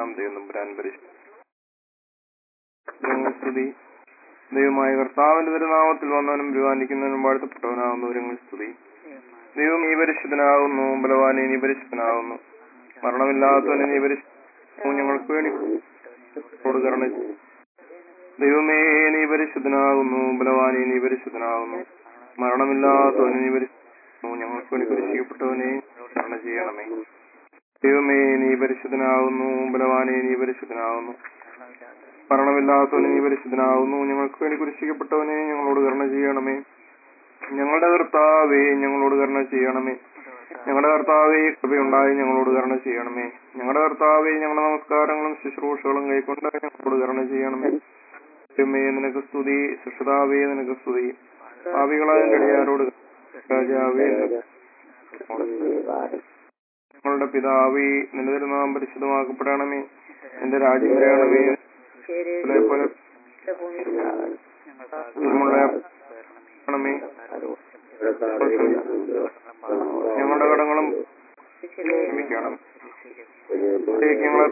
പരിശുദ്ധനാം ദൈവം തമ്പുരാൻ സ്തുതി. ദൈവമായ കർത്താവിന്റെ തിരുനാമത്തിൽ വന്നവനും പരിപാലിക്കുന്നവനും വാഴ്ത്തപ്പെട്ടവനാകുന്നു. ഒരുങ്ങൾ സ്തുതി. ദൈവം നീ പരിശുദ്ധനാകുന്നു, ബലവാനെ നീ പരിശുദ്ധനാകുന്നു, മരണമില്ലാത്തവനെ നീ പരിശുദ്ധനാകുന്നു, ഞങ്ങൾക്ക് വേണ്ടി കരുണ. ദൈവമേ നീ പരിശുദ്ധനാകുന്നു, ബലവാനെ നീ പരിശുദ്ധനാകുന്നു, മരണമില്ലാത്തവനെ നീ പരിശുദ്ധനാകുന്നു, ഞങ്ങൾക്ക് വേണ്ടി കുരിശിക്കപ്പെട്ടവനെ കരുണ ചെയ്യണമേ. ദൈവമേ നീ പരിശുദ്ധനാകുന്നു, ബലവാനെ നീ പരിശുദ്ധനാകുന്നു, മരണമില്ലാത്തവനെ നീ പരിശുദ്ധനാകുന്നു, ഞങ്ങൾക്ക് വേണ്ടി കുരിശിക്കപ്പെട്ടവനെ ഞങ്ങളോട് കരുണ ചെയ്യണമേ. ഞങ്ങളുടെ കർത്താവേ ഞങ്ങളോട് കരുണ ചെയ്യണമേ. ഞങ്ങളുടെ കർത്താവേ കൃപയുണ്ടായി ഞങ്ങളോട് കരുണ ചെയ്യണമേ. ഞങ്ങളുടെ കർത്താവേ ഞങ്ങളുടെ നമസ്കാരങ്ങളും ശുശ്രൂഷകളും കൈക്കൊണ്ട് ഞങ്ങളോട് കരുണ ചെയ്യണമേ. ദൈവമേ നിനക്ക് സ്തുതി, സൃഷ്ടാവേ നിനക്ക് സ്തുതി, പാപികളായ അടിയാരോട് രാജാവേ. ഞങ്ങളുടെ പിതാവേ നിന്റെ തിരുനാമം പരിശുദ്ധമാക്കപ്പെടണമേ. നിന്റെ രാജ്യം വരണമേ. ഞങ്ങളുടെ കടങ്ങളും ക്ഷമിക്കണം. ഞങ്ങളെ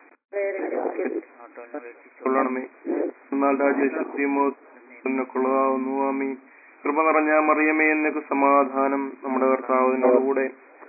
കൊള്ളണമേ. എന്നാൽ രാജ്യശക്തിയുള്ളതാവുന്നു. ആമീൻ. കൃപ നിറഞ്ഞ മറിയമേ എന്നൊക്കെ സമാധാനം. നമ്മുടെ കർത്താവിനോടുകൂടെ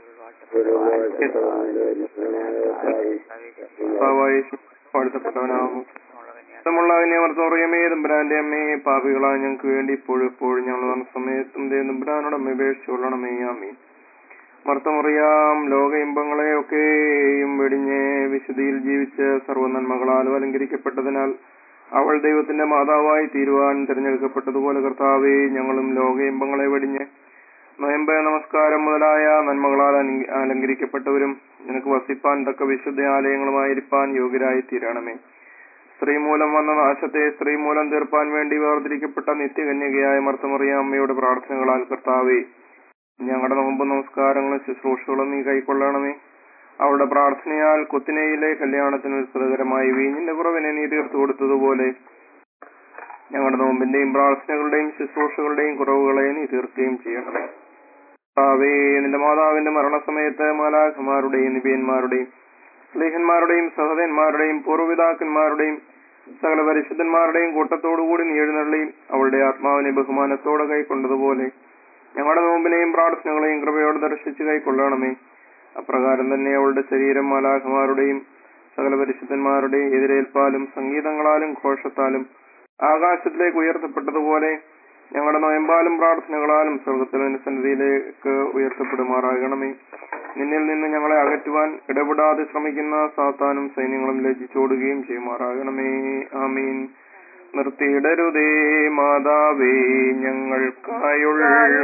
വാഴ്ത്തപ്പെട്ടവനാകുന്നു. ുള്ളമേ തമ്പുരാന്റെ അമ്മയെ പാപികളായ ഞങ്ങൾക്ക് വേണ്ടി ഇപ്പോഴും എപ്പോഴും ഞങ്ങൾ വന്ന സമയത്തും തമ്പുരാനോട് അമ്മ ഉപേക്ഷിച്ചു കൊള്ളണമേ. ആമീൻ. മർത്തമറിയാം ലോക ഇമ്പങ്ങളെ ഒക്കെയും വെടിഞ്ഞ് വിശുദ്ധിയിൽ ജീവിച്ച് സർവ്വനന്മകളാലും അലങ്കരിക്കപ്പെട്ടതിനാൽ അവൾ ദൈവത്തിന്റെ മാതാവായി തീരുവാൻ തിരഞ്ഞെടുക്കപ്പെട്ടതുപോലെ കർത്താവേ ഞങ്ങളും ലോക ഇമ്പങ്ങളെ വെടിഞ്ഞ് നോയമ്പ് നമസ്കാരം മുതലായ നന്മകളാൽ അലങ്കരിക്കപ്പെട്ടവരും നിനക്ക് വസിപ്പാൻ തക്ക വിശുദ്ധ ആലയങ്ങളുമായിരിക്കാൻ യോഗ്യരായി തീരണമേ. സ്ത്രീ മൂലം വന്ന നാശത്തെ സ്ത്രീ മൂലം തീർപ്പാൻ വേണ്ടി വേർതിരിക്കപ്പെട്ട നിത്യകന്യകയായ മർത്തമറിയ അമ്മയുടെ പ്രാർത്ഥനകളാൽ കർത്താവേ ഞങ്ങളുടെ നോമ്പ് നമസ്കാരങ്ങളും ശുശ്രൂഷകളും നീ കൈക്കൊള്ളണമേ. അവളുടെ പ്രാർത്ഥനയാൽ കൊത്തിനയിലെ കല്യാണത്തിന് ഉത്സവകരമായി വീഞ്ഞിന്റെ കുറവിനെ നീ തീർത്തു കൊടുത്തതുപോലെ ഞങ്ങളുടെ നോമ്പിന്റെയും പ്രാർത്ഥനകളുടെയും ശുശ്രൂഷകളുടെയും കുറവുകളെ നീ തീർക്കുകയും ചെയ്യണമേ. കർത്താവേ നിന്റെ മാതാവിന്റെ മരണസമയത്ത് മാലാഖമാരുടെയും നിബിയന്മാരുടെയും സ്ലേഹന്മാരുടെയും സഹോദരന്മാരുടെയും പൂർവ്വപിതാക്കന്മാരുടെയും സകല പരിശുദ്ധന്മാരുടെയും കൂട്ടത്തോടുകൂടി നീ എഴുന്നള്ളി അവളുടെ ആത്മാവിനെ ബഹുമാനത്തോടെ കൈക്കൊണ്ടതുപോലെ ഞങ്ങളുടെ നോമ്പിനെയും പ്രാർത്ഥനകളെയും കൃപയോടെ ദർശിച്ച് കൈക്കൊള്ളണമേ. അപ്രകാരം തന്നെ അവളുടെ ശരീരം മാലാഖമാരുടെയും സകല പരിശുദ്ധന്മാരുടെയും എതിരേൽപ്പാലും സംഗീതങ്ങളാലും ഘോഷത്താലും ആകാശത്തിലേക്ക് ഉയർത്തപ്പെട്ടതുപോലെ ഞങ്ങളുടെ നോയമ്പാലും പ്രാർത്ഥനകളാലും സ്വർഗത്തിലെ സന്നിധിയിലേക്ക് ഉയർത്തപ്പെടുമാറാകണമേ. നിന്നിൽ നിന്ന് ഞങ്ങളെ അകറ്റുവാൻ ഇടപെടാതെ ശ്രമിക്കുന്ന സാത്താനും സൈന്യങ്ങളും ലജ്ജിച്ചോടുകയും ചെയ്യുമാറാകണമേ. ആമീൻ. നിർത്തിയിടരുതേ മാതാവേ ഞങ്ങൾക്കായുള്ള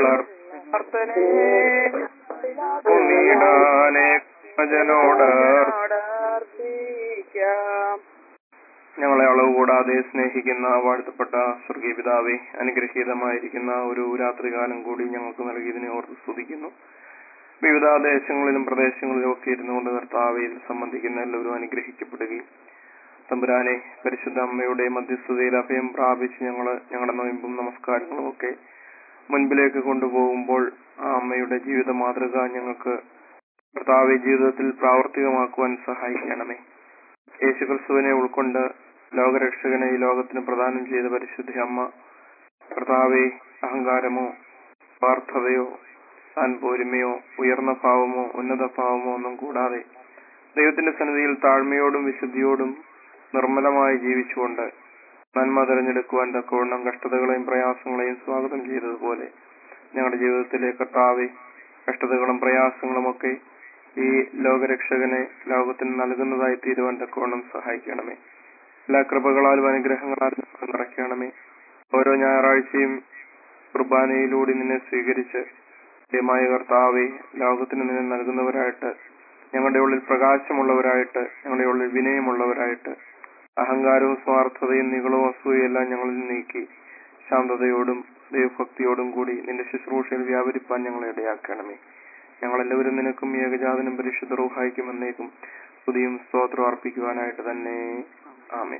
ഞങ്ങളെ അളവ് കൂടാതെ സ്നേഹിക്കുന്ന വാഴ്ത്തപ്പെട്ട സ്വർഗീയ പിതാവേ, അനുഗ്രഹീതമായിരിക്കുന്ന ഒരു രാത്രികാലം കൂടി ഞങ്ങൾക്ക് നൽകിയതിനെ ഓർത്ത് സ്തുതിക്കുന്നു. വിവിധ ദേശങ്ങളിലും പ്രദേശങ്ങളിലും ഒക്കെ ഇരുന്നുകൊണ്ട് കർത്താവേ ഇതിൽ സംബന്ധിക്കുന്ന എല്ലാവരും അനുഗ്രഹിക്കപ്പെടുകയും തമ്പുരാനെ പരിശുദ്ധ അമ്മയുടെ മധ്യസ്ഥതയിൽ അഭയം പ്രാപിച്ച് ഞങ്ങളുടെ നോയമ്പും നമസ്കാരങ്ങളും ഒക്കെ മുൻപിലേക്ക് കൊണ്ടുപോകുമ്പോൾ ആ അമ്മയുടെ ജീവിത മാതൃക ഞങ്ങൾക്ക് കർത്താവെ ജീവിതത്തിൽ പ്രാവർത്തികമാക്കുവാൻ സഹായിക്കണമേ. യേശുക്രിസ്തുവിനെ ഉൾക്കൊണ്ട് ലോകരക്ഷകനെ ഈ ലോകത്തിന് പ്രദാനം ചെയ്ത പരിശുദ്ധ അമ്മ കർത്താവെ അഹങ്കാരമോ സ്വാർത്ഥതയോ താൻ പോരുമയോ ഉയർന്ന ഭാവമോ ഉന്നത ഭാവമോ ഒന്നും കൂടാതെ ദൈവത്തിന്റെ സന്നിധിയിൽ താഴ്മയോടും വിശുദ്ധിയോടും നിർമ്മലമായി ജീവിച്ചുകൊണ്ട് നന്മ തിരഞ്ഞെടുക്കുവാൻ തക്കവണ്ണം കഷ്ടതകളെയും പ്രയാസങ്ങളെയും സ്വാഗതം ചെയ്തതുപോലെ ഞങ്ങളുടെ ജീവിതത്തിലെ കർത്താവെ കഷ്ടതകളും പ്രയാസങ്ങളും ഒക്കെ ഈ ലോകരക്ഷകനെ ലോകത്തിന് നൽകുന്നതായി തീരുവാൻ തക്കവണ്ണം സഹായിക്കണമേ. എല്ലാ കൃപകളാലും അനുഗ്രഹങ്ങളാലും നിറയ്ക്കണമേ. ഓരോ ഞായറാഴ്ചയും കുർബാനയിലൂടെ നിന്നെ സ്വീകരിച്ച് ദൈവമായ കർത്താവെ ലോകത്തിന് നിന്നെ നൽകുന്നവരായിട്ട് ഞങ്ങളുടെ ഉള്ളിൽ പ്രകാശമുള്ളവരായിട്ട് ഞങ്ങളുടെ ഉള്ളിൽ വിനയമുള്ളവരായിട്ട് അഹങ്കാരവും സ്വാർത്ഥതയും നികളവും അസൂയയും എല്ലാം ഞങ്ങളിൽ നീക്കി ശാന്തതയോടും ദൈവഭക്തിയോടും കൂടി നിന്റെ ശുശ്രൂഷയിൽ വ്യാപരിപ്പാൻ ഞങ്ങളെ ഇടയാക്കണമേ. ഞങ്ങളെല്ലാവരും നിനക്കും ഏകജാതനും പരിശുദ്ധ റൂഹായിക്കും എന്നേക്കും സ്തുതിയും സ്തോത്രം അർപ്പിക്കുവാനായിട്ട് തന്നെ. ആമേൻ.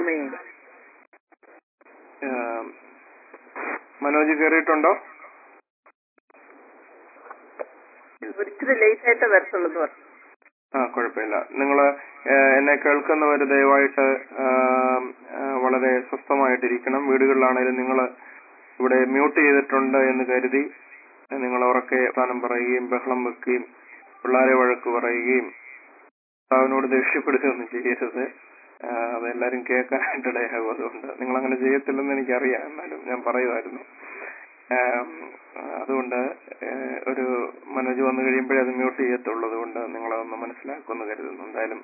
മനോജ് കയറിയിട്ടുണ്ടോ? ഇച്ചിരി ലേറ്റ് ആയിട്ട് വരത്തുള്ളൂ. കുഴപ്പമില്ല. നിങ്ങള് എന്നെ കേൾക്കുന്നവര് ദയവായിട്ട് വളരെ സ്വസ്ഥമായിട്ടിരിക്കണം. വീടുകളിലാണേലും നിങ്ങൾ ഇവിടെ മ്യൂട്ട് ചെയ്തിട്ടുണ്ട് എന്ന് കരുതി നിങ്ങൾ ഉറക്കെ വർത്താനം പറയുകയും ബഹളം വെക്കുകയും പിള്ളേരെ വഴക്ക് പറയുകയും ഭർത്താവിനോട് ദേഷ്യപ്പെടുകയൊന്നും ചെയ്യരുത്. അതെല്ലാരും കേൾക്കാനായിട്ട് ഇടയാകും. അതുകൊണ്ട് നിങ്ങൾ അങ്ങനെ ചെയ്യത്തില്ലെന്ന് എനിക്കറിയാം, എന്നാലും ഞാൻ പറയുമായിരുന്നു. അതുകൊണ്ട് ഒരു മനോജ് വന്നു കഴിയുമ്പോഴേ അത് മ്യൂട്ട് ചെയ്യത്തുള്ളൂ. അതുകൊണ്ട് നിങ്ങളതൊന്ന് മനസ്സിലാക്കുമെന്ന് കരുതുന്നു. എന്തായാലും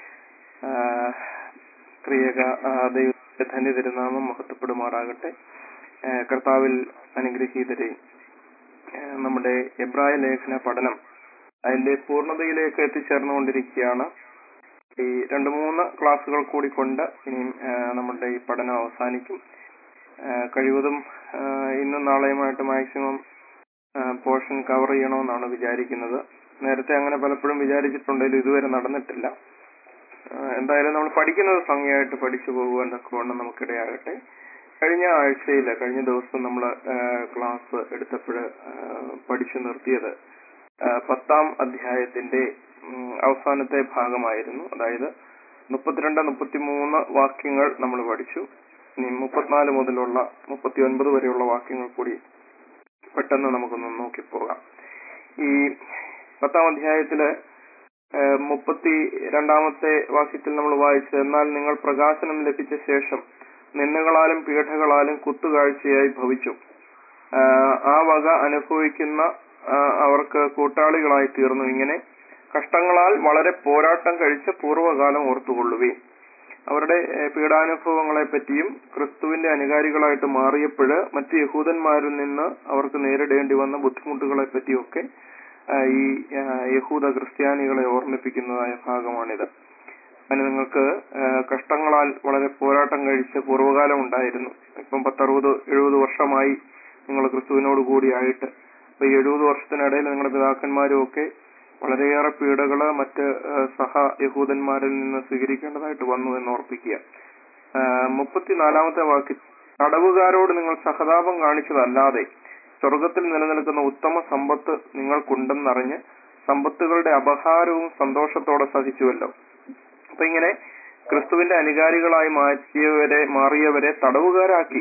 ത്രിയേക ദൈവത്തിന്റെ ധന്യ തിരുനാമം മഹത്വപ്പെടുമാറാകട്ടെ. കർത്താവിൽ അനുഗ്രഹീതരെ, നമ്മുടെ എബ്രായ ലേഖന പഠനം അതിന്റെ പൂർണ്ണതയിലേക്ക് എത്തിച്ചേർന്നുകൊണ്ടിരിക്കുകയാണ്. ഈ 2-3 ക്ലാസ്സുകൾ കൂടി കൊണ്ട് ഇനിയും നമ്മുടെ ഈ പഠനം അവസാനിക്കും. കഴിവതും ഇന്നും നാളെയുമായിട്ട് മാക്സിമം പോർഷൻ കവർ ചെയ്യണമെന്നാണ് വിചാരിക്കുന്നത്. നേരത്തെ അങ്ങനെ പലപ്പോഴും വിചാരിച്ചിട്ടുണ്ടെങ്കിലും ഇതുവരെ നടന്നിട്ടില്ല. എന്തായാലും നമ്മൾ പഠിക്കുന്നത് ഭംഗിയായിട്ട് പഠിച്ചു പോകുവാൻ തക്കവണ്ണം നമുക്കിടയാകട്ടെ. കഴിഞ്ഞ ദിവസം നമ്മൾ ക്ലാസ് എടുത്തപ്പോൾ പഠിച്ചു നിർത്തിയത് 10-ാം അധ്യായത്തിന്റെ അവസാനത്തെ ഭാഗമായിരുന്നു. അതായത് 32-33 വാക്യങ്ങൾ നമ്മൾ പഠിച്ചു. ഇനി 34 മുതലുള്ള 39 വരെയുള്ള വാക്യങ്ങൾ കൂടി പെട്ടെന്ന് നമുക്കൊന്ന് നോക്കിപ്പോകാം. ഈ 10-ാം അധ്യായത്തില് 32-ാമത്തെ വാക്യത്തിൽ നമ്മൾ വായിച്ചത്, എന്നാൽ നിങ്ങൾ പ്രകാശനം ലഭിച്ച ശേഷം നിന്ദകളാലും പീഡകളാലും കുത്തുകാഴ്ചയായി ഭവിച്ചു. ആ വക അനുഭവിക്കുന്ന അവർക്ക് കൂട്ടാളികളായി തീർന്നു. ഇങ്ങനെ കഷ്ടങ്ങളാൽ വളരെ പോരാട്ടം കഴിച്ച പൂർവ്വകാലം ഓർത്തുകൊള്ളുകയും അവരുടെ പീഡാനുഭവങ്ങളെ പറ്റിയും ക്രിസ്തുവിന്റെ അനുകാരികളായിട്ട് മാറിയപ്പോഴ് മറ്റ് യഹൂദന്മാരിൽ നിന്ന് അവർക്ക് നേരിടേണ്ടി വന്ന ബുദ്ധിമുട്ടുകളെ പറ്റിയൊക്കെ ഈ യഹൂദ ക്രിസ്ത്യാനികളെ ഓർമ്മിപ്പിക്കുന്നതായ ഭാഗമാണിത്. അതിന് നിങ്ങൾക്ക് കഷ്ടങ്ങളാൽ വളരെ പോരാട്ടം കഴിച്ച പൂർവ്വകാലം ഉണ്ടായിരുന്നു. ഇപ്പം 10-60-70 വർഷമായി നിങ്ങൾ ക്രിസ്തുവിനോട് കൂടിയായിട്ട്. അപ്പൊ ഈ 70 വർഷത്തിനിടയിൽ നിങ്ങളുടെ പിതാക്കന്മാരും ഒക്കെ വളരെയേറെ പീഡകള് മറ്റ് സഹ യഹൂദന്മാരിൽ നിന്ന് സ്വീകരിക്കേണ്ടതായിട്ട് വന്നു എന്ന് ഓർപ്പിക്കുക. 34-ാമത്തെ വാക്യം, തടവുകാരോട് നിങ്ങൾ സഹതാപം കാണിച്ചതല്ലാതെ സ്വർഗത്തിൽ നിലനിൽക്കുന്ന ഉത്തമ സമ്പത്ത് നിങ്ങൾക്കുണ്ടെന്നറിഞ്ഞ് സമ്പത്തുകളുടെ അപഹാരവും സന്തോഷത്തോടെ സഹിച്ചുവല്ലോ. അപ്പൊ ഇങ്ങനെ ക്രിസ്തുവിന്റെ അനുകാരികളായി മാറിയവരെ തടവുകാരാക്കി.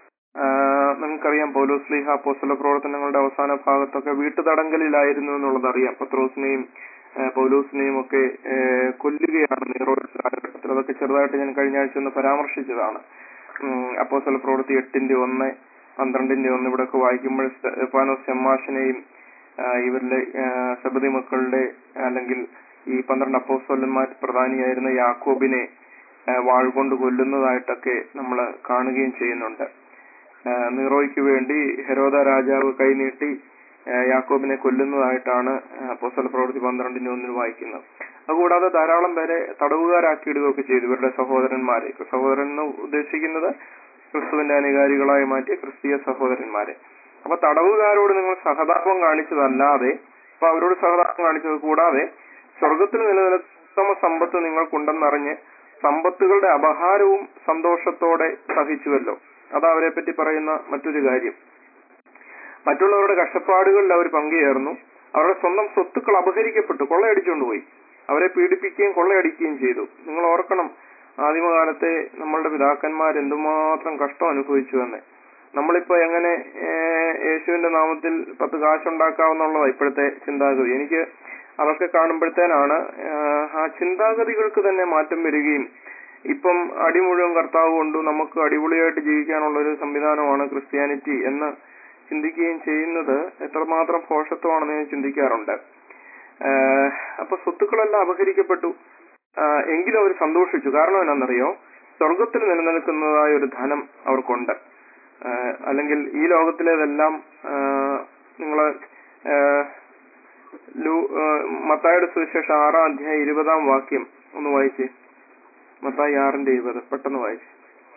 നമുക്കറിയാം, പൗലോസ്ലീഹ അപ്പോസ്തല പ്രവർത്തനങ്ങളുടെ അവസാന ഭാഗത്തൊക്കെ വീട്ടുതടങ്കലിലായിരുന്നു എന്നുള്ളത് അറിയാം. പത്രോസിനെയും പൗലോസിനെയും ഒക്കെ കൊല്ലുകയാണ് നീറോയുടെ കാലഘട്ടത്തിൽ. അതൊക്കെ ചെറുതായിട്ട് ഞാൻ കഴിഞ്ഞ ആഴ്ച ഒന്ന് പരാമർശിച്ചതാണ്. അപ്പോസ്തല പ്രവൃത്തി 8-1, 12-1 ഇവിടെയൊക്കെ വായിക്കുമ്പോൾ സ്തെഫാനോസ് ശമ്മാശനെയും ഇവരിലെ സബദി മക്കളുടെ അല്ലെങ്കിൽ ഈ 12 അപ്പോസ്തലന്മാർ പ്രധാനിയായിരുന്ന യാക്കോബിനെ വാൾകൊണ്ട് കൊല്ലുന്നതായിട്ടൊക്കെ നമ്മൾ കാണുകയും ചെയ്യുന്നുണ്ട്. നീറോയ്ക്ക് വേണ്ടി ഹെരോദ രാജാവ് കൈനീട്ടി യാക്കോബിനെ കൊല്ലുന്നതായിട്ടാണ് അപ്പോസ്തല പ്രവൃത്തി 12-1 വായിക്കുന്നത്. അതുകൂടാതെ ധാരാളം പേരെ തടവുകാരാക്കിയിടുകയൊക്കെ ചെയ്തു, ഇവരുടെ സഹോദരന്മാരെ. സഹോദരൻ എന്ന് ഉദ്ദേശിക്കുന്നത് ക്രിസ്തുവിന്റെ അനുകാരികളായി മാറ്റിയ ക്രിസ്തീയ സഹോദരന്മാരെ. അപ്പൊ തടവുകാരോട് നിങ്ങൾ സഹതാപം കാണിച്ചതല്ലാതെ, അപ്പൊ അവരോട് സഹതാപം കാണിച്ചത് കൂടാതെ സ്വർഗത്തിൽ നിലനിൽക്കുന്ന ഉത്തമ സമ്പത്ത് നിങ്ങൾക്കുണ്ടെന്നറിഞ്ഞ് സമ്പത്തുകളുടെ അപഹാരവും സന്തോഷത്തോടെ സഹിച്ചുവല്ലോ. അത് അവരെ പറ്റി പറയുന്ന മറ്റൊരു കാര്യം. മറ്റുള്ളവരുടെ കഷ്ടപ്പാടുകളിൽ അവർ പങ്കുചേർന്നു. അവരുടെ സ്വന്തം സ്വത്തുക്കൾ അപഹരിക്കപ്പെട്ടു, കൊള്ളയടിച്ചുകൊണ്ടുപോയി. അവരെ പീഡിപ്പിക്കുകയും കൊള്ളയടിക്കുകയും ചെയ്തു. നിങ്ങൾ ഓർക്കണം, ആദിമകാലത്തെ നമ്മളുടെ പിതാക്കന്മാർ എന്തുമാത്രം കഷ്ടം അനുഭവിച്ചു എന്ന്. നമ്മളിപ്പോ എങ്ങനെ യേശുവിന്റെ നാമത്തിൽ 10 കാശുണ്ടാക്കാവുന്നുള്ളതാണ് ഇപ്പോഴത്തെ ചിന്താഗതി. എനിക്ക് അതൊക്കെ കാണുമ്പോഴത്തേനാണ് ആ ചിന്താഗതികൾക്ക് തന്നെ മാറ്റം വരികയും ഇപ്പം അടി മുഴുവൻ കർത്താവ് കൊണ്ടു നമുക്ക് അടിപൊളിയായിട്ട് ജീവിക്കാനുള്ള ഒരു സംവിധാനമാണ് ക്രിസ്ത്യാനിറ്റി എന്ന് ചിന്തിക്കുകയും ചെയ്യുന്നത് എത്രമാത്രം ഭോഷത്വമാണെന്ന് ഞാൻ ചിന്തിക്കാറുണ്ട്. അപ്പൊ സ്വത്തുക്കളെല്ലാം അപഹരിക്കപ്പെട്ടു. എങ്കിലും അവർ സന്തോഷിച്ചു. കാരണം എന്നാണെന്നറിയോ? സ്വർഗത്തിൽ നിലനിൽക്കുന്നതായ ഒരു ധനം അവർക്കുണ്ട്. അല്ലെങ്കിൽ ഈ ലോകത്തിലേതെല്ലാം നിങ്ങള് മത്തായിയുടെ സുവിശേഷം 6-ാം അധ്യായം 20-ാം വാക്യം ഒന്ന് വായിച്ചേ. മത്തായി 6:20 പെട്ടെന്ന് വായിച്ചു.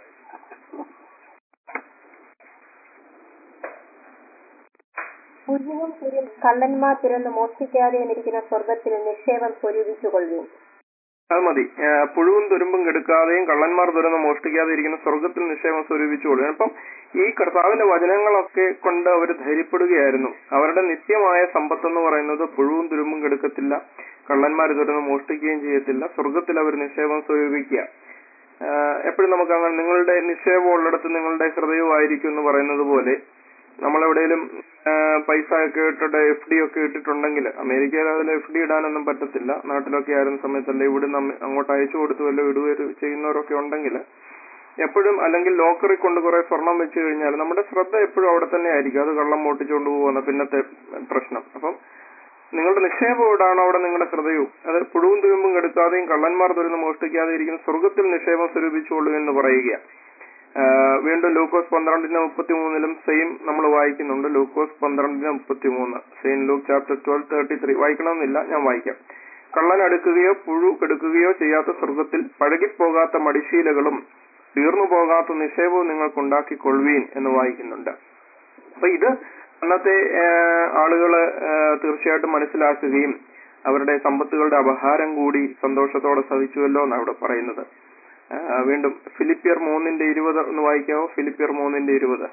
കള്ളന്മാർ തുറന്ന് മോഷ്ടിക്കാതെ എന്നിരിക്കുന്ന സ്വർഗത്തിൽ നിക്ഷേപം സ്വരൂപിച്ചുകൊള്ളുകയും. അത് മതി. പുഴുവും തുരുമ്പും കെടുക്കാതെയും കള്ളന്മാർ തുറന്ന് മോഷ്ടിക്കാതെ ഇരിക്കുന്ന സ്വർഗത്തിൽ നിക്ഷേപം സ്വരൂപിച്ചുകൊള്ളുക. അപ്പം ഈ കർത്താവിന്റെ വചനങ്ങളൊക്കെ കൊണ്ട് അവർ ധൈര്യപ്പെടുകയായിരുന്നു. അവരുടെ നിത്യമായ സമ്പത്ത് എന്ന് പറയുന്നത് പുഴുവും തുരുമ്പും കെടുക്കത്തില്ല, കള്ളന്മാർ ഇതൊന്നും മോഷ്ടിക്കുകയും ചെയ്യത്തില്ല, സ്വർഗത്തിൽ അവർ നിക്ഷേപം സ്വരൂപിക്കുക. എപ്പോഴും നമുക്ക് അങ്ങനെ നിങ്ങളുടെ നിക്ഷേപം ഉള്ളിടത്ത് നിങ്ങളുടെ ഹൃദയമായിരിക്കും എന്ന് പറയുന്നത് പോലെ നമ്മളെവിടെയും പൈസ ഒക്കെ ഇട്ടിട്ട് FD ഒക്കെ ഇട്ടിട്ടുണ്ടെങ്കിൽ, അമേരിക്കയിൽ അതിൽ FD ഇടാനൊന്നും പറ്റത്തില്ല, നാട്ടിലൊക്കെ ആയിരുന്ന സമയത്തല്ല, ഇവിടെ അങ്ങോട്ട് അയച്ചു കൊടുത്തു വല്ല ഇടുക ചെയ്യുന്നവരൊക്കെ ഉണ്ടെങ്കിൽ എപ്പോഴും, അല്ലെങ്കിൽ ലോക്കറിൽ കൊണ്ട് കുറെ സ്വർണം വെച്ച് കഴിഞ്ഞാൽ നമ്മുടെ ശ്രദ്ധ എപ്പോഴും അവിടെ തന്നെ ആയിരിക്കും. അത് കള്ളം മോട്ടിച്ചുകൊണ്ട് പോകുന്ന പിന്നത്തെ പ്രശ്നം. അപ്പം നിങ്ങളുടെ നിക്ഷേപം എവിടാണോ അവിടെ നിങ്ങളുടെ ഹൃദയവും, അത് പുഴുവും തുരുമ്പും കെടുക്കാതെയും കള്ളന്മാർ തുരന്ന് മോഷ്ടിക്കാതെ ഇരിക്കുന്ന സ്വർഗത്തിൽ നിക്ഷേപം സ്വരൂപിച്ചുകൊള്ളൂ എന്ന് പറയുക. വീണ്ടും ലൂക്കോസ് 12:33 സെയിം നമ്മൾ വായിക്കുന്നുണ്ട്. ലൂക്കോസ് 12:33, സെയിന്റ് ലൂക്ക് ചാപ്റ്റർ 12:33 വായിക്കണമെന്നില്ല, ഞാൻ വായിക്കാം. കള്ളൻ അടുക്കുകയോ പുഴു കെടുക്കുകയോ ചെയ്യാത്ത സ്വർഗത്തിൽ പഴകിപ്പോകാത്ത മടിശീലകളും തീർന്നു പോകാത്ത നിക്ഷേപവും നിങ്ങൾക്കുണ്ടാക്കിക്കൊള്ളുവീൻ എന്ന് വായിക്കുന്നുണ്ട്. അപ്പൊ ഇത് അന്നത്തെ ആളുകള് തീർച്ചയായിട്ടും മനസ്സിലാക്കുകയും അവരുടെ സമ്പത്തുകളുടെ അപഹാരം കൂടി സന്തോഷത്തോടെ സഹിച്ചുവല്ലോ എന്നാണ് ഇവിടെ പറയുന്നത്. വീണ്ടും ഫിലിപ്പിയർ 3:20 ഒന്ന് വായിക്കാവോ? ഫിലിപ്പിയർ 3:20.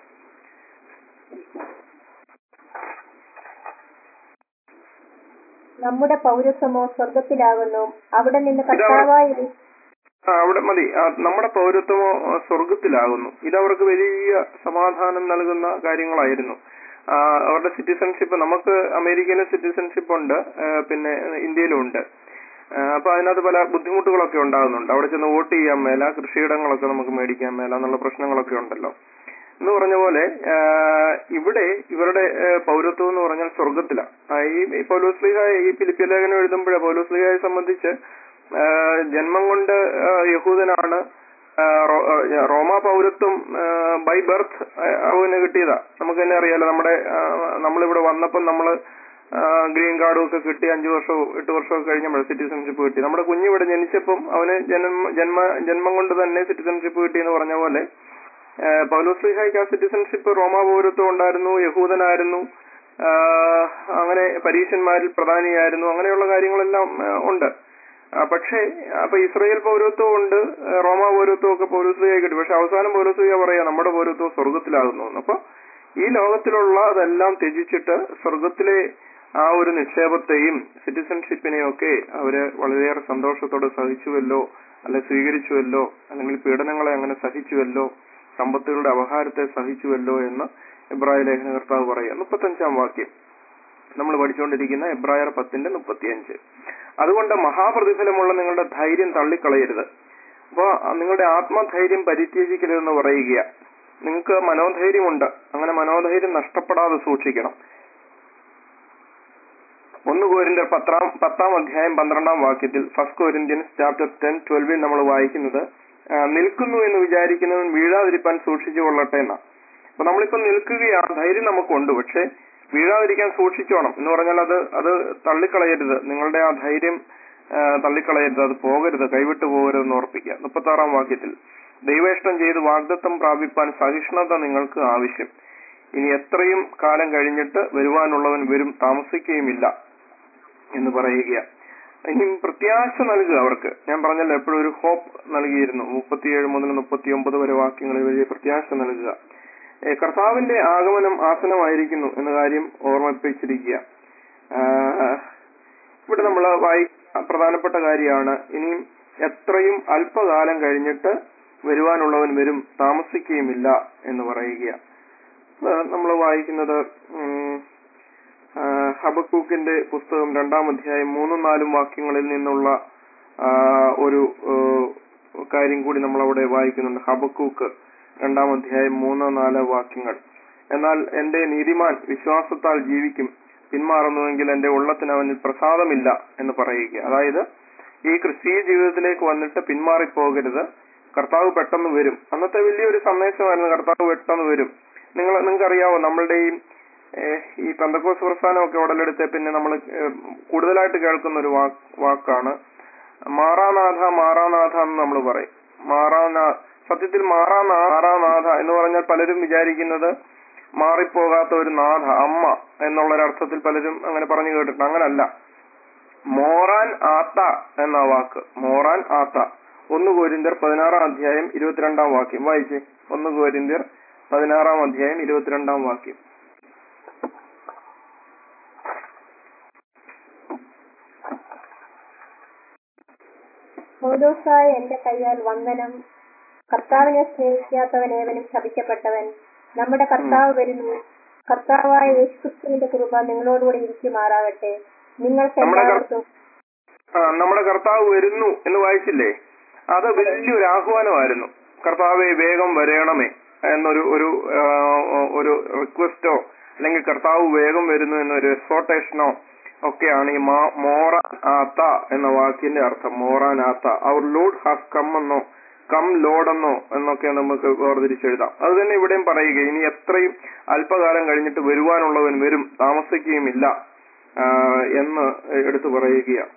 നമ്മുടെ പൗരത്വമോ സ്വർഗത്തിലാകുന്നു, അവിടെ നിന്ന് കർത്താവായി അവിടെ മതി. നമ്മുടെ പൗരത്വമോ സ്വർഗത്തിലാകുന്നു. ഇതവർക്ക് വലിയ സമാധാനം നൽകുന്ന കാര്യങ്ങളായിരുന്നു. അവരുടെ സിറ്റിസൺഷിപ്പ്, നമുക്ക് അമേരിക്കയിലെ സിറ്റിസൺഷിപ്പ് ഉണ്ട്, പിന്നെ ഇന്ത്യയിലും ഉണ്ട്. അപ്പൊ അതിനകത്ത് പല ബുദ്ധിമുട്ടുകളൊക്കെ ഉണ്ടാകുന്നുണ്ട്. അവിടെ ചെന്ന് വോട്ട് ചെയ്യാൻ മേല, കൃഷിയിടങ്ങളൊക്കെ നമുക്ക് മേടിക്കാൻ മേല എന്നുള്ള പ്രശ്നങ്ങളൊക്കെ ഉണ്ടല്ലോ. എന്ന് പറഞ്ഞ പോലെ ഇവിടെ ഇവരുടെ പൗരത്വം എന്ന് പറഞ്ഞാൽ സ്വർഗത്തിലാണ്. ഈ പൗലോസ്ലീഹ ഈ ഫിലിപ്പിയ ലേഖനം എഴുതുമ്പോഴേ പൗലോസ്ലീഹയെ സംബന്ധിച്ച് ജന്മം കൊണ്ട് യഹൂദനാണ്, റോമാ പൗരത്വം ബൈ ബർത്ത് അവന് കിട്ടിയതാ. നമുക്ക് തന്നെ അറിയാലോ, നമ്മളിവിടെ വന്നപ്പം നമ്മള് ഗ്രീൻ കാർഡും ഒക്കെ കിട്ടി 5 വർഷവും 8 വർഷവും കഴിഞ്ഞപ്പോൾ സിറ്റിസൺഷിപ്പ് കിട്ടി. നമ്മുടെ കുഞ്ഞിവിടെ ജനിച്ചപ്പം അവന് ജന്മം കൊണ്ട് തന്നെ സിറ്റിസൺഷിപ്പ് കിട്ടി എന്ന് പറഞ്ഞ പോലെ പൗലോസ്ലീഹായ്ക്ക് ആ സിറ്റിസൺഷിപ്പ് റോമാ പൗരത്വം ഉണ്ടായിരുന്നു, യഹൂദനായിരുന്നു, അങ്ങനെ പരീശന്മാരിൽ പ്രധാനിയായിരുന്നു, അങ്ങനെയുള്ള കാര്യങ്ങളെല്ലാം ഉണ്ട്. പക്ഷേ അപ്പൊ ഇസ്രായേൽ പൗരത്വം ഉണ്ട്, റോമാ പൗരത്വം ഒക്കെ പൗലോസ്ലീഹായ്ക്ക് കിട്ടി. പക്ഷെ അവസാനം പൗലോസ്ലീഹ പറയാ നമ്മുടെ പൗരത്വം സ്വർഗത്തിലാകുന്നു. അപ്പൊ ഈ ലോകത്തിലുള്ള അതെല്ലാം ത്യജിച്ചിട്ട് സ്വർഗത്തിലെ ആ ഒരു നിക്ഷേപത്തെയും സിറ്റിസൺഷിപ്പിനെയും ഒക്കെ അവര് വളരെയേറെ സന്തോഷത്തോടെ സഹിച്ചുവല്ലോ, അല്ലെ സ്വീകരിച്ചുവല്ലോ, അല്ലെങ്കിൽ പീഡനങ്ങളെ അങ്ങനെ സഹിച്ചുവല്ലോ, സമ്പത്തുകളുടെ അപഹാരത്തെ സഹിച്ചുവല്ലോ എന്ന് എബ്രായ ലേഖനകർത്താവ് പറയുക. 35-ാം വാക്യം നമ്മൾ പഠിച്ചുകൊണ്ടിരിക്കുന്ന എബ്രായർ 10:35. അതുകൊണ്ട് മഹാപ്രതിഫലമുള്ള നിങ്ങളുടെ ധൈര്യം തള്ളിക്കളയരുത്. അപ്പൊ നിങ്ങളുടെ ആത്മധൈര്യം പരിത്യജിക്കരുതെന്ന് പറയുക. നിങ്ങൾക്ക് മനോധൈര്യമുണ്ട്, അങ്ങനെ മനോധൈര്യം നഷ്ടപ്പെടാതെ സൂക്ഷിക്കണം. 1 കൊരിന്ത്യർ 10-ാം അധ്യായം 12-ാം വാക്യത്തിൽ, 1 കൊരിന്ത്യൻസ് ചാപ്റ്റർ 10:12 നമ്മൾ വായിക്കുന്നത്, നിൽക്കുന്നു എന്ന് വിചാരിക്കുന്നവൻ വീഴാതിരിക്കാൻ സൂക്ഷിച്ചു കൊള്ളട്ടെ എന്നാ. അപ്പൊ നമ്മളിപ്പോ നിൽക്കുകയാണ്, ധൈര്യം നമുക്കുണ്ട്, പക്ഷെ വീഴാതിരിക്കാൻ സൂക്ഷിച്ചോണം എന്ന് പറഞ്ഞാൽ അത് തള്ളിക്കളയരുത്. നിങ്ങളുടെ ആ ധൈര്യം തള്ളിക്കളയരുത്, അത് പോകരുത്, കൈവിട്ടു പോകരുതെന്ന് ഓർപ്പിക്കുക. 36-ാം വാക്യത്തിൽ, ദൈവേഷ്ടം ചെയ്ത് വാഗ്ദത്തം പ്രാപിപ്പാൻ സഹിഷ്ണുത നിങ്ങൾക്ക് ആവശ്യം. ഇനി എത്രയും കാലം കഴിഞ്ഞിട്ട് വരുവാനുള്ളവൻ വരും, താമസിക്കുകയുമില്ല എന്ന് പറയുക. ഇനി പ്രത്യാശ നൽകുക അവർക്ക്. ഞാൻ പറഞ്ഞല്ലോ എപ്പോഴും ഒരു ഹോപ്പ് നൽകിയിരുന്നു. 37 മുതൽ 39 വരെ വാക്യങ്ങളിൽ വലിയ പ്രത്യാശ നൽകുക. കർത്താവിന്റെ ആഗമനം ആസന്നമായിരിക്കുന്നു എന്ന കാര്യം ഓർമ്മിപ്പിച്ചിരിക്കുക. ഇവിടെ നമ്മൾ വായിക്കുന്ന പ്രധാനപ്പെട്ട കാര്യമാണ്, ഇനിയും എത്രയും അല്പകാലം കഴിഞ്ഞിട്ട് വരുവാനുള്ളവൻ വരും, താമസിക്കുകയുമില്ല എന്ന് പറയുക. നമ്മൾ വായിക്കുന്നത് ഹബക്കൂക്കിന്റെ പുസ്തകം 2-ാം അധ്യായം 3-4 വാക്യങ്ങളിൽ നിന്നുള്ള ഒരു കാര്യം കൂടി നമ്മൾ അവിടെ വായിക്കുന്നുണ്ട്. ഹബക്കൂക്ക് 2-ാം അധ്യായം 3-4 വാക്യങ്ങൾ. എന്നാൽ എന്റെ നീതിമാൻ വിശ്വാസത്താൽ ജീവിക്കും, പിന്മാറുന്നുവെങ്കിൽ എന്റെ ഉള്ളത്തിന് അവനിൽ പ്രസാദമില്ല എന്ന് പറയുക. അതായത് ഈ ക്രിസ്തീയ ജീവിതത്തിലേക്ക് വന്നിട്ട് പിന്മാറിപ്പോകരുത്, കർത്താവ് പെട്ടെന്ന് വരും. അന്നത്തെ വലിയൊരു സന്ദേശമായിരുന്നു, കർത്താവ് പെട്ടെന്ന് വരും. നിങ്ങൾക്കറിയാവോ, നമ്മളുടെ ഈ പെന്തക്കോസ്ത് പ്രസ്ഥാനമൊക്കെ ഉടലെടുത്ത പിന്നെ നമ്മൾ കൂടുതലായിട്ട് കേൾക്കുന്ന ഒരു വാക്കാണ് മാറാനാഥ മാറാനാഥ എന്ന് നമ്മൾ പറയും. സത്യത്തിൽ മാറാനാഥ എന്ന് പറഞ്ഞാൽ പലരും വിചാരിക്കുന്നത് മാറിപ്പോകാത്ത ഒരു നാഥ, അമ്മ എന്നുള്ളൊരർത്ഥത്തിൽ പലരും അങ്ങനെ പറഞ്ഞു കേട്ടിട്ടുണ്ട്. അങ്ങനല്ല. മോറാൻ ആത്ത എന്ന വാക്ക്, മോറാൻ ആത്ത. 1 കൊരിന്ത്യർ 16-ാം അധ്യായം 22-ാം വാക്യം വായിച്ചേ. 1 കൊരിന്ത്യർ 16-ാം അധ്യായം 22-ാം വാക്യം. പൗലോസായ എന്റെ കയ്യാൽ വന്ദനം. കർത്താവിനെ സ്നേഹിക്കാത്തവൻ ഏവനും ശപിക്കപ്പെട്ടവൻ. നമ്മുടെ കർത്താവ് വരുന്നു. കർത്താവായ യേശുക്രിസ്തുവിന്റെ കൃപ നിങ്ങളോടുകൂടി ഇരിക്കുമാറാകട്ടെ. നിങ്ങൾക്ക് എല്ലാവർക്കും നമ്മുടെ കർത്താവ് വരുന്നു എന്ന് വായിച്ചില്ലേ? അത് വലിയൊരു ആഹ്വാനമായിരുന്നു. കർത്താവെ വേഗം വരേണമേ എന്നൊരു ഒരു റിക്വസ്റ്റോ അല്ലെങ്കിൽ കർത്താവ് വേഗം വരുന്നു എന്നൊരു എക്സോർട്ടേഷനോ ഒക്കെയാണ് ഈ മോറാൻ ആത്ത എന്ന വാക്കിന്റെ അർത്ഥം. മോറാൻ ആത്ത, അവർ ലോഡ് ഹാസ് കം എന്നോ കം ലോഡ് എന്നൊക്കെ നമുക്ക് വേർതിരിച്ചെഴുതാം. അത് തന്നെ ഇവിടെയും പറയുക, ഇനി എത്രയും അല്പകാലം കഴിഞ്ഞിട്ട് വരുവാനുള്ളവൻ വരും, താമസിക്കുകയുമില്ല എന്ന് എടുത്തു പറയുകയാണ്.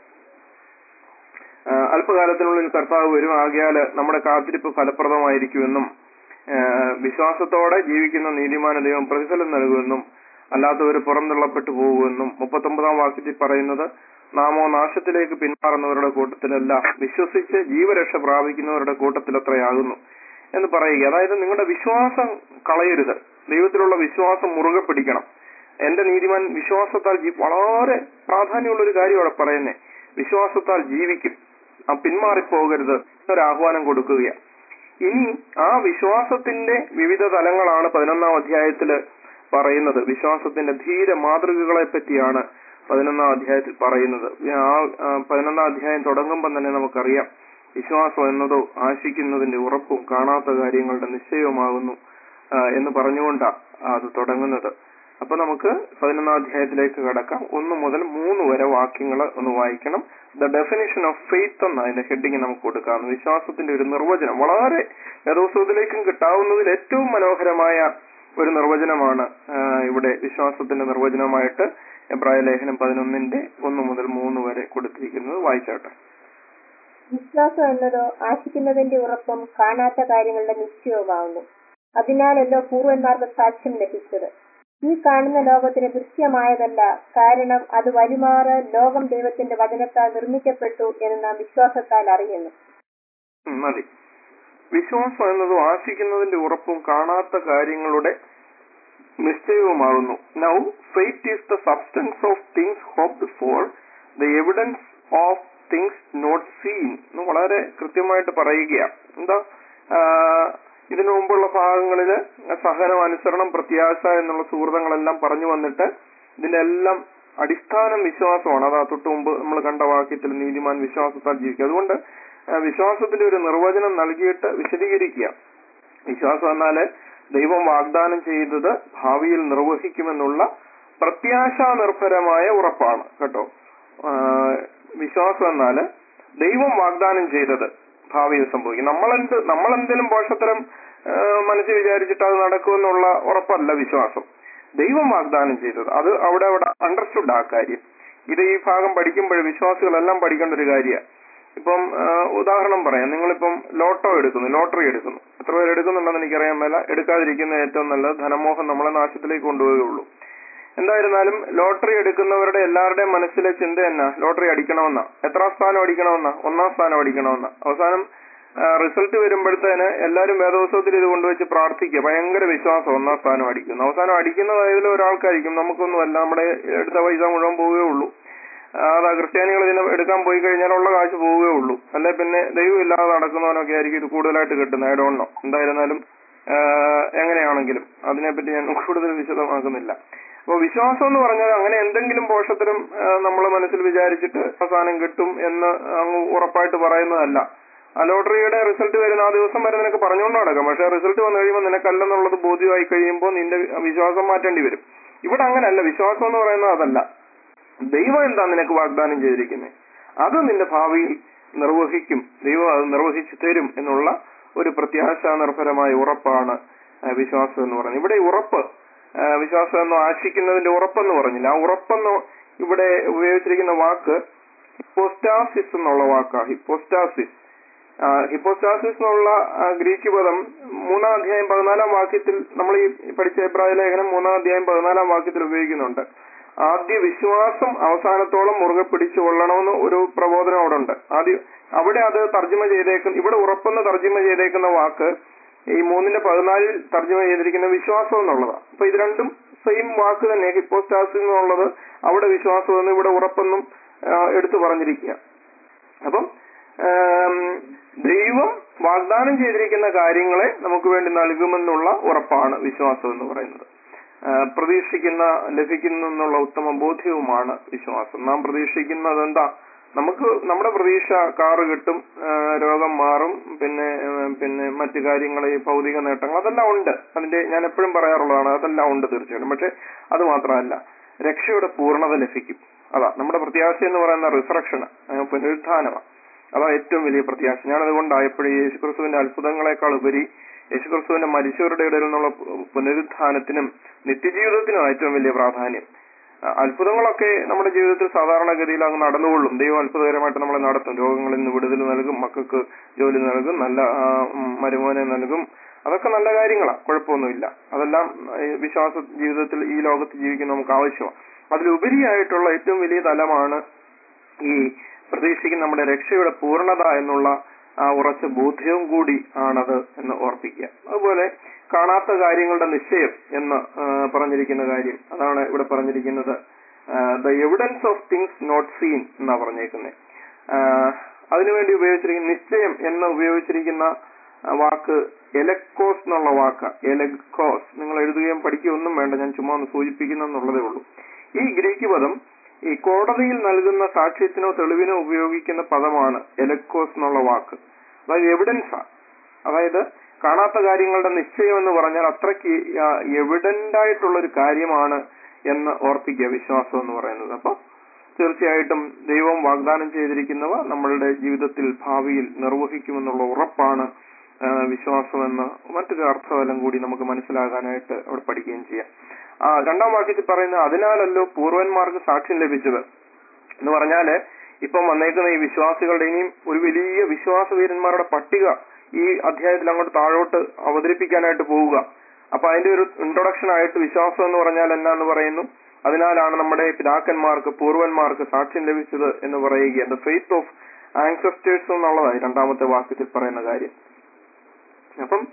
അല്പകാലത്തിനുള്ളിൽ കർത്താവ് വരും, ആകയാൽ നമ്മുടെ കാത്തിരിപ്പ് ഫലപ്രദമായിരിക്കുമെന്നും വിശ്വാസത്തോടെ ജീവിക്കുന്ന നീതിമാന ദൈവം പ്രതിഫലം നൽകുമെന്നും അല്ലാത്തവർ പുറംതള്ളപ്പെട്ടു പോകുമെന്നും 39-ാം വാക്യത്തിൽ പറയുന്നത്, നാമോ നാശത്തിലേക്ക് പിന്മാറുന്നവരുടെ കൂട്ടത്തിലല്ല, വിശ്വസിച്ച് ജീവരക്ഷ പ്രാപിക്കുന്നവരുടെ കൂട്ടത്തിലത്രയാകുന്നു എന്ന് പറയുക. അതായത് നിങ്ങളുടെ വിശ്വാസം കളയരുത്, ദൈവത്തിലുള്ള വിശ്വാസം മുറുകെ പിടിക്കണം. എന്റെ നീതിമാൻ വിശ്വാസത്താൽ വളരെ പ്രാധാന്യമുള്ള ഒരു കാര്യം അവിടെ പറയുന്നേ, വിശ്വാസത്താൽ ജീവിക്കും, പിന്മാറിപ്പോകരുത് എന്നൊരാഹ്വാനം കൊടുക്കുകയാണ്. ഇനി ആ വിശ്വാസത്തിന്റെ വിവിധ തലങ്ങളാണ് 11-ാം അധ്യായത്തില് പറയുന്നത്. വിശ്വാസത്തിന്റെ ധീര മാതൃകകളെ പറ്റിയാണ് 11-ാം അധ്യായത്തിൽ പറയുന്നത്. ആ 11-ാം അധ്യായം തുടങ്ങുമ്പോൾ തന്നെ നമുക്കറിയാം, വിശ്വാസം എന്നതോ ആശിക്കുന്നതിന്റെ ഉറപ്പും കാണാത്ത കാര്യങ്ങളുടെ നിശ്ചയവുമാകുന്നു എന്ന് പറഞ്ഞുകൊണ്ടാണ് അത് തുടങ്ങുന്നത്. അപ്പൊ നമുക്ക് 11-ാം അധ്യായത്തിലേക്ക് കടക്കാം. 1 മുതൽ 3 വരെ വാക്യങ്ങൾ ഒന്ന് വായിക്കണം. ദ ഡെഫിനിഷൻ ഓഫ് ഫെയ്ത്ത് എന്ന അതിന്റെ ഹെഡിങ് നമുക്ക് കൊടുക്കാം. വിശ്വാസത്തിന്റെ ഒരു നിർവചനം, വളരെ വേദോസ്തവത്തിലേക്കും കിട്ടാവുന്നതിൽ ഏറ്റവും മനോഹരമായ ഒരു നിർവചനമാണ് ഇവിടെ വിശ്വാസത്തിന്റെ നിർവചനമായിട്ട് എബ്രായ ലേഖനം 11-ന്റെ 1 മുതൽ 3 വരെ കൊടുത്തിരിക്കുന്നത്. വായിച്ചാട്ടെ. വിശ്വാസം എന്നതോ ആശിക്കുന്നതിന്റെ ഉറപ്പും കാണാത്ത കാര്യങ്ങളുടെ നിശ്ചയവുമാകുന്നു. അതിനാലല്ലോ പൂർവന്മാർക്ക് സാക്ഷ്യം ലഭിച്ചത്. ഈ കാണുന്ന ലോകത്തിന് ദൃശ്യമായതല്ല, കാരണം അത് വലുമാറ് ലോകം ദൈവത്തിന്റെ വചനത്താൽ നിർമ്മിക്കപ്പെട്ടു എന്ന് നാം വിശ്വാസത്താൽ അറിയുന്നു. മതി. വിശ്വാസം എന്നതും ആശിക്കുന്നതിന്റെ ഉറപ്പും കാണാത്ത കാര്യങ്ങളുടെ നിശ്ചയവുമാകുന്നു. Now faith is the substance of things hoped for, the evidence of things not seen എന്ന് വളരെ കൃത്യമായിട്ട് പറയുകയാണ്. എന്താ, ഇതിനു മുമ്പുള്ള ഭാഗങ്ങളില് സഹനം, അനുസരണം, പ്രത്യാശ എന്നുള്ള സുഹൃതങ്ങളെല്ലാം പറഞ്ഞു വന്നിട്ട് ഇതിന്റെ എല്ലാം അടിസ്ഥാനം വിശ്വാസമാണ്. അതാ തൊട്ട് മുമ്പ് നമ്മൾ കണ്ട വാക്യത്തിൽ നീതിമാൻ വിശ്വാസത്താൽ ജീവിക്കുക. അതുകൊണ്ട് വിശ്വാസത്തിന്റെ ഒരു നിർവചനം നൽകിയിട്ട് വിശദീകരിക്കുക. വിശ്വാസം എന്നാല് ദൈവം വാഗ്ദാനം ചെയ്തത് ഭാവിയിൽ നിർവഹിക്കുമെന്നുള്ള പ്രത്യാശാ നിർഭരമായ ഉറപ്പാണ് കേട്ടോ. വിശ്വാസം എന്നാല് ദൈവം വാഗ്ദാനം ചെയ്തത് ഭാവിയിൽ സംഭവിക്കും. നമ്മളെന്തെങ്കിലും പോഷത്തരം മനസ്സിൽ വിചാരിച്ചിട്ട് അത് നടക്കുമെന്നുള്ള ഉറപ്പല്ല വിശ്വാസം. ദൈവം വാഗ്ദാനം ചെയ്തത് അത് അവിടെ അണ്ടർസ്റ്റുഡ് ആ കാര്യം. ഇത് ഈ ഭാഗം പഠിക്കുമ്പോൾ വിശ്വാസികളെല്ലാം പഠിക്കേണ്ട ഒരു കാര്യമാണ്. ഇപ്പം ഉദാഹരണം പറയാം, നിങ്ങളിപ്പം ലോട്ടറി എടുക്കുന്നു. എത്ര പേര് എടുക്കുന്നുണ്ടെന്ന് എനിക്കറിയാൻ മേല. എടുക്കാതിരിക്കുന്ന ഏറ്റവും നല്ലത്. ധനമോഹം നമ്മളെ നാശത്തിലേക്ക് കൊണ്ടുപോവുകയുള്ളൂ. എന്തായിരുന്നാലും ലോട്ടറി എടുക്കുന്നവരുടെ എല്ലാവരുടെയും മനസ്സിലെ ചിന്ത എന്നാ, ലോട്ടറി അടിക്കണമെന്നാ. എത്രാം സ്ഥാനം അടിക്കണമെന്നാ? 1-ാം സ്ഥാനം അടിക്കണമെന്നാ. അവസാനം റിസൾട്ട് വരുമ്പോഴത്തേന് എല്ലാവരും വേദോത്സവത്തിൽ ഇത് കൊണ്ടുവച്ച് പ്രാർത്ഥിക്കുക, ഭയങ്കര വിശ്വാസം 1-ാം സ്ഥാനം അടിക്കുന്നു. അവസാനം അടിക്കുന്നതായാലും ഒരാൾക്കായിരിക്കും, നമുക്കൊന്നുമല്ല, നമ്മുടെ എടുത്ത പൈസ മുഴുവൻ പോവുകയുള്ളൂ. അതാ ക്രിസ്ത്യാനികൾ ഇതിനെ എടുക്കാൻ പോയി കഴിഞ്ഞാൽ ഉള്ള കാശ് പോവുകയുള്ളൂ. അല്ലെ പിന്നെ ദൈവം ഇല്ലാതെ നടക്കുന്നവനൊക്കെ ആയിരിക്കും ഇത് കൂടുതലായിട്ട് കിട്ടുന്നത്. I don't know. എന്തായിരുന്നാലും എങ്ങനെയാണെങ്കിലും അതിനെപ്പറ്റി ഞാൻ കൂടുതൽ വിശദമാക്കുന്നില്ല. അപ്പൊ വിശ്വാസം എന്ന് പറഞ്ഞാൽ അങ്ങനെ എന്തെങ്കിലും പോഷത്തിലും നമ്മളെ മനസ്സിൽ വിചാരിച്ചിട്ട് അവസാനം കിട്ടും എന്ന് അങ്ങ് ഉറപ്പായിട്ട് പറയുന്നതല്ല. ആ ലോട്ടറിയുടെ റിസൾട്ട് വരുന്ന ആ ദിവസം വരെ നിനക്ക് പറഞ്ഞുകൊണ്ട് നടക്കാം. പക്ഷെ റിസൾട്ട് വന്നു കഴിയുമ്പോൾ നിനക്കല്ലെന്നുള്ളത് ബോധ്യമായി കഴിയുമ്പോൾ നിന്റെ വിശ്വാസം മാറ്റേണ്ടി വരും. ഇവിടെ അങ്ങനെയല്ല. വിശ്വാസം എന്ന് പറയുന്നത് അതല്ല. ദൈവം എന്താ നിനക്ക് വാഗ്ദാനം ചെയ്തിരിക്കുന്നത് അത് നിന്റെ ഭാവിയിൽ നിർവഹിക്കും, ദൈവം അത് നിർവഹിച്ചു തരും എന്നുള്ള ഒരു പ്രത്യാശാ നിർഭരമായ ഉറപ്പാണ് വിശ്വാസം എന്ന് പറയുന്നത്. ഇവിടെ ഉറപ്പ്, വിശ്വാസം എന്നോ ആശിക്കുന്നതിന്റെ ഉറപ്പെന്ന് പറഞ്ഞില്ല. ആ ഉറപ്പെന്ന് ഇവിടെ ഉപയോഗിച്ചിരിക്കുന്ന വാക്ക് ഹിപ്പോസ്റ്റാസിസ് എന്നുള്ള വാക്കാണ്. ഹിപ്പോസ്റ്റാസിസ് എന്നുള്ള ഗ്രീക്ക് പദം 3-ാം അധ്യായം 14-ാം വാക്യത്തിൽ, നമ്മൾ ഈ പഠിച്ച എബ്രായ ലേഖനം 3-ാം അധ്യായം 14-ാം വാക്യത്തിൽ ഉപയോഗിക്കുന്നുണ്ട്. ആദ്യ വിശ്വാസം അവസാനത്തോളം മുറുകെ പിടിച്ചു കൊള്ളണമെന്ന് ഒരു പ്രബോധനം അവിടെ ഉണ്ട്. അവിടെ അത് തർജ്ജിമ ചെയ്തേക്കുന്ന, ഇവിടെ ഉറപ്പെന്ന് തർജ്ജിമ ചെയ്തേക്കുന്ന വാക്ക് ഈ 3-ന്റെ-14 തർജ്ജിമ ചെയ്തിരിക്കുന്ന വിശ്വാസം എന്നുള്ളതാണ്. അപ്പൊ ഇത് രണ്ടും സെയിം വാക്ക് തന്നെ. ഹിപ്പോസ്റ്റാസിസ് എന്നുള്ളത് അവിടെ വിശ്വാസം എന്നും ഇവിടെ ഉറപ്പെന്നും എടുത്തു പറഞ്ഞിരിക്കുക. അപ്പം ദൈവം വാഗ്ദാനം ചെയ്തിരിക്കുന്ന കാര്യങ്ങളെ നമുക്ക് വേണ്ടി നൽകുമെന്നുള്ള ഉറപ്പാണ് വിശ്വാസം എന്ന് പറയുന്നത്. പ്രതീക്ഷിക്കുന്ന ലഭിക്കുന്നു എന്നുള്ള ഉത്തമ ബോധ്യവുമാണ് വിശ്വാസം. നാം പ്രതീക്ഷിക്കുന്നത് എന്താ? നമുക്ക് നമ്മുടെ പ്രതീക്ഷ കാറ് കിട്ടും, രോഗം മാറും, പിന്നെ മറ്റു കാര്യങ്ങൾ, ഈ ഭൗതിക നേട്ടങ്ങൾ, അതെല്ലാം ഉണ്ട്. അതിന്റെ ഞാൻ എപ്പോഴും പറയാറുള്ളതാണ്, അതെല്ലാം ഉണ്ട് തീർച്ചയായിട്ടും. പക്ഷെ അത് മാത്രമല്ല, രക്ഷയുടെ പൂർണ്ണത ലഭിക്കും. അതാ നമ്മുടെ പ്രത്യാശ എന്ന് പറയുന്ന റിസറക്ഷൻ, പുനരുത്ഥാനമാണ്. അതാ ഏറ്റവും വലിയ പ്രത്യാശ. ഞാനതുകൊണ്ടാണ് എപ്പോഴും യേശുക്രിസ്തുവിന്റെ അത്ഭുതങ്ങളെക്കാൾ ഉപരി യേശുക്രിസ്തുവിന്റെ മരിച്ചവരുടെ ഇടയിൽ നിന്നുള്ള പുനരുത്ഥാനത്തിനും നിത്യജീവിതത്തിനും ഏറ്റവും വലിയ പ്രാധാന്യം. അത്ഭുതങ്ങളൊക്കെ നമ്മുടെ ജീവിതത്തിൽ സാധാരണഗതിയിൽ അങ്ങ് നടന്നുകൊള്ളും. ദൈവം അത്ഭുതകരമായിട്ട് നമ്മളെ നടത്തും. രോഗങ്ങളിൽ നിന്ന് വിടുതൽ നൽകും, മക്കൾക്ക് ജോലി നൽകും, നല്ല മരുമോനെ നൽകും. അതൊക്കെ നല്ല കാര്യങ്ങളാണ്, കുഴപ്പമൊന്നുമില്ല. അതെല്ലാം വിശ്വാസ ജീവിതത്തിൽ ഈ ലോകത്ത് ജീവിക്കുന്ന നമുക്ക് ആവശ്യമാണ്. അതിലുപരിയായിട്ടുള്ള ഏറ്റവും വലിയ തലമാണ് ഈ പ്രതീക്ഷിക്കുന്ന നമ്മുടെ രക്ഷയുടെ പൂർണ്ണത എന്നുള്ള ആ ഉറച്ച ബോധ്യവും കൂടി ആണത് എന്ന് ഓർപ്പിക്കുക. അതുപോലെ കാണാത്ത കാര്യങ്ങളുടെ നിശ്ചയം എന്ന് പറഞ്ഞിരിക്കുന്ന കാര്യം, അതാണ് ഇവിടെ പറഞ്ഞിരിക്കുന്നത്. The evidence of things not seen എന്നാ പറഞ്ഞേക്കുന്നത്. അതിനുവേണ്ടി ഉപയോഗിച്ചിരിക്കുന്ന നിശ്ചയം എന്ന് ഉപയോഗിച്ചിരിക്കുന്ന വാക്ക് എലക്കോസ് എന്നുള്ള വാക്ക്. എലക്കോസ് നിങ്ങൾ എഴുതുകയും പഠിക്കുകയും ഒന്നും വേണ്ട, ഞാൻ ചുമ്മാ ഒന്ന് സൂചിപ്പിക്കുന്നുള്ളതേ ഉള്ളൂ. ഈ ഗ്രീക്ക് പദം ഈ കോടതിയിൽ നൽകുന്ന സാക്ഷ്യത്തിനോ തെളിവിനോ ഉപയോഗിക്കുന്ന പദമാണ് എലക്കോസ് എന്നുള്ള വാക്ക്. അതായത് എവിഡൻസാ. അതായത് കാണാത്ത കാര്യങ്ങളുടെ നിശ്ചയം എന്ന് പറഞ്ഞാൽ അത്രയ്ക്ക് എവിഡന്റ് ആയിട്ടുള്ളൊരു കാര്യമാണ് എന്ന് ഓർപ്പിക്കുക വിശ്വാസം എന്ന് പറയുന്നത്. അപ്പൊ തീർച്ചയായിട്ടും ദൈവം വാഗ്ദാനം ചെയ്തിരിക്കുന്നവ നമ്മളുടെ ജീവിതത്തിൽ ഭാവിയിൽ നിർവഹിക്കുമെന്നുള്ള ഉറപ്പാണ് വിശ്വാസമെന്ന് മറ്റൊരു അർത്ഥമെല്ലാം കൂടി നമുക്ക് മനസ്സിലാകാനായിട്ട് അവിടെ പഠിക്കുകയും ചെയ്യാം. രണ്ടാം വാക്യത്തിൽ പറയുന്നത്, അതിനാലല്ലോ പൂർവന്മാർക്ക് സാക്ഷ്യം ലഭിച്ചത് എന്ന് പറഞ്ഞാല് ഇപ്പം വന്നേക്കുന്ന ഈ വിശ്വാസികളുടെ ഇനിയും ഒരു വലിയ വിശ്വാസവീരന്മാരുടെ പട്ടിക ഈ അധ്യായത്തിൽ അങ്ങോട്ട് താഴോട്ട് അവതരിപ്പിക്കാനായിട്ട് പോവുക. അപ്പൊ അതിന്റെ ഒരു ഇൻട്രൊഡക്ഷൻ ആയിട്ട് വിശ്വാസം എന്ന് പറഞ്ഞാൽ എന്നാന്ന് പറയുന്നു. അതിനാലാണ് നമ്മുടെ പിതാക്കന്മാർക്ക് പൂർവന്മാർക്ക് സാക്ഷ്യം ലഭിച്ചത് എന്ന് പറയുക. ദ ഫെയ്ത്ത് ഓഫ് ആൻസെസ്റ്റേഴ്സ് എന്നുള്ളതായി രണ്ടാമത്തെ വാക്യത്തിൽ പറയുന്ന കാര്യം. അപ്പം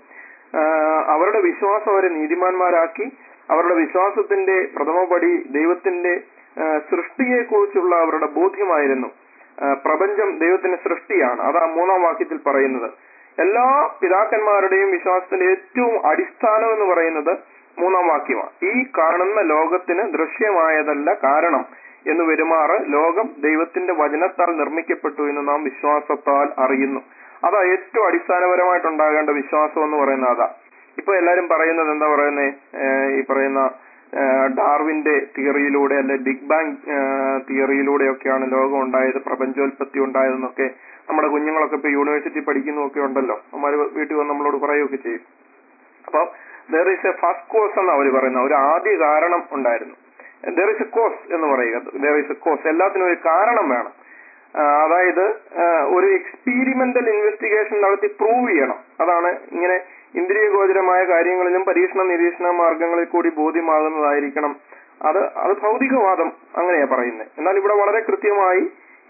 അവരുടെ വിശ്വാസം അവരെ നീതിമാന്മാരാക്കി. അവരുടെ വിശ്വാസത്തിന്റെ പ്രഥമപടി ദൈവത്തിന്റെ സൃഷ്ടിയെ കുറിച്ചുള്ള അവരുടെ ബോധ്യമായിരുന്നു. പ്രപഞ്ചം ദൈവത്തിന്റെ സൃഷ്ടിയാണ്. അതാ മൂന്നാം വാക്യത്തിൽ പറയുന്നത്. എല്ലാ പിതാക്കന്മാരുടെയും വിശ്വാസത്തിന്റെ ഏറ്റവും അടിസ്ഥാനം എന്ന് പറയുന്നത് മൂന്നാം വാക്യമാണ്. ഈ കാണുന്ന ലോകത്തിന് ദൃശ്യമായതല്ല കാരണം എന്ന് വരുമാറ് ലോകം ദൈവത്തിന്റെ വചനത്താൽ നിർമ്മിക്കപ്പെട്ടു എന്ന് നാം വിശ്വാസത്താൽ അറിയുന്നു. അതാ ഏറ്റവും അടിസ്ഥാനപരമായിട്ടുണ്ടാകേണ്ട വിശ്വാസം എന്ന് പറയുന്നത്. അതാ ഇപ്പൊ എല്ലാരും പറയുന്നത് എന്താ പറയുന്നത്, ഈ പറയുന്ന ഡാർവിന്റെ തിയറിയിലൂടെ അല്ലെ ബിഗ് ബാങ് തിയറിയിലൂടെയൊക്കെയാണ് ലോകം ഉണ്ടായത്, പ്രപഞ്ചോൽപത്തി ഉണ്ടായതെന്നൊക്കെ നമ്മുടെ കുഞ്ഞുങ്ങളൊക്കെ ഇപ്പൊ യൂണിവേഴ്സിറ്റി പഠിക്കുന്നൊക്കെ ഉണ്ടല്ലോ. നമ്മൾ വീട്ടിൽ വന്ന് നമ്മളോട് പറയുകയൊക്കെ ചെയ്യും. അപ്പൊ there is a first cause എന്ന് അവർ പറയുന്ന ഒരു ആദ്യ കാരണം ഉണ്ടായിരുന്നു. ദർ ഈസ് എ കോസ് എന്ന് പറയുക. ദർ ഈസ് എ കോസ്, എല്ലാത്തിനും ഒരു കാരണം വേണം. അതായത് ഒരു എക്സ്പീരിമെന്റൽ ഇൻവെസ്റ്റിഗേഷൻ നടത്തി പ്രൂവ് ചെയ്യണം. അതാണ് ഇങ്ങനെ ഇന്ദ്രിയഗോചരമായ കാര്യങ്ങളിലും പരീക്ഷണ നിരീക്ഷണ മാർഗങ്ങളിൽ കൂടി ബോധ്യമാകുന്നതായിരിക്കണം. അത് ഭൗതികവാദം അങ്ങനെയാ പറയുന്നത്. എന്നാൽ ഇവിടെ വളരെ കൃത്യമായി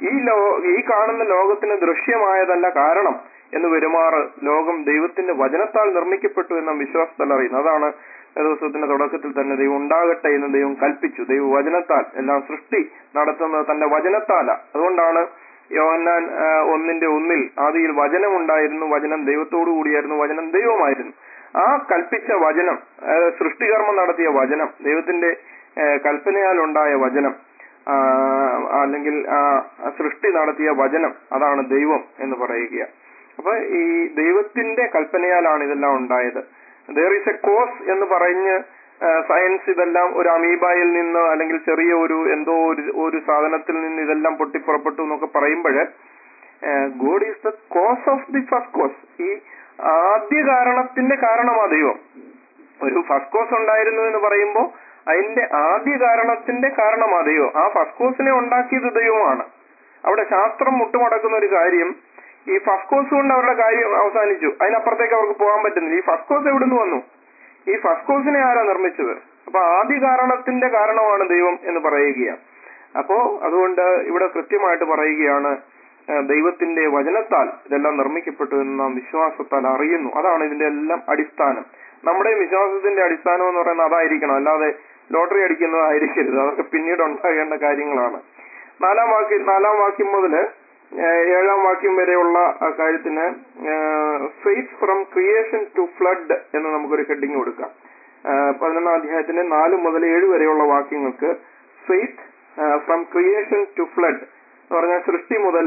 ഈ കാണുന്ന ലോകത്തിന് ദൃശ്യമായതല്ല കാരണം എന്ന് വരുമാറ് ലോകം ദൈവത്തിന്റെ വചനത്താൽ നിർമ്മിക്കപ്പെട്ടു എന്ന വിശ്വാസത്താൽ അറിയുന്നു. അതാണ് ദിവസത്തിന്റെ തുടക്കത്തിൽ തന്നെ ദൈവം ഉണ്ടാകട്ടെ എന്ന് ദൈവം കൽപ്പിച്ചു. ദൈവ വചനത്താൽ എല്ലാം സൃഷ്ടി നടത്തുന്നത് തന്റെ വചനത്താല. അതുകൊണ്ടാണ് യോഹന്നാൻ 1:1 ആദിയിൽ വചനം ഉണ്ടായിരുന്നു, വചനം ദൈവത്തോടു കൂടിയായിരുന്നു, വചനം ദൈവമായിരുന്നു. ആ കൽപ്പിച്ച വചനം, സൃഷ്ടികർമ്മം നടത്തിയ വചനം, ദൈവത്തിന്റെ കൽപ്പനയാൽ ഉണ്ടായ വചനം, അല്ലെങ്കിൽ സൃഷ്ടി നടത്തിയ വചനം, അതാണ് ദൈവം എന്ന് പറയുക. അപ്പൊ ഈ ദൈവത്തിന്റെ കൽപ്പനയാലാണ് ഇതെല്ലാം ഉണ്ടായത്. ദർ ഈസ് എ കോസ് എന്ന് പറഞ്ഞ് സയൻസ് ഇതെല്ലാം ഒരു അമീബായിൽ നിന്ന് അല്ലെങ്കിൽ ചെറിയ ഒരു സാധനത്തിൽ നിന്ന് ഇതെല്ലാം പൊട്ടിപ്പുറപ്പെട്ടു എന്നൊക്കെ പറയുമ്പോഴ് God is the cause of the first cause. ഈ ആദ്യ കാരണത്തിന്റെ കാരണമാ ദൈവം. ഒരു ഫസ്റ്റ് കോസ് ഉണ്ടായിരുന്നു എന്ന് പറയുമ്പോൾ അതിന്റെ ആദ്യ കാരണത്തിന്റെ കാരണമാ ദൈവം. ആ ഫസ്റ്റ് കോസിനെ ഉണ്ടാക്കിയത് ദൈവമാണ്. അവിടെ ശാസ്ത്രം മുട്ടുമടക്കുന്ന ഒരു കാര്യം, ഈ ഫസ്റ്റ് കോസ് കൊണ്ട് അവരുടെ കാര്യം അവസാനിച്ചു, അതിനപ്പുറത്തേക്ക് അവർക്ക് പോകാൻ പറ്റുന്നില്ല. ഈ ഫസ്റ്റ് കോസ് എവിടുന്ന് വന്നു? ഈ ഫസ്റ്റ് കോസിനെ ആരാ നിർമ്മിച്ചത്? അപ്പൊ ആദ്യ കാരണത്തിന്റെ കാരണമാണ് ദൈവം എന്ന് പറയുകയാണ്. അപ്പോ അതുകൊണ്ട് ഇവിടെ കൃത്യമായിട്ട് പറയുകയാണ്, ദൈവത്തിന്റെ വചനത്താൽ ഇതെല്ലാം നിർമ്മിക്കപ്പെട്ടു എന്ന് നാം വിശ്വാസത്താൽ അറിയുന്നു. അതാണ് ഇതിന്റെ എല്ലാം അടിസ്ഥാനം. നമ്മുടെ വിശ്വാസത്തിന്റെ അടിസ്ഥാനം എന്ന് പറയുന്നത് അതായിരിക്കണം, അല്ലാതെ ലോട്ടറി അടിക്കുന്നതായിരിക്കരുത്. അതൊക്കെ പിന്നീട് ഉണ്ടാകേണ്ട കാര്യങ്ങളാണ്. നാലാം വാക്യം മുതല് 7-ാം വാക്യം വരെയുള്ള ആ കാര്യത്തിന് faith from creation to flood എന്ന് നമുക്കൊരു ഹെഡിങ് കൊടുക്കാം. 11-ാം അധ്യായത്തിന്റെ 4 മുതൽ 7 വരെയുള്ള വാക്യങ്ങൾക്ക് faith from creation to flood എന്ന് പറഞ്ഞാൽ സൃഷ്ടി മുതൽ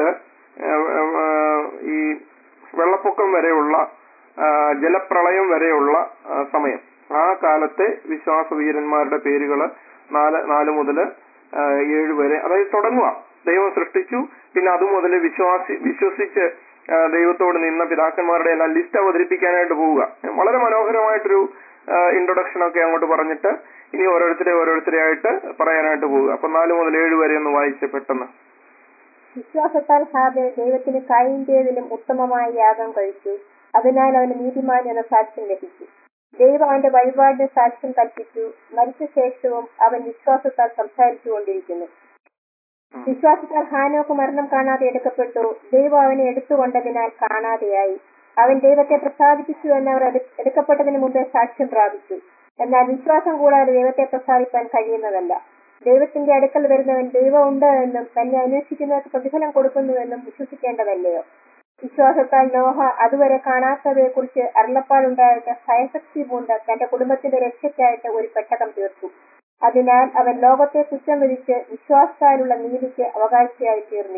ഈ വെള്ളപ്പൊക്കം വരെയുള്ള ജലപ്രളയം വരെയുള്ള സമയം, ആ കാലത്തെ വിശ്വാസവീരന്മാരുടെ പേരുകൾ 4 മുതൽ 7 വരെ, അതായത് തുടങ്ങുക. ദൈവം സൃഷ്ടിച്ചു, പിന്നെ അതുമുതൽ വിശ്വസിച്ച് ദൈവത്തോട് നിന്ന പിതാക്കന്മാരുടെ എല്ലാം ലിസ്റ്റ് അവതരിപ്പിക്കാനായിട്ട് പോവുക. വളരെ മനോഹരമായിട്ടൊരു ഇൻട്രൊഡക്ഷൻ ഒക്കെ അങ്ങോട്ട് പറഞ്ഞിട്ട് ഇനി ഓരോരുത്തരെയായിട്ട് പറയാനായിട്ട് പോവുക. അപ്പൊ 4 മുതൽ 7 വരെ ഒന്ന് വായിച്ച് പെട്ടെന്ന്. വിശ്വാസത്താൽ ഹാബേൽ ദൈവത്തിന് കയീന്റേതിലും ഉത്തമമായ യാഗം കഴിച്ചു. അതിനാൽ അവന് നീതിമാൻ എന്ന സാക്ഷ്യം ലഭിച്ചു. ദൈവം അവന്റെ വഴിപാടിന് സാക്ഷ്യം കൽപ്പിച്ചു. മരിച്ച ശേഷവും അവൻ വിശ്വാസത്താൽ സംസാരിച്ചു കൊണ്ടിരിക്കുന്നു. വിശ്വാസത്താൽ ഹാനോക്ക് മരണം കാണാതെ എടുക്കപ്പെട്ടു. ദൈവം അവനെ എടുത്തുകൊണ്ടതിനാൽ കാണാതെയായി. അവൻ ദൈവത്തെ പ്രസാദിപ്പിച്ചു എന്നവർ എടുക്കപ്പെട്ടതിന് മുമ്പേ സാക്ഷ്യം പ്രാപിച്ചു. എന്നാൽ വിശ്വാസം കൂടാതെ ദൈവത്തെ പ്രസാദിപ്പാൻ കഴിയുന്നതല്ല. ദൈവത്തിന്റെ അടുക്കൽ വരുന്നവൻ ദൈവമുണ്ട് എന്നും തന്നെ അന്വേഷിക്കുന്നവർക്ക് പ്രതിഫലം കൊടുക്കുന്നുവെന്നും വിശ്വസിക്കേണ്ടതല്ലയോ? വിശ്വാസത്താൽ നോഹ അതുവരെ കാണാത്തവയെ കുറിച്ച് അരുളപ്പാടുണ്ടായിട്ട് ഭയഭക്തി പൂണ്ട് തന്റെ കുടുംബത്തിന്റെ രക്ഷയ്ക്കായിട്ട് ഒരു പെട്ടകം തീർത്തു. അതിനാൽ അവൻ ലോകത്തെ കുറ്റം വിധിച്ച് വിശ്വാസത്താലുള്ള നീതിക്ക് അവകാശിയായി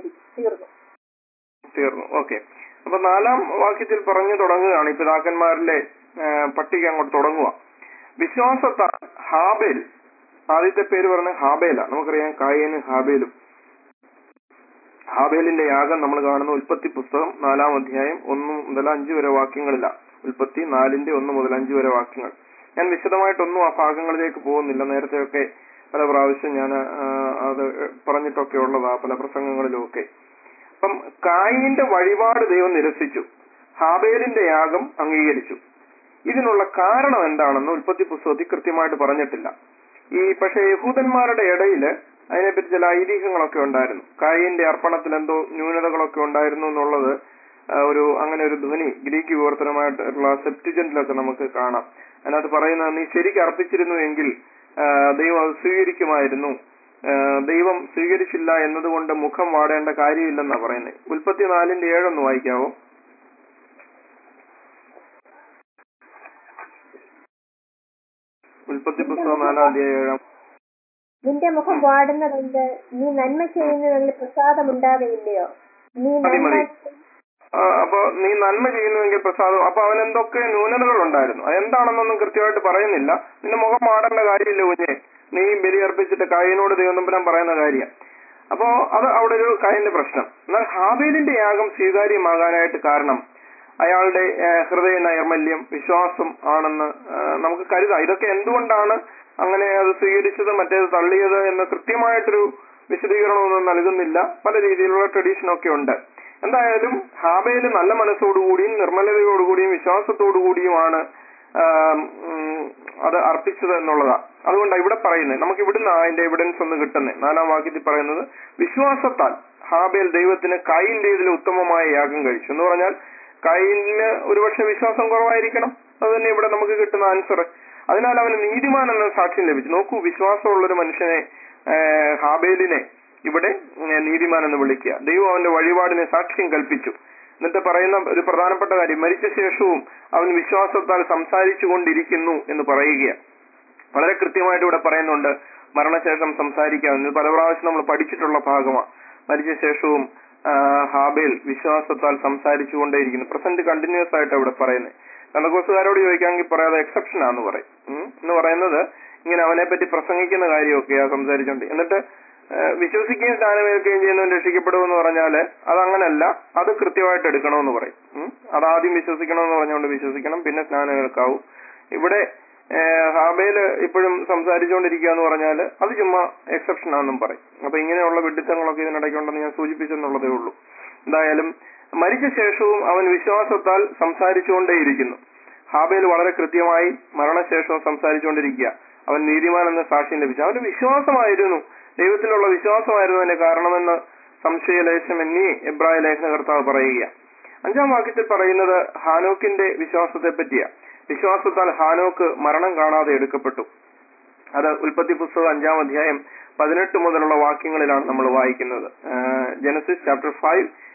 തീർന്നു. ഓക്കെ. അപ്പൊ 4-ാം വാക്യത്തിൽ പറഞ്ഞു തുടങ്ങുകയാണ് ഈ പിതാക്കന്മാരിലെ പട്ടിക അങ്ങോട്ട് തുടങ്ങുക. വിശ്വാസത്താൽ ഹാബേൽ, ആദ്യത്തെ പേര് പറഞ്ഞ ഹാബേലാണ്. നമുക്കറിയാം കായേനും ഹാബേലും. ഹാബേലിന്റെ യാഗം നമ്മൾ കാണുന്ന ഉൽപ്പത്തി പുസ്തകം 4-ാം അധ്യായം 1 മുതൽ 5 വരെ വാക്യങ്ങളിലാണ്. ഉൽപ്പത്തി 4-ന്റെ 1 മുതൽ 5 വരെ വാക്യങ്ങൾ. ഞാൻ വിശദമായിട്ടൊന്നും ആ ഭാഗങ്ങളിലേക്ക് പോകുന്നില്ല. നേരത്തെയൊക്കെ പല പ്രാവശ്യം ഞാൻ അത് പറഞ്ഞിട്ടൊക്കെ ഉള്ളതാ പല പ്രസംഗങ്ങളിലുമൊക്കെ. അപ്പം കായീന്റെ വഴിപാട് ദൈവം നിരസിച്ചു, ഹാബേലിന്റെ യാഗം അംഗീകരിച്ചു. ഇതിനുള്ള കാരണം എന്താണെന്ന് ഉൽപ്പത്തി പുസ്തകത്തിൽ കൃത്യമായിട്ട് പറഞ്ഞിട്ടില്ല. പക്ഷെ യഹൂദന്മാരുടെ ഇടയിൽ അതിനെപ്പറ്റി ചില ഐതിഹ്യങ്ങളൊക്കെ ഉണ്ടായിരുന്നു. കായീന്റെ അർപ്പണത്തിൽ എന്തോ ന്യൂനതകളൊക്കെ ഉണ്ടായിരുന്നു എന്നുള്ളത് അങ്ങനെ ഒരു ധ്വനി ഗ്രീക്ക് വിവർത്തനമായിട്ടുള്ള സെപ്റ്റുജന്റിലൊക്കെ നമുക്ക് കാണാം. അതിനകത്ത് പറയുന്നത്, നീ ശരിക്കും അർപ്പിച്ചിരുന്നു എങ്കിൽ ദൈവം അത് സ്വീകരിക്കുമായിരുന്നു, ദൈവം സ്വീകരിച്ചില്ല എന്നതുകൊണ്ട് മുഖം വാടേണ്ട കാര്യമില്ലെന്നാ പറയുന്നത്. ഉൽപ്പത്തി 4-ന്റെ 7 ഒന്ന് വായിക്കാവോ? ഉൽപ്പത്തി പുസ്തകം 4-ാം അധ്യായം 7. നിന്റെ മുഖം വാടുന്നതെന്ത്? നീ നന്മ ചെയ്യുന്നതിൽ പ്രസാദമുണ്ടാകയില്ലയോ? അപ്പൊ നീ നന്മ ചെയ്യുന്നുവെങ്കിൽ പ്രസാദം. അപ്പൊ അവൻ എന്തൊക്കെ ന്യൂനതകൾ ഉണ്ടായിരുന്നു, അതെന്താണെന്നൊന്നും കൃത്യമായിട്ട് പറയുന്നില്ല. നിന്റെ മുഖം മാടേണ്ട കാര്യമില്ല കുഞ്ഞെ, നീ ബലി അർപ്പിച്ചിട്ട് കായീനോട് ദൈവം തമ്പുരാൻ പറയുന്ന കാര്യം. അപ്പോ അത് അവിടെ ഒരു കായീന്റെ പ്രശ്നം. എന്നാൽ ഹാബേലിന്റെ യാഗം സ്വീകാര്യമാകാനായിട്ട് കാരണം അയാളുടെ ഹൃദയ നൈർമല്യം, വിശ്വാസം ആണെന്ന് നമുക്ക് കരുതാം. ഇതൊക്കെ എന്തുകൊണ്ടാണ് അങ്ങനെ അത് സ്വീകരിച്ചത് മറ്റേത് തള്ളിയത് എന്ന് കൃത്യമായിട്ടൊരു വിശദീകരണമൊന്നും നൽകുന്നില്ല. പല രീതിയിലുള്ള ട്രഡീഷനൊക്കെ ഉണ്ട്. എന്തായാലും ഹാബേല് നല്ല മനസ്സോടുകൂടിയും നിർമ്മലതയോടുകൂടിയും വിശ്വാസത്തോടുകൂടിയുമാണ് അത് അർപ്പിച്ചത് എന്നുള്ളതാണ്. അതുകൊണ്ടാണ് ഇവിടെ പറയുന്നത്. നമുക്ക് ഇവിടുന്ന് അതിന്റെ എവിഡൻസ് ഒന്ന് കിട്ടുന്നത്. 4-ാം വാക്യത്തിൽ പറയുന്നത്, വിശ്വാസത്താൽ ഹാബേൽ ദൈവത്തിന് കായീന്റേതിൽ ഉത്തമമായ യാഗം കഴിച്ചു എന്ന് പറഞ്ഞാൽ കായീന് ഒരുപക്ഷെ വിശ്വാസം കുറവായിരിക്കണം. അത് തന്നെ ഇവിടെ നമുക്ക് കിട്ടുന്ന ആൻസർ. അതിനാൽ അവന് നീതിമാൻ എന്ന സാക്ഷ്യം ലഭിച്ചു. നോക്കൂ, വിശ്വാസമുള്ളൊരു മനുഷ്യനെ ഹാബേലിനെ ഇവിടെ നീതിമാൻ എന്ന് വിളിക്കുക. ദൈവം അവന്റെ വഴിപാടിനെ സാക്ഷ്യം കൽപ്പിച്ചു. എന്നിട്ട് പറയുന്ന ഒരു പ്രധാനപ്പെട്ട കാര്യം, മരിച്ച ശേഷവും അവൻ വിശ്വാസത്താൽ സംസാരിച്ചു കൊണ്ടിരിക്കുന്നു എന്ന് പറയുകയാണ്. വളരെ കൃത്യമായിട്ട് ഇവിടെ പറയുന്നുണ്ട് മരണശേഷം സംസാരിക്കാമെന്ന്. പല പ്രാവശ്യം നമ്മൾ പഠിച്ചിട്ടുള്ള ഭാഗമാണ്. മരിച്ച ശേഷവും ഹാബേൽ വിശ്വാസത്താൽ സംസാരിച്ചു കൊണ്ടേയിരിക്കുന്നു. പ്രസന്റ് കണ്ടിന്യൂസ് ആയിട്ട് ഇവിടെ പറയുന്നത്. പെന്തക്കോസ്തുകാരോട് ചോദിക്കാമെങ്കിൽ പറയാതെ എക്സെപ്ഷൻ ആന്ന് പറയും. എന്ന് പറയുന്നത് ഇങ്ങനെ അവനെ പറ്റി പ്രസംഗിക്കുന്ന കാര്യമൊക്കെയാ സംസാരിച്ചോണ്ട്. എന്നിട്ട് വിശ്വസിക്കുകയും സ്ഥാനമേൽക്കുകയും ചെയ്യുന്നവൻ രക്ഷിക്കപ്പെടുമെന്ന് പറഞ്ഞാല് അതങ്ങനല്ല, അത് കൃത്യമായിട്ട് എടുക്കണമെന്ന് പറയും. അതാദ്യം വിശ്വസിക്കണമെന്ന് പറഞ്ഞുകൊണ്ട് വിശ്വസിക്കണം, പിന്നെ സ്നാനമേൽക്കാവൂ. ഇവിടെ ഹാബേല് ഇപ്പോഴും സംസാരിച്ചുകൊണ്ടിരിക്കുക എന്ന് പറഞ്ഞാൽ അത് ചുമ്മാ എക്സെപ്ഷൻ ആണെന്നും പറയും. അപ്പൊ ഇങ്ങനെയുള്ള വിഡിത്തങ്ങളൊക്കെ ഇതിനിടയ്ക്കുണ്ടെന്ന് ഞാൻ സൂചിപ്പിച്ചെന്നുള്ളതേ ഉള്ളൂ. എന്തായാലും മരിച്ച ശേഷവും അവൻ വിശ്വാസത്താൽ സംസാരിച്ചുകൊണ്ടേയിരിക്കുന്നു. ഹാബേൽ വളരെ കൃത്യമായി മരണശേഷവും സംസാരിച്ചുകൊണ്ടിരിക്കുക. അവൻ നീതിമാൻ എന്ന സാക്ഷ്യം ലഭിച്ചു. അവന്റെ വിശ്വാസമായിരുന്നു, ദൈവത്തിലുള്ള വിശ്വാസമായിരുന്നു അതിന്റെ കാരണമെന്ന് സംശയലേശം എന്നീ എബ്രായ ലേഖന കർത്താവ് പറയുക. 5-ാം വാക്യത്തിൽ പറയുന്നത് ഹാനോക്കിന്റെ വിശ്വാസത്തെ പറ്റിയാ. വിശ്വാസത്താൽ ഹാനോക്ക് മരണം കാണാതെ എടുക്കപ്പെട്ടു. അത് ഉൽപ്പത്തി പുസ്തകം 5-ാം അധ്യായം 18 മുതലുള്ള വാക്യങ്ങളിലാണ് നമ്മൾ വായിക്കുന്നത്. Genesis chapter 5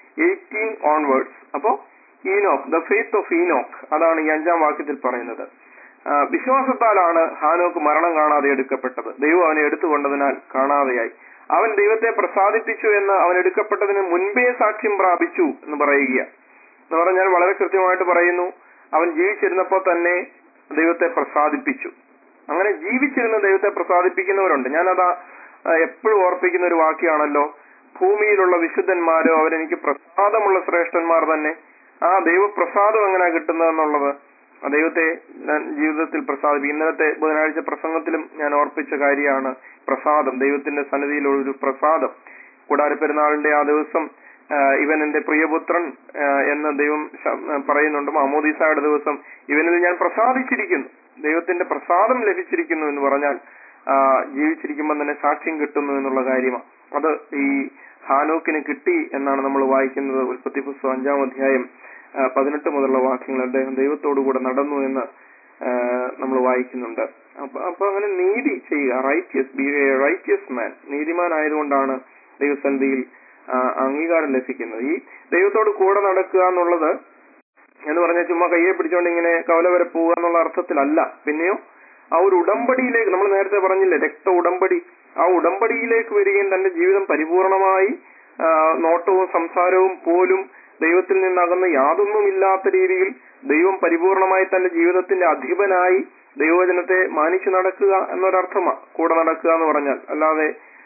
18 onwards. അപ്പോ Enoch, the faith of Enoch, അതാണ് ഈ 5-ാം വാക്യത്തിൽ പറയുന്നത്. വിശ്വാസത്താലാണ് ഹാനോക്ക് മരണം കാണാതെ എടുക്കപ്പെട്ടത്. ദൈവം അവനെ എടുത്തുകൊണ്ടതിനാൽ കാണാതെയായി. അവൻ ദൈവത്തെ പ്രസാദിപ്പിച്ചു എന്ന് അവൻ എടുക്കപ്പെട്ടതിന് മുൻപേ സാക്ഷ്യം പ്രാപിച്ചു എന്ന് പറയുക എന്ന് പറഞ്ഞാൽ വളരെ കൃത്യമായിട്ട് പറയുന്നു, അവൻ ജീവിച്ചിരുന്നപ്പോൾ തന്നെ ദൈവത്തെ പ്രസാദിപ്പിച്ചു. അങ്ങനെ ജീവിച്ചിരുന്ന ദൈവത്തെ പ്രസാദിപ്പിക്കുന്നവരുണ്ട്. ഞാനതാ എപ്പോഴും ഓർപ്പിക്കുന്ന ഒരു വാക്യാണല്ലോ, ഭൂമിയിലുള്ള വിശുദ്ധന്മാരോ അവരെനിക്ക് പ്രസാദമുള്ള ശ്രേഷ്ഠന്മാർ തന്നെ. ആ ദൈവപ്രസാദം എങ്ങനെയാ കിട്ടുന്നതെന്നുള്ളത്, ദൈവത്തെ ഞാൻ ജീവിതത്തിൽ പ്രസാദിപ്പിക്കും. ഇന്നലത്തെ ബുധനാഴ്ച പ്രസംഗത്തിലും ഞാൻ ഓർപ്പിച്ച കാര്യമാണ് പ്രസാദം, ദൈവത്തിന്റെ സന്നിധിയിലുള്ള ഒരു പ്രസാദം. കൂടാരപ്പെരുന്നാളിന്റെ ആ ദിവസം ഇവൻ എന്റെ പ്രിയപുത്രൻ എന്ന് ദൈവം പറയുന്നുണ്ട്. മാമോദീസയുടെ ദിവസം ഇവനിൽ ഞാൻ പ്രസാദിച്ചിരിക്കുന്നു, ദൈവത്തിന്റെ പ്രസാദം ലഭിച്ചിരിക്കുന്നു എന്ന് പറഞ്ഞാൽ ജീവിച്ചിരിക്കുമ്പോൾ തന്നെ സാക്ഷ്യം കിട്ടുന്നു എന്നുള്ള കാര്യമാണ്. അത് ഈ ഹാനോക്കിന് കിട്ടി എന്നാണ് നമ്മൾ വായിക്കുന്നത്. ഉൽപ്പത്തി പുസ്തകം 5-ാം അധ്യായം 18 മുതലുള്ള വാക്യങ്ങൾ അദ്ദേഹം ദൈവത്തോടുകൂടെ നടന്നു എന്ന് നമ്മൾ വായിക്കുന്നുണ്ട്. അപ്പൊ അങ്ങനെ നീതി ചെയ്യുക, righteous, be a righteous man, നീതിമാനായതുകൊണ്ടാണ് ദൈവസന്നിധിയിൽ അംഗീകാരം ലഭിക്കുന്നത്. ഈ ദൈവത്തോട് കൂടെ നടക്കുക എന്നുള്ളത് എന്ന് പറഞ്ഞാൽ ചുമ്മാ കയ്യെ പിടിച്ചോണ്ട് ഇങ്ങനെ കവല വരെ പോവുക എന്നുള്ള അർത്ഥത്തിലല്ല. പിന്നെയോ ആ ഒരു ഉടമ്പടിയിലേക്ക്, നമ്മൾ നേരത്തെ പറഞ്ഞില്ലേ രക്ത ഉടമ്പടി, ആ ഉടമ്പടിയിലേക്ക് വരികയും തന്റെ ജീവിതം പരിപൂർണമായി നോട്ടവും സംസാരവും പോലും ദൈവത്തിൽ നിന്നകന്ന് യാതൊന്നുമില്ലാത്ത രീതിയിൽ ദൈവം പരിപൂർണമായി തന്റെ ജീവിതത്തിന്റെ അധിപനായി ദൈവവചനത്തെ മാനിച്ചു നടക്കുക എന്നൊരർത്ഥമാണ് കൂടെ നടക്കുക എന്ന് പറഞ്ഞാൽ. അല്ലാതെ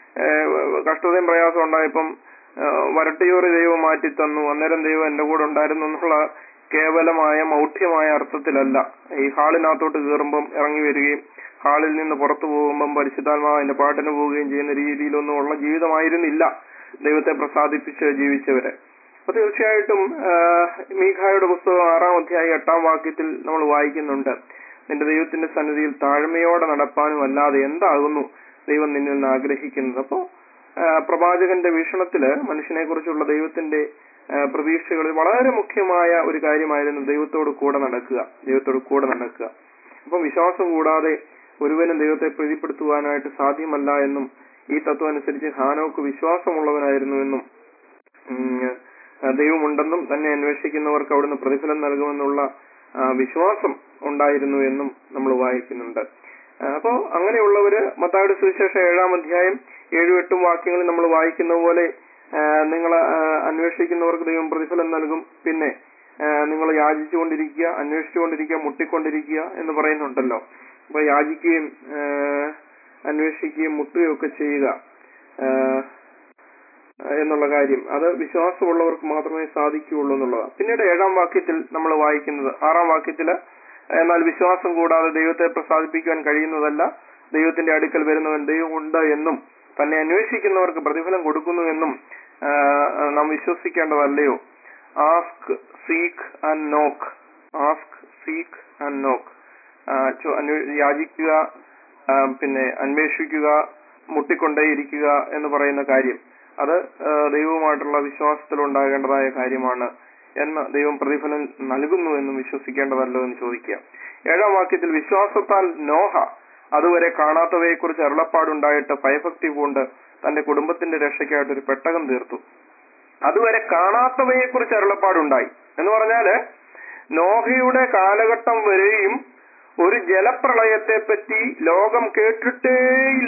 കഷ്ടതയും പ്രയാസം ഉണ്ടായപ്പം വരട്ടിയോറ് ദൈവം മാറ്റി തന്നു, അന്നേരം ദൈവം എന്റെ കൂടെ ഉണ്ടായിരുന്നു എന്നുള്ള കേവലമായ മൗഢ്യമായ അർത്ഥത്തിലല്ല. ഈ ഹാളിനകത്തോട്ട് കയറുമ്പം ഇറങ്ങി വരികയും ഹാളിൽ നിന്ന് പുറത്തു പോകുമ്പം പരിശുദ്ധാത്മാവ് അതിന്റെ പാട്ടിന് പോവുകയും ചെയ്യുന്ന രീതിയിലൊന്നും ഉള്ള ജീവിതമായിരുന്നില്ല ദൈവത്തെ പ്രസാദിപ്പിച്ച് ജീവിച്ചവരെ. അപ്പൊ തീർച്ചയായിട്ടും മീഖായുടെ പുസ്തകം 6-ാം അധ്യായം 8-ാം വാക്യത്തിൽ നമ്മൾ വായിക്കുന്നുണ്ട്, നിന്റെ ദൈവത്തിന്റെ സന്നിധിയിൽ താഴ്മയോടെ നടപ്പാനും അല്ലാതെ എന്താകുന്നു ദൈവം നിന്നിൽ നിന്ന് ആഗ്രഹിക്കുന്നത്. അപ്പോ പ്രവാചകന്റെ വീക്ഷണത്തില് മനുഷ്യനെ കുറിച്ചുള്ള ദൈവത്തിന്റെ പ്രതീക്ഷകളിൽ വളരെ മുഖ്യമായ ഒരു കാര്യമായിരുന്നു ദൈവത്തോട് കൂടെ നടക്കുക, ദൈവത്തോട് കൂടെ നടക്കുക. അപ്പം വിശ്വാസം കൂടാതെ ഒരുവനും ദൈവത്തെ പ്രീതിപ്പെടുത്തുവാനായിട്ട് സാധ്യമല്ല എന്നും ഈ തത്വം അനുസരിച്ച് ഹാനോക്ക് വിശ്വാസമുള്ളവനായിരുന്നു എന്നും ദൈവമുണ്ടെന്നും തന്നെ അന്വേഷിക്കുന്നവർക്ക് അവിടുന്ന് പ്രതിഫലം നൽകുമെന്നുള്ള വിശ്വാസം ഉണ്ടായിരുന്നു എന്നും നമ്മൾ വായിക്കുന്നുണ്ട്. അപ്പോ അങ്ങനെയുള്ളവര് മത്തായിയുടെ സുവിശേഷം 7-ാം അധ്യായം 7-8 വാക്യങ്ങളിൽ നമ്മൾ വായിക്കുന്ന പോലെ നിങ്ങൾ അന്വേഷിക്കുന്നവർക്ക് ദൈവം പ്രതിഫലം നൽകും, പിന്നെ നിങ്ങൾ യാചിച്ചുകൊണ്ടിരിക്കുക, അന്വേഷിച്ചുകൊണ്ടിരിക്കുക, മുട്ടിക്കൊണ്ടിരിക്കുക എന്ന് പറയുന്നുണ്ടല്ലോ. അപ്പൊ യാചിക്കുകയും അന്വേഷിക്കുകയും മുട്ടുകയും ഒക്കെ ചെയ്യുക എന്നുള്ള കാര്യം അത് വിശ്വാസമുള്ളവർക്ക് മാത്രമേ സാധിക്കുകയുള്ളൂ എന്നുള്ളതാണ്. പിന്നീട് 7-ാം വാക്യത്തിൽ നമ്മൾ വായിക്കുന്നത്, 6-ാം വാക്യത്തില് എന്നാൽ വിശ്വാസം കൂടാതെ ദൈവത്തെ പ്രസാദിപ്പിക്കാൻ കഴിയുന്നതല്ല, ദൈവത്തിന്റെ അടുക്കൽ വരുന്നവൻ ദൈവമുണ്ട് എന്നും തന്നെ അന്വേഷിക്കുന്നവർക്ക് പ്രതിഫലം കൊടുക്കുന്നു എന്നും നാം വിശ്വസിക്കേണ്ടതല്ലയോ? Ask, seek and knock, ask, seek and knock, യാചിക്കുക, പിന്നെ അന്വേഷിക്കുക, മുട്ടിക്കൊണ്ടേയിരിക്കുക എന്ന് പറയുന്ന കാര്യം അത് ദൈവവുമായിട്ടുള്ള വിശ്വാസത്തിൽ ഉണ്ടാകേണ്ടതായ കാര്യമാണ് എന്ന് ദൈവം പ്രതിഫലം നൽകുന്നു എന്നും വിശ്വസിക്കേണ്ടതല്ലോ എന്ന് ചോദിക്കുക. 7-ാം വാക്യത്തിൽ വിശ്വാസത്താൽ നോഹ അതുവരെ കാണാത്തവയെക്കുറിച്ച് അരുളപ്പാടുണ്ടായിട്ട് ഭയഭക്തി കൊണ്ട് തന്റെ കുടുംബത്തിന്റെ രക്ഷയ്ക്കായിട്ട് ഒരു പെട്ടകം തീർത്തു. അതുവരെ കാണാത്തവയെക്കുറിച്ച് അരുളപ്പാടുണ്ടായി എന്ന് പറഞ്ഞാല് നോഹയുടെ കാലഘട്ടം വരെയും ഒരു ജലപ്രളയത്തെ പറ്റി ലോകം കേട്ടിട്ടേയില്ല.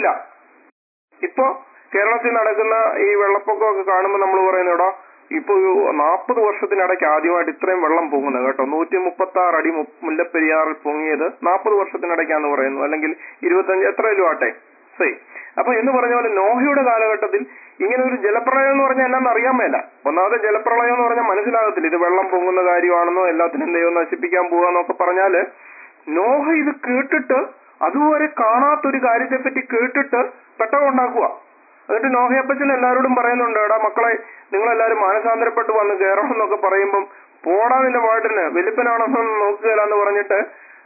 ഇപ്പോ കേരളത്തിൽ നടക്കുന്ന ഈ വെള്ളപ്പൊക്കമൊക്കെ കാണുമ്പോൾ നമ്മൾ പറയുന്നോടാ ഇപ്പൊ 40 വർഷത്തിനിടയ്ക്ക് ആദ്യമായിട്ട് ഇത്രയും വെള്ളം പൊങ്ങുന്നത് കേട്ടോ. 136 അടി മുല്ലപ്പെരിയാറിൽ പൊങ്ങിയത് 40 വർഷത്തിനിടയ്ക്കാന്ന് പറയുന്നു, അല്ലെങ്കിൽ 25 എത്രയിലും ആട്ടെ. അപ്പൊ എന്ന് പറഞ്ഞ പോലെ നോഹയുടെ കാലഘട്ടത്തിൽ ഇങ്ങനെ ഒരു ജലപ്രളയം എന്ന് പറഞ്ഞാൽ എന്നാന്ന് അറിയാൻ മേല. ഒന്നാമത്തെ ജലപ്രളയം എന്ന് പറഞ്ഞാൽ മനസ്സിലാകത്തില്ല, ഇത് വെള്ളം പൊങ്ങുന്ന കാര്യമാണെന്നോ എല്ലാത്തിനും ദൈവം നശിപ്പിക്കാൻ പോവാന്നൊക്കെ പറഞ്ഞാല് നോഹ ഇത് കേട്ടിട്ട് അതുവരെ കാണാത്തൊരു കാര്യത്തെപ്പറ്റി കേട്ടിട്ട് പെട്ടകം ഉണ്ടാക്കുക. എന്നിട്ട് നോഹയപ്പച്ചൻ എല്ലാവരോടും പറയുന്നുണ്ട്, എടാ മക്കളെ നിങ്ങളെല്ലാരും മാനസാന്തരപ്പെട്ട് വന്ന് കയറണം എന്നൊക്കെ പറയുമ്പം പോടാ നിന്റെ പാട്ടിന് വെളുപ്പനാണെന്നൊന്നും നോക്കുകയില്ല എന്ന് പറഞ്ഞിട്ട്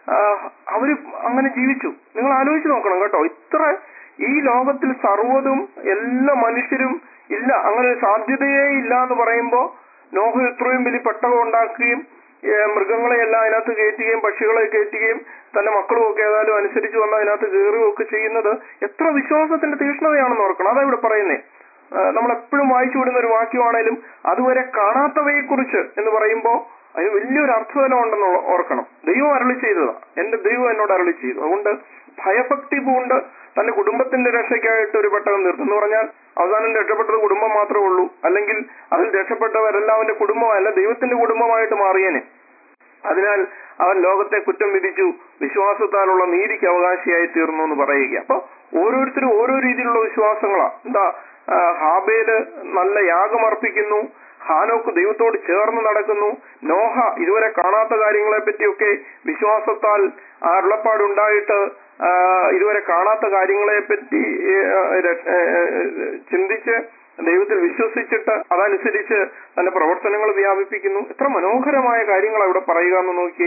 അവര് അങ്ങനെ ജീവിച്ചു. നിങ്ങൾ ആലോചിച്ച് നോക്കണം കേട്ടോ, ഇത്ര ഈ ലോകത്തിൽ സർവ്വതും എല്ലാ മനുഷ്യരും ഇല്ല, അങ്ങനെ ഒരു സാധ്യതയേ ഇല്ല എന്ന് പറയുമ്പോ നോഹ ഇത്രയും വലിയ പെട്ടകം ഉണ്ടാക്കുകയും മൃഗങ്ങളെയെല്ലാം അതിനകത്ത് കയറ്റുകയും പക്ഷികളെ കയറ്റുകയും തന്റെ മക്കളും ഒക്കെ ഏതായാലും അനുസരിച്ച് വന്ന് അതിനകത്ത് കയറുകയും ഒക്കെ ചെയ്യുന്നത് എത്ര വിശ്വാസത്തിന്റെ തീക്ഷ്ണതയാണെന്ന് ഓർക്കണം. അതാ ഇവിടെ പറയുന്നേ, നമ്മളെപ്പോഴും വായിച്ചു വിടുന്ന ഒരു വാക്യമാണേലും അതുവരെ കാണാത്തവയെ കുറിച്ച് എന്ന് പറയുമ്പോൾ അതിന് വലിയൊരു അർത്ഥതലം ഉണ്ടെന്ന് ഓർക്കണം. ദൈവം അരുളി ചെയ്തതാ, എന്റെ ദൈവം എന്നോട് അരുളി ചെയ്തു. അതുകൊണ്ട് ഭയഭക്തി പൂണ്ട് തന്റെ കുടുംബത്തിന്റെ രക്ഷയ്ക്കായിട്ട് ഒരു പെട്ടകം തീർത്തു എന്ന് പറഞ്ഞാൽ അവസാനം രക്ഷപ്പെട്ടത് കുടുംബം മാത്രമേ ഉള്ളൂ, അല്ലെങ്കിൽ അതിൽ രക്ഷപ്പെട്ടവരെല്ലാം അവന്റെ കുടുംബമല്ല, ദൈവത്തിന്റെ കുടുംബമായിട്ട് മാറിയേനെ. അതിനാൽ അവൻ ലോകത്തെ കുറ്റം വിധിച്ചു, വിശ്വാസത്താലുള്ള നീതിക്ക് അവകാശിയായി തീർന്നു എന്ന് പറയുക. അപ്പൊ ഓരോരുത്തരും ഓരോ രീതിയിലുള്ള വിശ്വാസങ്ങളാ. എന്താ, ഹാബേല് നല്ല യാഗമർപ്പിക്കുന്നു, ഹാനോക്ക് ദൈവത്തോട് ചേർന്ന് നടക്കുന്നു, നോഹ ഇതുവരെ കാണാത്ത കാര്യങ്ങളെ പറ്റിയൊക്കെ വിശ്വാസത്താൽ അരുളപ്പാടുണ്ടായിട്ട് ഇതുവരെ കാണാത്ത കാര്യങ്ങളെ പറ്റി ചിന്തിച്ച് ദൈവത്തിൽ വിശ്വസിച്ചിട്ട് അതനുസരിച്ച് തന്റെ പ്രവർത്തനങ്ങൾ വ്യാപിപ്പിക്കുന്നു. എത്ര മനോഹരമായ കാര്യങ്ങൾ അവിടെ പറയുക എന്ന് നോക്കി.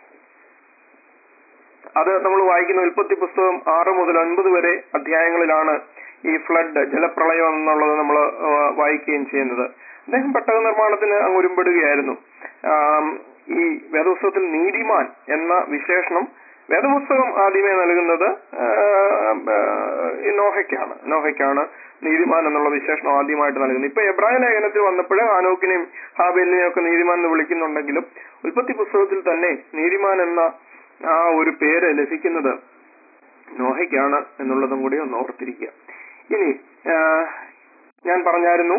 അത് നമ്മൾ വായിക്കുന്ന ഉൽപ്പത്തി പുസ്തകം 6 മുതൽ 9 വരെ അധ്യായങ്ങളിലാണ് ഈ ഫ്ലഡ്, ജലപ്രളയം എന്നുള്ളത് നമ്മൾ വായിക്കുകയും ചെയ്യുന്നത്. അദ്ദേഹം പെട്ടക നിർമ്മാണത്തിന് അങ്ങ് ഒരുമ്പെടുകയായിരുന്നു. ഈ വേദപുസ്തകത്തിൽ നീതിമാൻ എന്ന വിശേഷണം വേദപുസ്തകം ആദ്യമേ നൽകുന്നത് നോഹയ്ക്കാണ് നീതിമാൻ എന്നുള്ള വിശേഷണം ആദ്യമായിട്ട് നൽകുന്നത്. ഇപ്പൊ എബ്രായ ലേഖനത്തിൽ വന്നപ്പോഴേ ഹാനോക്കിനെയും ഹാബേലിനെയും ഒക്കെ നീതിമാൻ എന്ന് വിളിക്കുന്നുണ്ടെങ്കിലും ഉൽപ്പത്തി പുസ്തകത്തിൽ തന്നെ നീതിമാൻ എന്ന ആ ഒരു പേര് ലഭിക്കുന്നത് നോഹയ്ക്കാണ് എന്നുള്ളതും കൂടി ഒന്ന് ഓർത്തിരിക്കുക. ഇനി ഞാൻ പറഞ്ഞായിരുന്നു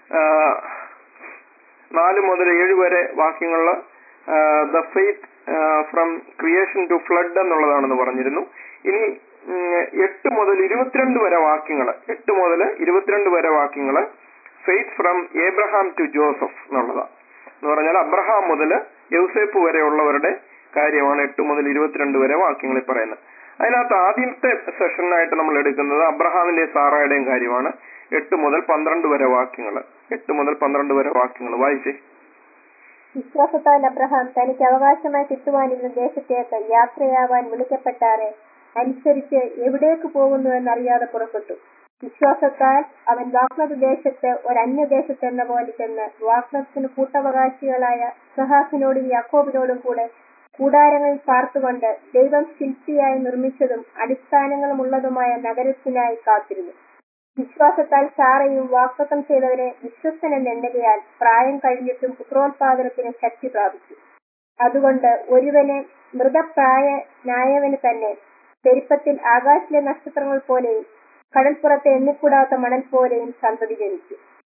4 മുതൽ 7 വരെ വാക്യങ്ങളില് the faith from creation to flood എന്നുള്ളതാണെന്ന് പറഞ്ഞിരുന്നു. ഇനി 8 മുതൽ 22 വരെ വാക്യങ്ങള് 8 മുതൽ 22 വരെ വാക്യങ്ങള് faith from Abraham to Joseph എന്നുള്ളതാണ്. എന്ന് പറഞ്ഞാൽ അബ്രഹാം മുതൽ യൗസേപ്പ് വരെയുള്ളവരുടെ കാര്യമാണ് 8 മുതൽ 22 വരെ വാക്യങ്ങളിൽ പറയുന്നത്. അതിനകത്ത് ആദ്യത്തെ സെഷനായിട്ട് നമ്മൾ എടുക്കുന്നത് അബ്രഹാമിന്റെയും സാറായുടെയും കാര്യമാണ്. 8 മുതൽ 12 വരെ വാക്യങ്ങള് 8 മുതൽ 12 വരെ വാക്യങ്ങൾ വായിച്ചേ. വിശ്വാസത്താൽ അബ്രഹാം തനിക്ക് അവകാശമായി കിട്ടുവാനിരുന്ന ദേശത്തേക്ക് യാത്രയാവാൻ വിളിക്കപ്പെട്ടാറെ അനുസരിച്ച് എവിടേക്ക് പോകുന്നു എന്നറിയാതെ പുറപ്പെട്ടു. വിശ്വാസത്താൽ അവൻ വാഗ്ദത്ത ദേശത്ത് ഒരന്യദേശത്ത് എന്ന പോലെ ചെന്ന് വാഗ്ദത്തത്തിന് കൂട്ടവകാശികളായ ഇസ്ഹാക്കിനോടും യാക്കോബിനോടും കൂടെ കൂടാരങ്ങളിൽ പാർത്തുകൊണ്ട് ദൈവം ശില്പിയായി നിർമ്മിച്ചതും അടിസ്ഥാനങ്ങളും ഉള്ളതുമായ നഗരത്തിനായി കാത്തിരുന്നു. വിശ്വാസത്താൽ സാറയും വാഗ്ദത്തം ചെയ്തവരെ വിശ്വസ്തനെന്നെണ്ണുകയാൽ പ്രായം കഴിഞ്ഞിട്ടും പുത്രോത്പാദനത്തിന് ശക്തി പ്രാപിച്ചു. അതുകൊണ്ട് ഒരുവനെ മൃതപ്രായനായവന് തന്നെ പെരുപ്പത്തിൽ ആകാശത്തിലെ നക്ഷത്രങ്ങൾ പോലെയും കടൽപ്പുറത്തെ എണ്ണിക്കൂടാത്ത മണൽ പോലെയും സന്തതി ജനിച്ചു.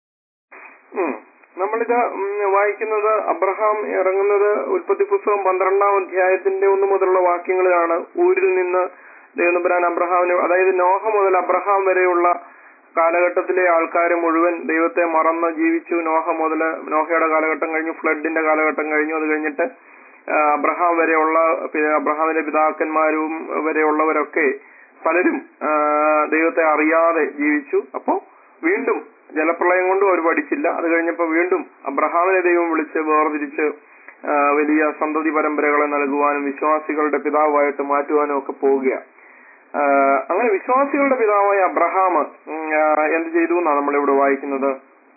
നമ്മളിത് വായിക്കുന്നത് അബ്രഹാം ഇറങ്ങുന്നത് ഉൽപ്പത്തി പുസ്തകം 12-ാം അധ്യായത്തിന്റെ 1 മുതലുള്ള വാക്യങ്ങളിലാണ്. ഊരിൽ നിന്ന് ദൈവനമ്പുരാൻ അബ്രഹാമിന്, അതായത് നോഹ മുതൽ അബ്രഹാം വരെയുള്ള കാലഘട്ടത്തിലെ ആൾക്കാർ മുഴുവൻ ദൈവത്തെ മറന്ന് ജീവിച്ചു. നോഹയുടെ കാലഘട്ടം കഴിഞ്ഞു, ഫ്ലഡിന്റെ കാലഘട്ടം കഴിഞ്ഞു. അത് കഴിഞ്ഞിട്ട് അബ്രഹാം വരെയുള്ള അബ്രഹാമിന്റെ പിതാക്കന്മാരും വരെയുള്ളവരൊക്കെ പലരും ദൈവത്തെ അറിയാതെ ജീവിച്ചു. അപ്പോ വീണ്ടും ജലപ്രളയം കൊണ്ടും അവർ പഠിച്ചില്ല. അത് കഴിഞ്ഞപ്പോ വീണ്ടും അബ്രഹാമിനെ ദൈവം വിളിച്ച് വേർതിരിച്ച് വലിയ സന്തതി പരമ്പരകളെ നൽകുവാനും വിശ്വാസികളുടെ പിതാവായിട്ട് മാറ്റുവാനും ഒക്കെ പോവുകയാണ്. അങ്ങനെ വിശ്വാസികളുടെ പിതാവായ അബ്രഹാം എന്ത് ചെയ്തു എന്നാണ് നമ്മളിവിടെ വായിക്കുന്നത്.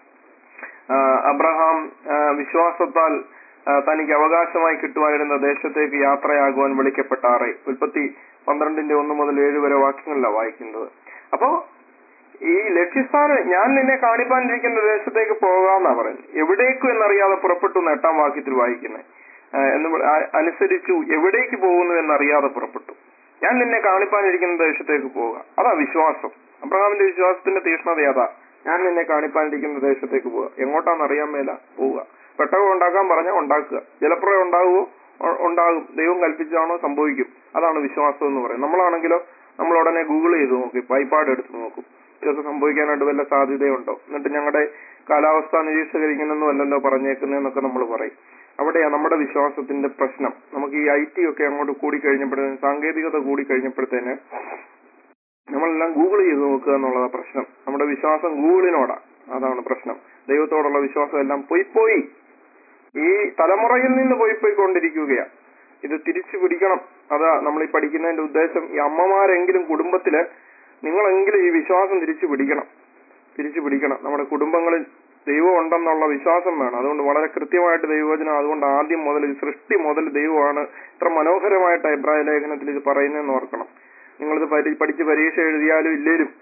അബ്രഹാം വിശ്വാസത്താൽ തനിക്ക് അവകാശമായി കിട്ടുവാനിരുന്ന ദേശത്തേക്ക് യാത്രയാകുവാൻ വിളിക്കപ്പെട്ടാറെ. ഉൽപ്പത്തി 12-ന്റെ 1 മുതൽ 7 വരെ വാക്യങ്ങളിലാണ് വായിക്കുന്നത്. അപ്പോ ഈ ലക്ഷ്യസ്ഥാനം, ഞാൻ നിന്നെ കാണിപ്പാനിരിക്കുന്ന ദേശത്തേക്ക് പോകാമെന്നാ പറയുന്നത്. എവിടേക്കും എന്നറിയാതെ പുറപ്പെട്ടു എന്ന് 8-ാം വാക്യത്തിൽ വായിക്കുന്നത്. അനുസരിച്ചു എവിടേക്ക് പോകുന്നു എന്നറിയാതെ പുറപ്പെട്ടു. ഞാൻ നിന്നെ കാണിപ്പാനിരിക്കുന്ന ദേശത്തേക്ക് പോവുക. അതാ വിശ്വാസം. അബ്രഹാമിന്റെ വിശ്വാസത്തിന്റെ തീക്ഷ്ണത അതാ. ഞാൻ നിന്നെ കാണിപ്പാനിരിക്കുന്ന ദേശത്തേക്ക് പോവുക. എങ്ങോട്ടാന്ന് അറിയാൻ മേല പോവുക. പെട്ടകം ഉണ്ടാക്കാൻ പറഞ്ഞാൽ ഉണ്ടാക്കുക. ജലപ്രളയം ഉണ്ടാകുമോ? ഉണ്ടാകും. ദൈവം കൽപ്പിച്ചാണോ? സംഭവിക്കും. അതാണ് വിശ്വാസം എന്ന് പറയുന്നത്. നമ്മളാണെങ്കിലോ നമ്മൾ ഉടനെ ഗൂഗിൾ ചെയ്ത് നോക്കും, പൈപ്പാട് എടുത്ത് നോക്കും, ഇതൊക്കെ സംഭവിക്കാനായിട്ട് വല്ല സാധ്യതയുണ്ടോ, എന്നിട്ട് ഞങ്ങളുടെ കാലാവസ്ഥാ നിരീക്ഷകരിക്കണമെന്നും അല്ലല്ലോ പറഞ്ഞേക്കുന്നതെന്നൊക്കെ നമ്മൾ പറയും. അവിടെയാ നമ്മുടെ വിശ്വാസത്തിന്റെ പ്രശ്നം. നമുക്ക് ഈ IT ഒക്കെ അങ്ങോട്ട് കൂടിക്കഴിഞ്ഞപ്പോഴത്തേന്, സാങ്കേതികത കൂടിക്കഴിഞ്ഞപ്പോഴത്തേന് നമ്മളെല്ലാം ഗൂഗിൾ ചെയ്ത് നോക്കുക എന്നുള്ളതാ പ്രശ്നം. നമ്മുടെ വിശ്വാസം ഗൂഗിളിനോടാ. അതാണ് പ്രശ്നം. ദൈവത്തോടുള്ള വിശ്വാസം എല്ലാം പോയി ഈ തലമുറയിൽ നിന്ന് പോയിക്കൊണ്ടിരിക്കുകയാ. ഇത് തിരിച്ചു പിടിക്കണം. അതാ നമ്മൾ ഈ പഠിക്കുന്നതിന്റെ ഉദ്ദേശം. ഈ അമ്മമാരെങ്കിലും കുടുംബത്തില് നിങ്ങളെങ്കിലും ഈ വിശ്വാസം തിരിച്ചു പിടിക്കണം. നമ്മുടെ കുടുംബങ്ങളിൽ ദൈവം ഉണ്ടെന്നുള്ള വിശ്വാസം വേണം. അതുകൊണ്ട് വളരെ കൃത്യമായിട്ട് ദൈവവചനം, അതുകൊണ്ട് ആദ്യം മുതൽ സൃഷ്ടി മുതൽ ദൈവമാണ്. ഇത്ര മനോഹരമായിട്ട് എബ്രായ ലേഖനത്തിൽ ഇത് പറയുന്നതെന്ന് ഓർക്കണം. നിങ്ങളിത് പഠിച്ച് പരീക്ഷ എഴുതിയാലും ഇല്ലേലും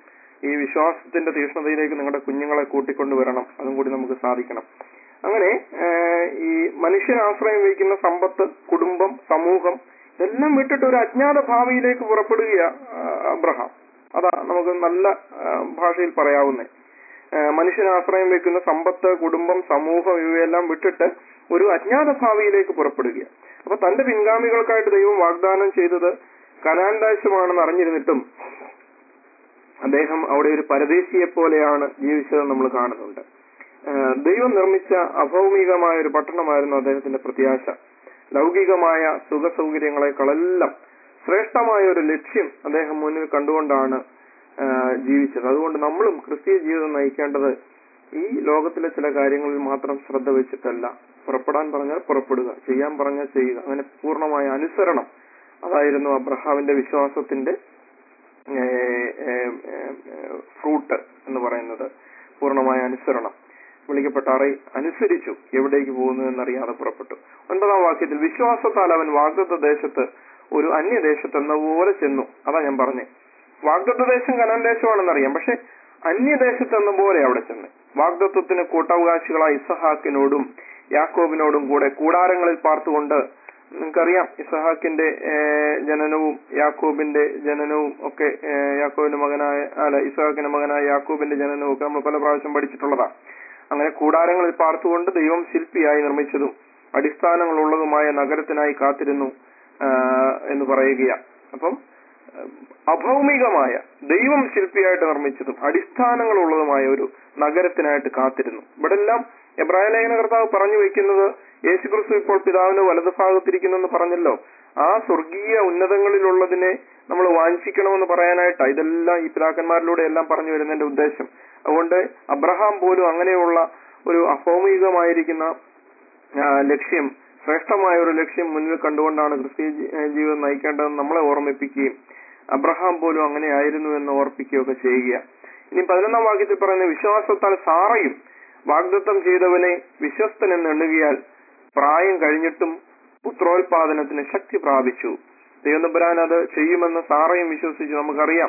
ഈ വിശ്വാസത്തിന്റെ തീക്ഷ്ണതയിലേക്ക് നിങ്ങളുടെ കുഞ്ഞുങ്ങളെ കൂട്ടിക്കൊണ്ടുവരണം. അതും കൂടി നമുക്ക് സാധിക്കണം. അങ്ങനെ ഈ മനുഷ്യൻ ആശ്രയം വഹിക്കുന്ന സമ്പത്ത്, കുടുംബം, സമൂഹം ഇതെല്ലാം വിട്ടിട്ട് ഒരു അജ്ഞാത ഭാവിയിലേക്ക് പുറപ്പെടുക അബ്രഹാം. അതാ നമുക്ക് നല്ല ഭാഷയിൽ പറയാവുന്നേ. മനുഷ്യൻ ആശ്രയം വെക്കുന്ന സമ്പത്ത്, കുടുംബം, സമൂഹം ഇവയെല്ലാം വിട്ടിട്ട് ഒരു അജ്ഞാത ഭാവിയിലേക്ക് പുറപ്പെടുക. അപ്പൊ തന്റെ പിൻഗാമികൾക്കായിട്ട് ദൈവം വാഗ്ദാനം ചെയ്തത് കനാൻ ദേശമാണെന്ന് അറിഞ്ഞിരുന്നിട്ടും അദ്ദേഹം അവിടെ ഒരു പരദേശിയെ പോലെയാണ് ജീവിച്ചതെന്ന് നമ്മൾ കാണുന്നുണ്ട്. ദൈവം നിർമ്മിച്ച അഭൗമികമായ ഒരു പട്ടണമായിരുന്നു അദ്ദേഹത്തിന്റെ പ്രത്യാശ. ലൗകികമായ സുഖ സൗകര്യങ്ങളെക്കാളെല്ലാം ശ്രേഷ്ഠമായ ഒരു ലക്ഷ്യം അദ്ദേഹം മുന്നിൽ കണ്ടുകൊണ്ടാണ് ജീവിച്ചത്. അതുകൊണ്ട് നമ്മളും ക്രിസ്തീയ ജീവിതം നയിക്കേണ്ടത് ഈ ലോകത്തിലെ ചില കാര്യങ്ങളിൽ മാത്രം ശ്രദ്ധ വെച്ചിട്ടല്ല. പുറപ്പെടാൻ പറഞ്ഞാൽ പുറപ്പെടുക, ചെയ്യാൻ പറഞ്ഞാൽ ചെയ്യുക. അങ്ങനെ പൂർണ്ണമായ അനുസരണം, അതായിരുന്നു അബ്രഹാമിന്റെ വിശ്വാസത്തിന്റെ ഫ്രൂട്ട് എന്ന് പറയുന്നത്. പൂർണ്ണമായ അനുസരണം. വിളിക്കപ്പെട്ട അനുസരിച്ചു, എവിടേക്ക് പോകുന്നു എന്നറിയാതെ പുറപ്പെട്ടു. 9-ാം വാക്യത്തിൽ വിശ്വാസത്താൽ അവൻ വാഗ്ദത്ത ദേശത്ത് ഒരു അന്യദേശത്ത് എന്ന പോലെ ചെന്നു. അതാ ഞാൻ പറഞ്ഞേ, വാഗ്ദത്ത ദേശം കനാൻ ദേശമാണെന്നറിയാം, പക്ഷെ അന്യദേശത്ത് എന്ന പോലെ അവിടെ ചെന്ന് വാഗ്ദത്വത്തിന് കൂട്ടവകാശികളായ ഇസഹാക്കിനോടും യാക്കോബിനോടും കൂടെ കൂടാരങ്ങളിൽ പാർത്തുകൊണ്ട്, നിങ്ങൾക്കറിയാം ഇസഹാക്കിന്റെ ജനനവും യാക്കോബിന്റെ ജനനവും ഒക്കെ, ഇസഹാക്കിന്റെ മകനായ യാക്കോബിന്റെ ജനനവും ഒക്കെ നമ്മൾ പല പ്രാവശ്യം പഠിച്ചിട്ടുള്ളതാണ്. അങ്ങനെ കൂടാരങ്ങളിൽ പാർത്തുകൊണ്ട് ദൈവം ശില്പിയായി നിർമ്മിച്ചതും അടിസ്ഥാനങ്ങളുള്ളതുമായ നഗരത്തിനായി കാത്തിരുന്നു എന്ന് പറയുകയാണ്. അപ്പം അഭൗമികമായ ദൈവം ശില്പിയായിട്ട് നിർമ്മിച്ചതും അടിസ്ഥാനങ്ങളുള്ളതുമായ ഒരു നഗരത്തിനായിട്ട് കാത്തിരുന്നു. ഇവിടെ എല്ലാം എബ്രായ ലേഖനകർത്താവ് പറഞ്ഞു വെക്കുന്നത് യേശുക്രിസ്തു ഇപ്പോൾ പിതാവിന് വലതുഭാഗത്തിരിക്കുന്നെന്ന് പറഞ്ഞല്ലോ. ആ സ്വർഗീയ ഉന്നതങ്ങളിലുള്ളതിനെ നമ്മൾ വാഞ്ചിക്കണമെന്ന് പറയാനായിട്ടാ ഇതെല്ലാം ഈ പിതാക്കന്മാരിലൂടെ എല്ലാം പറഞ്ഞു വരുന്നതിന്റെ ഉദ്ദേശം. അതുകൊണ്ട് അബ്രഹാം പോലും അങ്ങനെയുള്ള ഒരു അഭൗമികമായിരിക്കുന്ന ലക്ഷ്യം, ശ്രേഷ്ഠമായ ഒരു ലക്ഷ്യം മുന്നിൽ കണ്ടുകൊണ്ടാണ് ക്രിസ്തീയ ജീവിതം നയിക്കേണ്ടതെന്ന് നമ്മളെ ഓർമ്മിപ്പിക്കുകയും അബ്രഹാം പോലും അങ്ങനെ ആയിരുന്നു എന്ന് ഓർപ്പിക്കുകയൊക്കെ ചെയ്യുക. ഇനി 11-ാം വാക്യത്തിൽ പറയുന്ന വിശ്വാസത്താൽ സാറയും വാഗ്ദത്തം ചെയ്തവനെ വിശ്വസ്തനെന്ന് എണ്ണുകയാൽ പ്രായം കഴിഞ്ഞിട്ടും പുത്രോത്പാദനത്തിന് ശക്തി പ്രാപിച്ചു. ദൈവതമ്പുരാൻ അത് ചെയ്യുമെന്ന് സാറയും വിശ്വസിച്ചു. നമുക്കറിയാം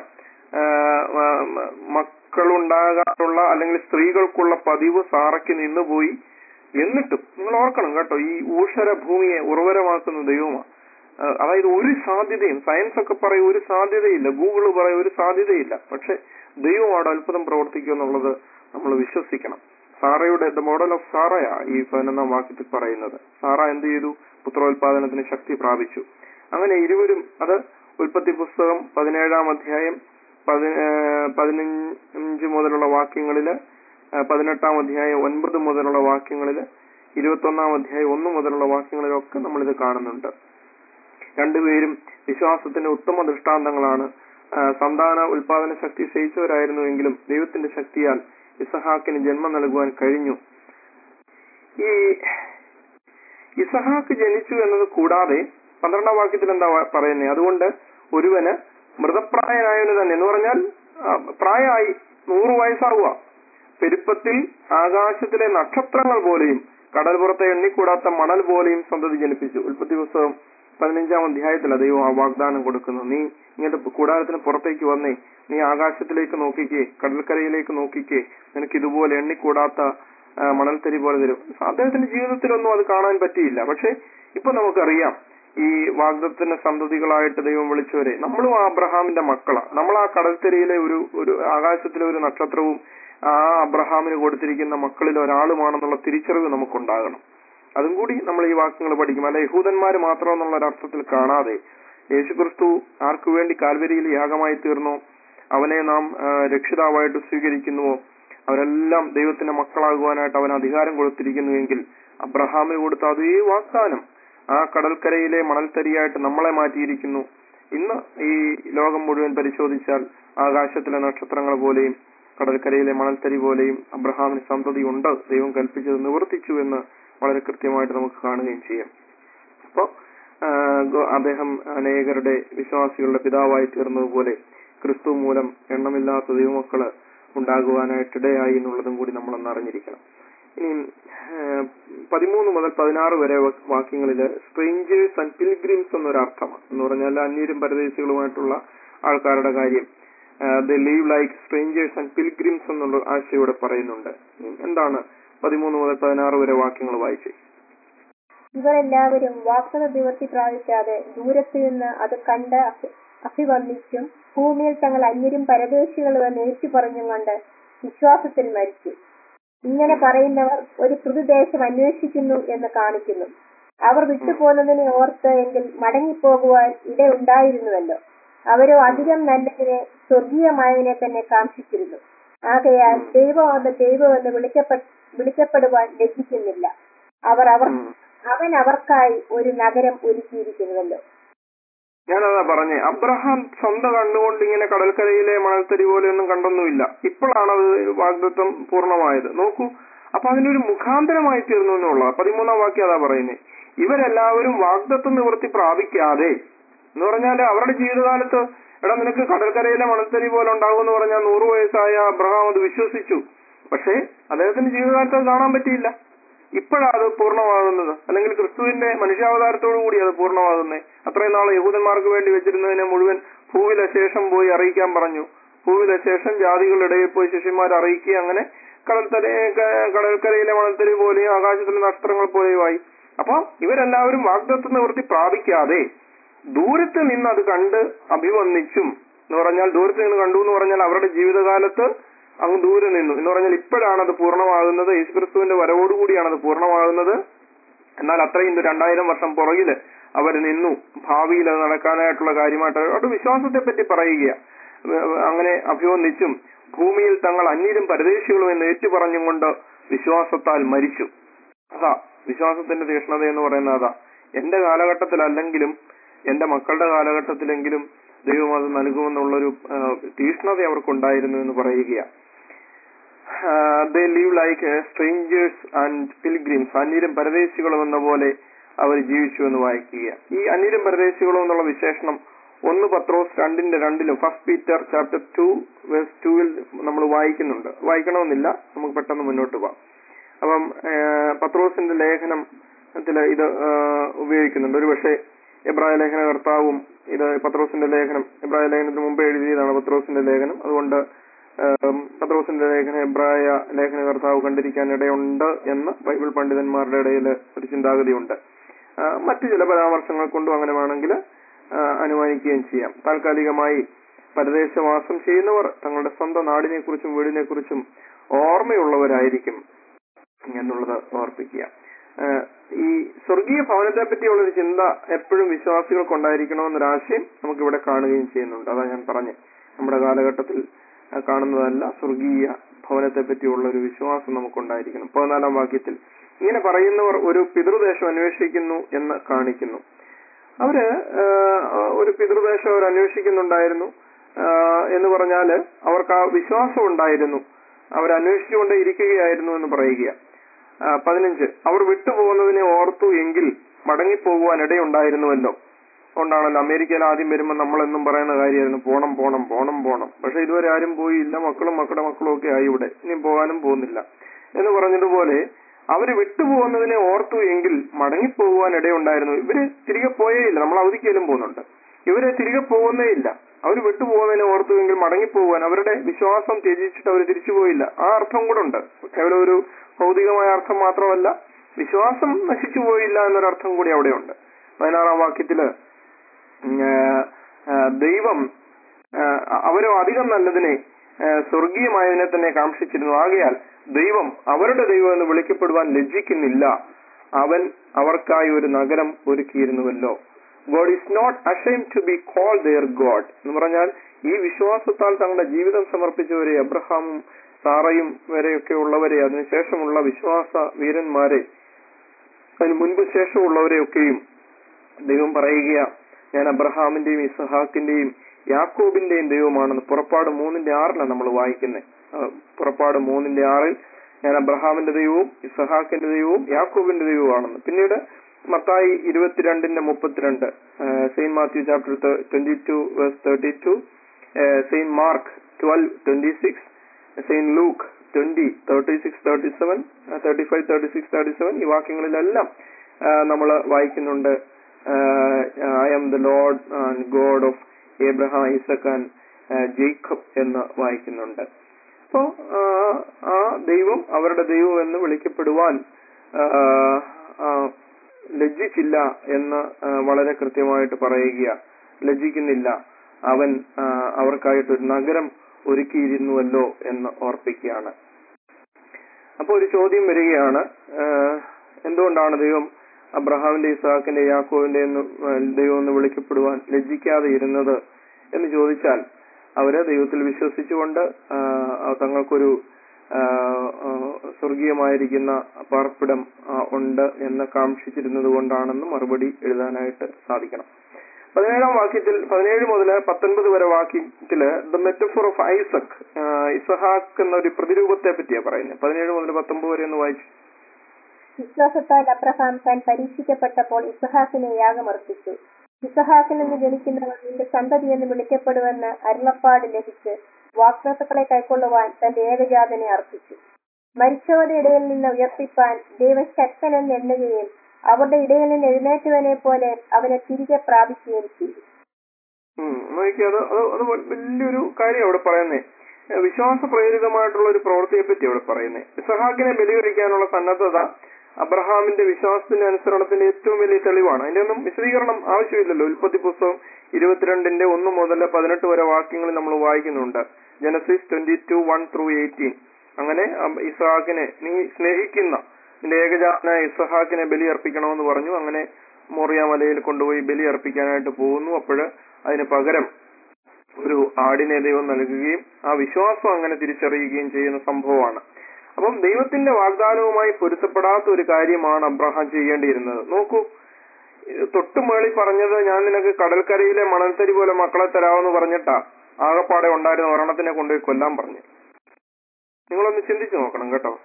മക്കളുണ്ടാകാനുള്ള അല്ലെങ്കിൽ സ്ത്രീകൾക്കുള്ള പതിവ് സാറയ്ക്ക് നിന്നുപോയി. എന്നിട്ടും നിങ്ങൾ ഓർക്കണം കേട്ടോ, ഈ ഊഷര ഭൂമിയെ ഉർവരമാക്കുന്ന ദൈവമാണ്. അതായത് ഒരു സാധ്യതയും, സയൻസ് ഒക്കെ പറയും ഒരു സാധ്യതയില്ല, ഗൂഗിള് പറയും ഒരു സാധ്യതയില്ല, പക്ഷെ ദൈവം അവിടെ അത്ഭുതം പ്രവർത്തിക്കും എന്നുള്ളത് നമ്മൾ വിശ്വസിക്കണം. സാറയുടെ ദ മോഡൽ ഓഫ് സാറയാ ഈ 11-ാം വാക്യത്തിൽ പറയുന്നത്. സാറ എന്ത് ചെയ്തു? പുത്രോത്പാദനത്തിന് ശക്തി പ്രാപിച്ചു. അങ്ങനെ ഇരുവരും, അത് ഉൽപ്പത്തി പുസ്തകം 17-ാം അധ്യായം 15 മുതലുള്ള വാക്യങ്ങളില്, 18-ാം അധ്യായം 9 മുതലുള്ള വാക്യങ്ങളില്, 21-ാം അധ്യായം 1 മുതലുള്ള വാക്യങ്ങളിലൊക്കെ നമ്മളിത് കാണുന്നുണ്ട്. രണ്ടുപേരും വിശ്വാസത്തിന്റെ ഉത്തമ ദൃഷ്ടാന്തങ്ങളാണ്. സന്താന ഉൽപാദന ശക്തി ക്ഷയിച്ചവരായിരുന്നുവെങ്കിലും ദൈവത്തിന്റെ ശക്തിയാൽ ഇസഹാക്കിന് ജന്മം നൽകുവാൻ കഴിഞ്ഞു. ഈ ഇസഹാക്ക് ജനിച്ചു എന്നത് കൂടാതെ 12-ാം വാക്യത്തിൽ എന്താ പറയുന്നത്? അതുകൊണ്ട് ഒരുവന് മൃതപ്രായനായവന് തന്നെ, എന്ന് പറഞ്ഞാൽ പ്രായമായി 100 വയസ്സാവുക, പെരുപ്പത്തിൽ ആകാശത്തിലെ നക്ഷത്രങ്ങൾ പോലെയും കടൽപുറത്തെ എണ്ണിക്കൂടാത്ത മണൽ പോലെയും സന്തതി ജനിപ്പിച്ചു. ഉൽപ്പത്തി പുസ്തകം 15-ാം അധ്യായത്തിലാണ് ദൈവം ആ വാഗ്ദാനം കൊടുക്കുന്നു. നീ ഇങ്ങനത്തെ കൂടാരത്തിന് പുറത്തേക്ക് വന്നേ, നീ ആകാശത്തിലേക്ക് നോക്കിക്കേ, കടൽക്കരയിലേക്ക് നോക്കിക്കേ, നിനക്ക് ഇതുപോലെ എണ്ണിക്കൂടാത്ത മണൽത്തരി പോലെ തരും. അദ്ദേഹത്തിന്റെ ജീവിതത്തിലൊന്നും അത് കാണാൻ പറ്റിയില്ല. പക്ഷെ ഇപ്പൊ നമുക്കറിയാം, ഈ വാഗ്ദത്തത്തിന്റെ സന്തതികളായിട്ട് ദൈവം വിളിച്ചവരെ നമ്മളും ആ അബ്രഹാമിന്റെ മക്കളാണ്. നമ്മൾ ആ കടൽത്തരിയിലെ ഒരു ആകാശത്തിലെ ഒരു നക്ഷത്രവും ആ അബ്രഹാമിന് കൊടുത്തിരിക്കുന്ന മക്കളിൽ ഒരാളുമാണെന്നുള്ള തിരിച്ചറിവ് നമുക്കുണ്ടാകണം. അതും കൂടി നമ്മൾ ഈ വാക്യങ്ങൾ പഠിക്കും. അല്ല യഹൂദന്മാര് മാത്രം എന്നുള്ള ഒരർത്ഥത്തിൽ കാണാതെ, യേശുക്രിസ്തു ആർക്കു വേണ്ടി കാൽവരിയിൽ യാഗമായി തീർന്നോ, അവനെ നാം രക്ഷിതാവായിട്ട് സ്വീകരിക്കുന്നുവോ, അവരെല്ലാം ദൈവത്തിന്റെ മക്കളാകുവാനായിട്ട് അവൻ അധികാരം കൊടുത്തിരിക്കുന്നുവെങ്കിൽ അബ്രഹാമിന് കൊടുത്ത അതേ വാഗ്ദാനം ആ കടൽക്കരയിലെ മണൽത്തരിയായിട്ട് നമ്മളെ മാറ്റിയിരിക്കുന്നു. ഇന്ന് ഈ ലോകം മുഴുവൻ പരിശോധിച്ചാൽ ആകാശത്തിലെ നക്ഷത്രങ്ങൾ പോലെയും കടൽക്കരയിലെ മണൽത്തരി പോലെയും അബ്രഹാമിന് സന്തതി ഉണ്ട്. ദൈവം കൽപ്പിച്ചത് നിവർത്തിച്ചു എന്ന് വളരെ കൃത്യമായിട്ട് നമുക്ക് കാണുകയും ചെയ്യാം. അപ്പോ അദ്ദേഹം അനേകരുടെ വിശ്വാസികളുടെ പിതാവായി തീർന്നതുപോലെ ക്രിസ്തു മൂലം എണ്ണമില്ലാത്ത ദൈവമക്കള് ഉണ്ടാകുവാനായിട്ടിടയായി എന്നുള്ളതും കൂടി നമ്മളൊന്ന് അറിഞ്ഞിരിക്കണം. ഇനി 13 മുതൽ 16 വരെ വാക്യങ്ങളില് സ്ട്രേഞ്ചേഴ്സ് ആൻഡ് പിൽഗ്രിംസ് എന്നൊരർത്ഥമാണ്. എന്ന് പറഞ്ഞാൽ അന്യരും പരദേശികളുമായിട്ടുള്ള ആൾക്കാരുടെ കാര്യം. The live like strangers and pilgrims എന്നുള്ള ആശയം ഇവിടെ പറയുന്നുണ്ട്. എന്താണ് 13 മുതൽ 16 വരെ വാക്യങ്ങൾ വായിച്ചേ? ഇവരെല്ലാവരും വാഗ്ദത്ത നിവൃത്തി പ്രാപിക്കാതെ ദൂരത്തു നിന്ന് അത് കണ്ട് അഭിവന്ദിച്ചും ഭൂമിയിൽ തങ്ങൾ അന്യരും പരദേശികളുമെന്ന് ഏറ്റു പറഞ്ഞും കൊണ്ട് വിശ്വാസത്തിൽ മരിച്ചു. ഇങ്ങനെ പറയുന്നവർ ഒരു പൃഥുദേശം അന്വേഷിക്കുന്നു എന്ന് കാണിക്കുന്നു. അവർ വിട്ടുപോകുന്നതിനെ ഓർത്ത് എങ്കിൽ മടങ്ങിപ്പോകുവാൻ ഇടയുണ്ടായിരുന്നുവല്ലോ. അവരോ അധികം നല്ലതിനെ സ്വർഗീയമായതിനെ തന്നെ കാക്ഷിച്ചിരുന്നു. ആകയാൽ ദൈവമാണ് ദൈവമെന്ന് വിളിക്കപ്പെടുവാൻ ലജ്ജിക്കുന്നില്ല. അവൻ അവർക്കായി ഒരു നഗരം ഒരുക്കിയിരിക്കുന്നുവല്ലോ. ഞാനതാ പറഞ്ഞേ, അബ്രഹാം സ്വന്തം കണ്ടുകൊണ്ട് ഇങ്ങനെ കടൽക്കരയിലെ മണൽത്തരി പോലെയൊന്നും കണ്ടൊന്നുമില്ല. ഇപ്പോഴാണ് അത് വാഗ്ദത്വം പൂർണ്ണമായത്. നോക്കൂ, അപ്പൊ അതിനൊരു മുഖാന്തരമായി തീർന്നു എന്നുള്ളത് 13-ാം വാക്യം അതാ പറയുന്നത്. ഇവരെല്ലാവരും വാഗ്ദത്വം നിവൃത്തി പ്രാപിക്കാതെ എന്ന് പറഞ്ഞാൽ അവരുടെ ജീവിതകാലത്ത്, എടാ നിനക്ക് കടൽക്കരയിലെ മണൽത്തരി പോലെ ഉണ്ടാകും എന്ന് പറഞ്ഞാൽ 100 വയസ്സായ അബ്രഹാം അത് വിശ്വസിച്ചു. പക്ഷേ അദ്ദേഹത്തിന്റെ ജീവിതകാലത്ത് അത് കാണാൻ പറ്റിയില്ല. ഇപ്പോഴാണ് അത് പൂർണ്ണമാകുന്നത്, അല്ലെങ്കിൽ ക്രിസ്തുവിന്റെ മനുഷ്യാവതാരത്തോടു കൂടി അത് പൂർണ്ണമാകുന്നേ. അത്രയും നാളെ യഹൂദന്മാർക്ക് വേണ്ടി വെച്ചിരുന്നതിനെ മുഴുവൻ ഭൂവിലെ ശേഷം പോയി അറിയിക്കാൻ പറഞ്ഞു. ഭൂവിലെ ശേഷം ജാതികളുടെ ഇടയിൽ പോയി ശിഷ്യന്മാർ അറിയിക്കുക. അങ്ങനെ കടൽക്കരയിലെ മണൽത്തരി പോലെയും ആകാശത്തിലെ നക്ഷത്രങ്ങൾ പോലെയുമായി. അപ്പൊ ഇവരെല്ലാവരും വാഗ്ദത്ത നിവൃത്തി പ്രാപിക്കാതെ ദൂരത്ത് നിന്ന് അത് കണ്ട് അഭിവന്ദിച്ചും എന്ന് പറഞ്ഞാൽ, ദൂരത്ത് നിന്ന് കണ്ടു എന്ന് പറഞ്ഞാൽ അവരുടെ ജീവിതകാലത്ത് അങ്ങ് ദൂരെ നിന്നു എന്ന് പറഞ്ഞാൽ ഇപ്പോഴാണ് അത് പൂർണ്ണമാകുന്നത്. യേശുക്രിസ്തുവിന്റെ വരവോടുകൂടിയാണ് അത് പൂർണ്ണമാകുന്നത്. എന്നാൽ അത്രയും 2000 വർഷം പുറകില് അവർ നിന്നു. ഭാവിയിൽ അത് നടക്കാനായിട്ടുള്ള കാര്യമായിട്ട് അവരുടെ വിശ്വാസത്തെ പറ്റി പറയുക. അങ്ങനെ അഭിവന്ദിച്ചും ഭൂമിയിൽ തങ്ങൾ അന്യരും പരദേശികളും എന്ന് ഏറ്റുപറഞ്ഞും കൊണ്ട് വിശ്വാസത്താൽ മരിച്ചു. അതാ വിശ്വാസത്തിന്റെ തീക്ഷ്ണത എന്ന് പറയുന്നത്. അതാ എന്റെ കാലഘട്ടത്തിലല്ലെങ്കിലും എന്റെ മക്കളുടെ കാലഘട്ടത്തിലെങ്കിലും ദൈവം അത് നൽകുമെന്നുള്ളൊരു തീക്ഷ്ണത അവർക്കുണ്ടായിരുന്നു എന്ന് പറയുക. They live like strangers and pilgrims. അന്യരും പരദേശികളും എന്ന പോലെ അവർ ജീവിച്ചു എന്ന് വായിക്കുക. ഈ അന്യരും പരദേശികളും എന്നുള്ള വിശേഷണം 1 Pathros 2:2 first Peter chapter 2 verse 2 നമ്മൾ വായിക്കുന്നുണ്ട്. വായിക്കണമെന്നില്ല, നമുക്ക് പെട്ടെന്ന് മുന്നോട്ട് പോവാം. അപ്പം പത്രോസിന്റെ ലേഖനത്തില് ഇത് ഉപയോഗിക്കുന്നുണ്ട്. ഒരു പക്ഷേ എബ്രായ ലേഖനകർത്താവും ഇത് പത്രോസിന്റെ ലേഖനം എബ്രായ ലേഖനത്തിന് മുമ്പേ എഴുതിയതാണ് പത്രോസിന്റെ ലേഖനം. അതുകൊണ്ട് പത്രോസിന്റെ ലേഖനം എബ്രായ ലേഖനകർത്താവ് കണ്ടിരിക്കാൻ ഇടയുണ്ട് എന്ന് ബൈബിൾ പണ്ഡിതന്മാരുടെ ഇടയിൽ ഒരു ചിന്താഗതിയുണ്ട്. മറ്റു ചില പരാമർശങ്ങൾ കൊണ്ടും അങ്ങനെ വേണമെങ്കിൽ അനുമാനിക്കുകയും ചെയ്യാം. താൽക്കാലികമായി പരദേശവാസം ചെയ്യുന്നവർ തങ്ങളുടെ സ്വന്തം നാടിനെ കുറിച്ചും വീടിനെ കുറിച്ചും ഓർമ്മയുള്ളവരായിരിക്കും എന്നുള്ളത് ഓർപ്പിക്കുക. ഈ സ്വർഗീയ ഭവനത്തെ പറ്റിയുള്ളൊരു ചിന്ത എപ്പോഴും വിശ്വാസികൾക്കുണ്ടായിരിക്കണമെന്നൊരാശയം നമുക്കിവിടെ കാണുകയും ചെയ്യുന്നുണ്ട്. അതാ ഞാൻ പറഞ്ഞത്, നമ്മുടെ കാലഘട്ടത്തിൽ കാണുന്നതല്ല, സ്വർഗീയ ഭവനത്തെ പറ്റിയുള്ള ഒരു വിശ്വാസം നമുക്കുണ്ടായിരിക്കണം. 14-ാം വാക്യത്തിൽ ഇങ്ങനെ പറയുന്നവർ ഒരു പിതൃദേശം അന്വേഷിക്കുന്നു എന്ന് കാണിക്കുന്നു. അവര് ഒരു പിതൃദേശം അവർ അന്വേഷിക്കുന്നുണ്ടായിരുന്നു എന്ന് പറഞ്ഞാല് അവർക്ക് ആ വിശ്വാസം ഉണ്ടായിരുന്നു, അവരന്വേഷിച്ചുകൊണ്ടേ ഇരിക്കുകയായിരുന്നു എന്ന് പറയുക. 15 അവർ വിട്ടുപോകുന്നതിനെ ഓർത്തു എങ്കിൽ മടങ്ങിപ്പോകുവാൻ ഇടയുണ്ടായിരുന്നുവല്ലോ. അതുകൊണ്ടാണല്ലോ അമേരിക്കയിൽ ആദ്യം വരുമ്പോൾ നമ്മളെന്നും പറയുന്ന കാര്യമായിരുന്നു പോണം പോണം പോണം പോണം. പക്ഷെ ഇതുവരെ ആരും പോയില്ല. മക്കളും മക്കളുടെ മക്കളും ഒക്കെ ആയി ഇവിടെ, ഇനിയും പോകാനും പോകുന്നില്ല എന്ന് പറഞ്ഞതുപോലെ അവര് വിട്ടുപോകുന്നതിനെ ഓർത്തു എങ്കിൽ മടങ്ങിപ്പോകുവാൻ ഇടയുണ്ടായിരുന്നു. ഇവര് തിരികെ പോയേയില്ല. നമ്മൾ അവധിക്കേലും പോകുന്നുണ്ട്, ഇവര് തിരികെ പോകുന്നേ ഇല്ല. അവർ വിട്ടുപോകുന്നതിനെ ഓർത്തുവെങ്കിൽ മടങ്ങിപ്പോകുവാൻ, അവരുടെ വിശ്വാസം ത്യജിച്ചിട്ട് അവർ തിരിച്ചുപോയില്ല. ആ അർത്ഥം കൂടെ ഉണ്ട്. കേവലം ഒരു ഭൗതികമായ അർത്ഥം മാത്രമല്ല, വിശ്വാസം നശിച്ചു പോയില്ല എന്നൊരർത്ഥം കൂടി അവിടെയുണ്ട്. 16-ാം വാക്യത്തില് ദൈവം അവരോ അധികം നല്ലതിനെ സ്വർഗീയമായതിനെ തന്നെ കാക്ഷിച്ചിരുന്നു. ആകയാൽ ദൈവം അവരുടെ ദൈവം എന്ന് വിളിക്കപ്പെടുവാൻ ലജ്ജിക്കുന്നില്ല. അവൻ അവർക്കായി ഒരു നഗരം ഒരുക്കിയിരുന്നുവല്ലോ. God is not ashamed to be called their God എന്ന് പറഞ്ഞാൽ ഈ വിശ്വാസത്താൽ തങ്ങളുടെ ജീവിതം സമർപ്പിച്ചവരെ, അബ്രഹാമും സാറയും വരെയൊക്കെ ഉള്ളവരെ, അതിനുശേഷമുള്ള വിശ്വാസ വീരന്മാരെ, അതിന് മുൻപ് ശേഷമുള്ളവരെയൊക്കെയും ദൈവം പറയുക, ഞാൻ അബ്രഹാമിന്റെയും ഇസ്ഹാക്കിന്റെയും യാക്കോബിന്റെയും ദൈവമാണെന്ന്. പുറപ്പാട് 3:6 നമ്മൾ വായിക്കുന്നത്. പുറപ്പാട് 3:6 ഞാൻ അബ്രഹാമിന്റെ ദൈവവും ഇസ്ഹാക്കിന്റെ ദൈവവും യാക്കോബിന്റെ ദൈവമാണെന്ന്. പിന്നീട് Mathai 22:32 saint Matthew chapter 22 verse 32, saint Mark 12:26, saint Luke 20:36-37, 35:36-37 ഈ വാക്യങ്ങളിലെല്ലാം നമ്മൾ വായിക്കുന്നുണ്ട്, I am the Lord and God of Abraham, Isaac and Jacob എന്ന് വായിക്കുന്നുണ്ട്. അപ്പോ ആ ദൈവം അവരുടെ ദൈവം എന്ന് വിളിക്കപ്പെടുവാൻ ലജ്ജിച്ചില്ല എന്ന് വളരെ കൃത്യമായിട്ട് പറയുക. ലജ്ജിക്കുന്നില്ല, അവൻ അവർക്കായിട്ടൊരു നഗരം ഒരുക്കിയിരുന്നുവല്ലോ എന്ന് ഓർപ്പിക്കുകയാണ്. അപ്പൊ ഒരു ചോദ്യം വരികയാണ്, എന്തുകൊണ്ടാണ് ദൈവം അബ്രഹാമിന്റെ, ഇസ്ഹാക്കിന്റെ, യാക്കോബിന്റെ ദൈവം എന്ന് വിളിക്കപ്പെടുവാൻ ലജ്ജിക്കാതെ ഇരുന്നത് എന്ന് ചോദിച്ചാൽ, അവര് ദൈവത്തിൽ വിശ്വസിച്ചുകൊണ്ട് തങ്ങൾക്കൊരു സ്വർഗീയമായിരിക്കുന്ന പാർപ്പിടം ഉണ്ട് എന്ന് കാക്ഷിച്ചിരുന്നത് കൊണ്ടാണെന്ന് മറുപടി എഴുതാനായിട്ട് സാധിക്കണം. 17-ാം വാക്യത്തിൽ 17 മുതൽ 19 വരെ വാക്യത്തില് the metaphor of Isaac, Isahak എന്ന ഒരു പ്രതിരൂപത്തെ പറ്റിയാ പറയുന്നത്. 17 മുതൽ 19 വരെ ഒന്ന് വായിച്ചു. വിശ്വാസത്താൽ അബ്രഹാം താൻ പരീക്ഷിക്കപ്പെട്ടപ്പോൾ ഇസഹാക്കിനെ യാഗമർപ്പിച്ചു. ഇസഹാക്കിൽ നിന്ന് ജനിക്കുന്നവർ നിന്റെ സന്തതി എന്ന് വിളിക്കപ്പെടുമെന്ന് അരുളപ്പാട് ലഭിച്ച് വാഗ്ദത്തങ്ങളെ കൈക്കൊള്ളുവാൻ തന്റെ ഏകജാതനെ അർപ്പിച്ചു. മരിച്ചവരുടെ ഇടയിൽ നിന്ന് ഉയർത്തിപ്പാൻ ദൈവം ശക്തനെന്ന് എണ്ണുകയും അവരുടെ ഇടയിൽ നിന്ന് എഴുന്നേറ്റവനെ പോലെ അവനെ തിരികെ പ്രാപിക്കുകയും ചെയ്തു. അത് വലിയൊരു കാര്യം അവിടെ പറയുന്നേ. വിശ്വാസ പ്രേരിതമായിട്ടുള്ള ഒരു പ്രവൃത്തിയെ പറ്റി അവിടെ പറയുന്നേ. ഇസഹാക്കിനെ ബലികഴിക്കാനുള്ള സന്നദ്ധത അബ്രഹാമിന്റെ വിശ്വാസത്തിന്റെ അനുസരണത്തിന്റെ ഏറ്റവും വലിയ തെളിവാണ്. അതിന്റെ ഒന്നും വിശദീകരണം ആവശ്യമില്ലല്ലോ. ഉൽപ്പത്തി പുസ്തകം 22-ന്റെ 1 മുതൽ 18 വരെ വാക്യങ്ങളിൽ നമ്മൾ വായിക്കുന്നുണ്ട്. ജനസിസ് 22:1-18. അങ്ങനെ ഇസഹാക്കിനെ, നീ സ്നേഹിക്കുന്ന നിന്റെ ഏകജാതനായ ഇസഹാക്കിനെ ബലി അർപ്പിക്കണമെന്ന് പറഞ്ഞു. അങ്ങനെ മോറിയ മലയിൽ കൊണ്ടുപോയി ബലി അർപ്പിക്കാനായിട്ട് പോകുന്നു. അപ്പോഴ് അതിന് പകരം ഒരു ആടിനെ ദൈവം നൽകുകയും ആ വിശ്വാസം അങ്ങനെ തിരിച്ചറിയുകയും ചെയ്യുന്ന സംഭവമാണ്. അപ്പം ദൈവത്തിന്റെ വാഗ്ദാനവുമായി പൊരുത്തപ്പെടാത്ത ഒരു കാര്യമാണ് അബ്രഹാം ചെയ്യേണ്ടിയിരുന്നത്. നോക്കൂ, തൊട്ടുമേളി പറഞ്ഞത് ഞാൻ നിനക്ക് കടൽക്കരയിലെ മണൽത്തരി പോലെ മക്കളെ തരാമെന്ന് പറഞ്ഞിട്ടാ ആകപ്പാടെ ഉണ്ടായിരുന്ന ഒരെണ്ണത്തിനെ കൊണ്ടുപോയി കൊല്ലാൻ പറഞ്ഞു. നിങ്ങളൊന്ന് ചിന്തിച്ചു നോക്കണം കേട്ടോ.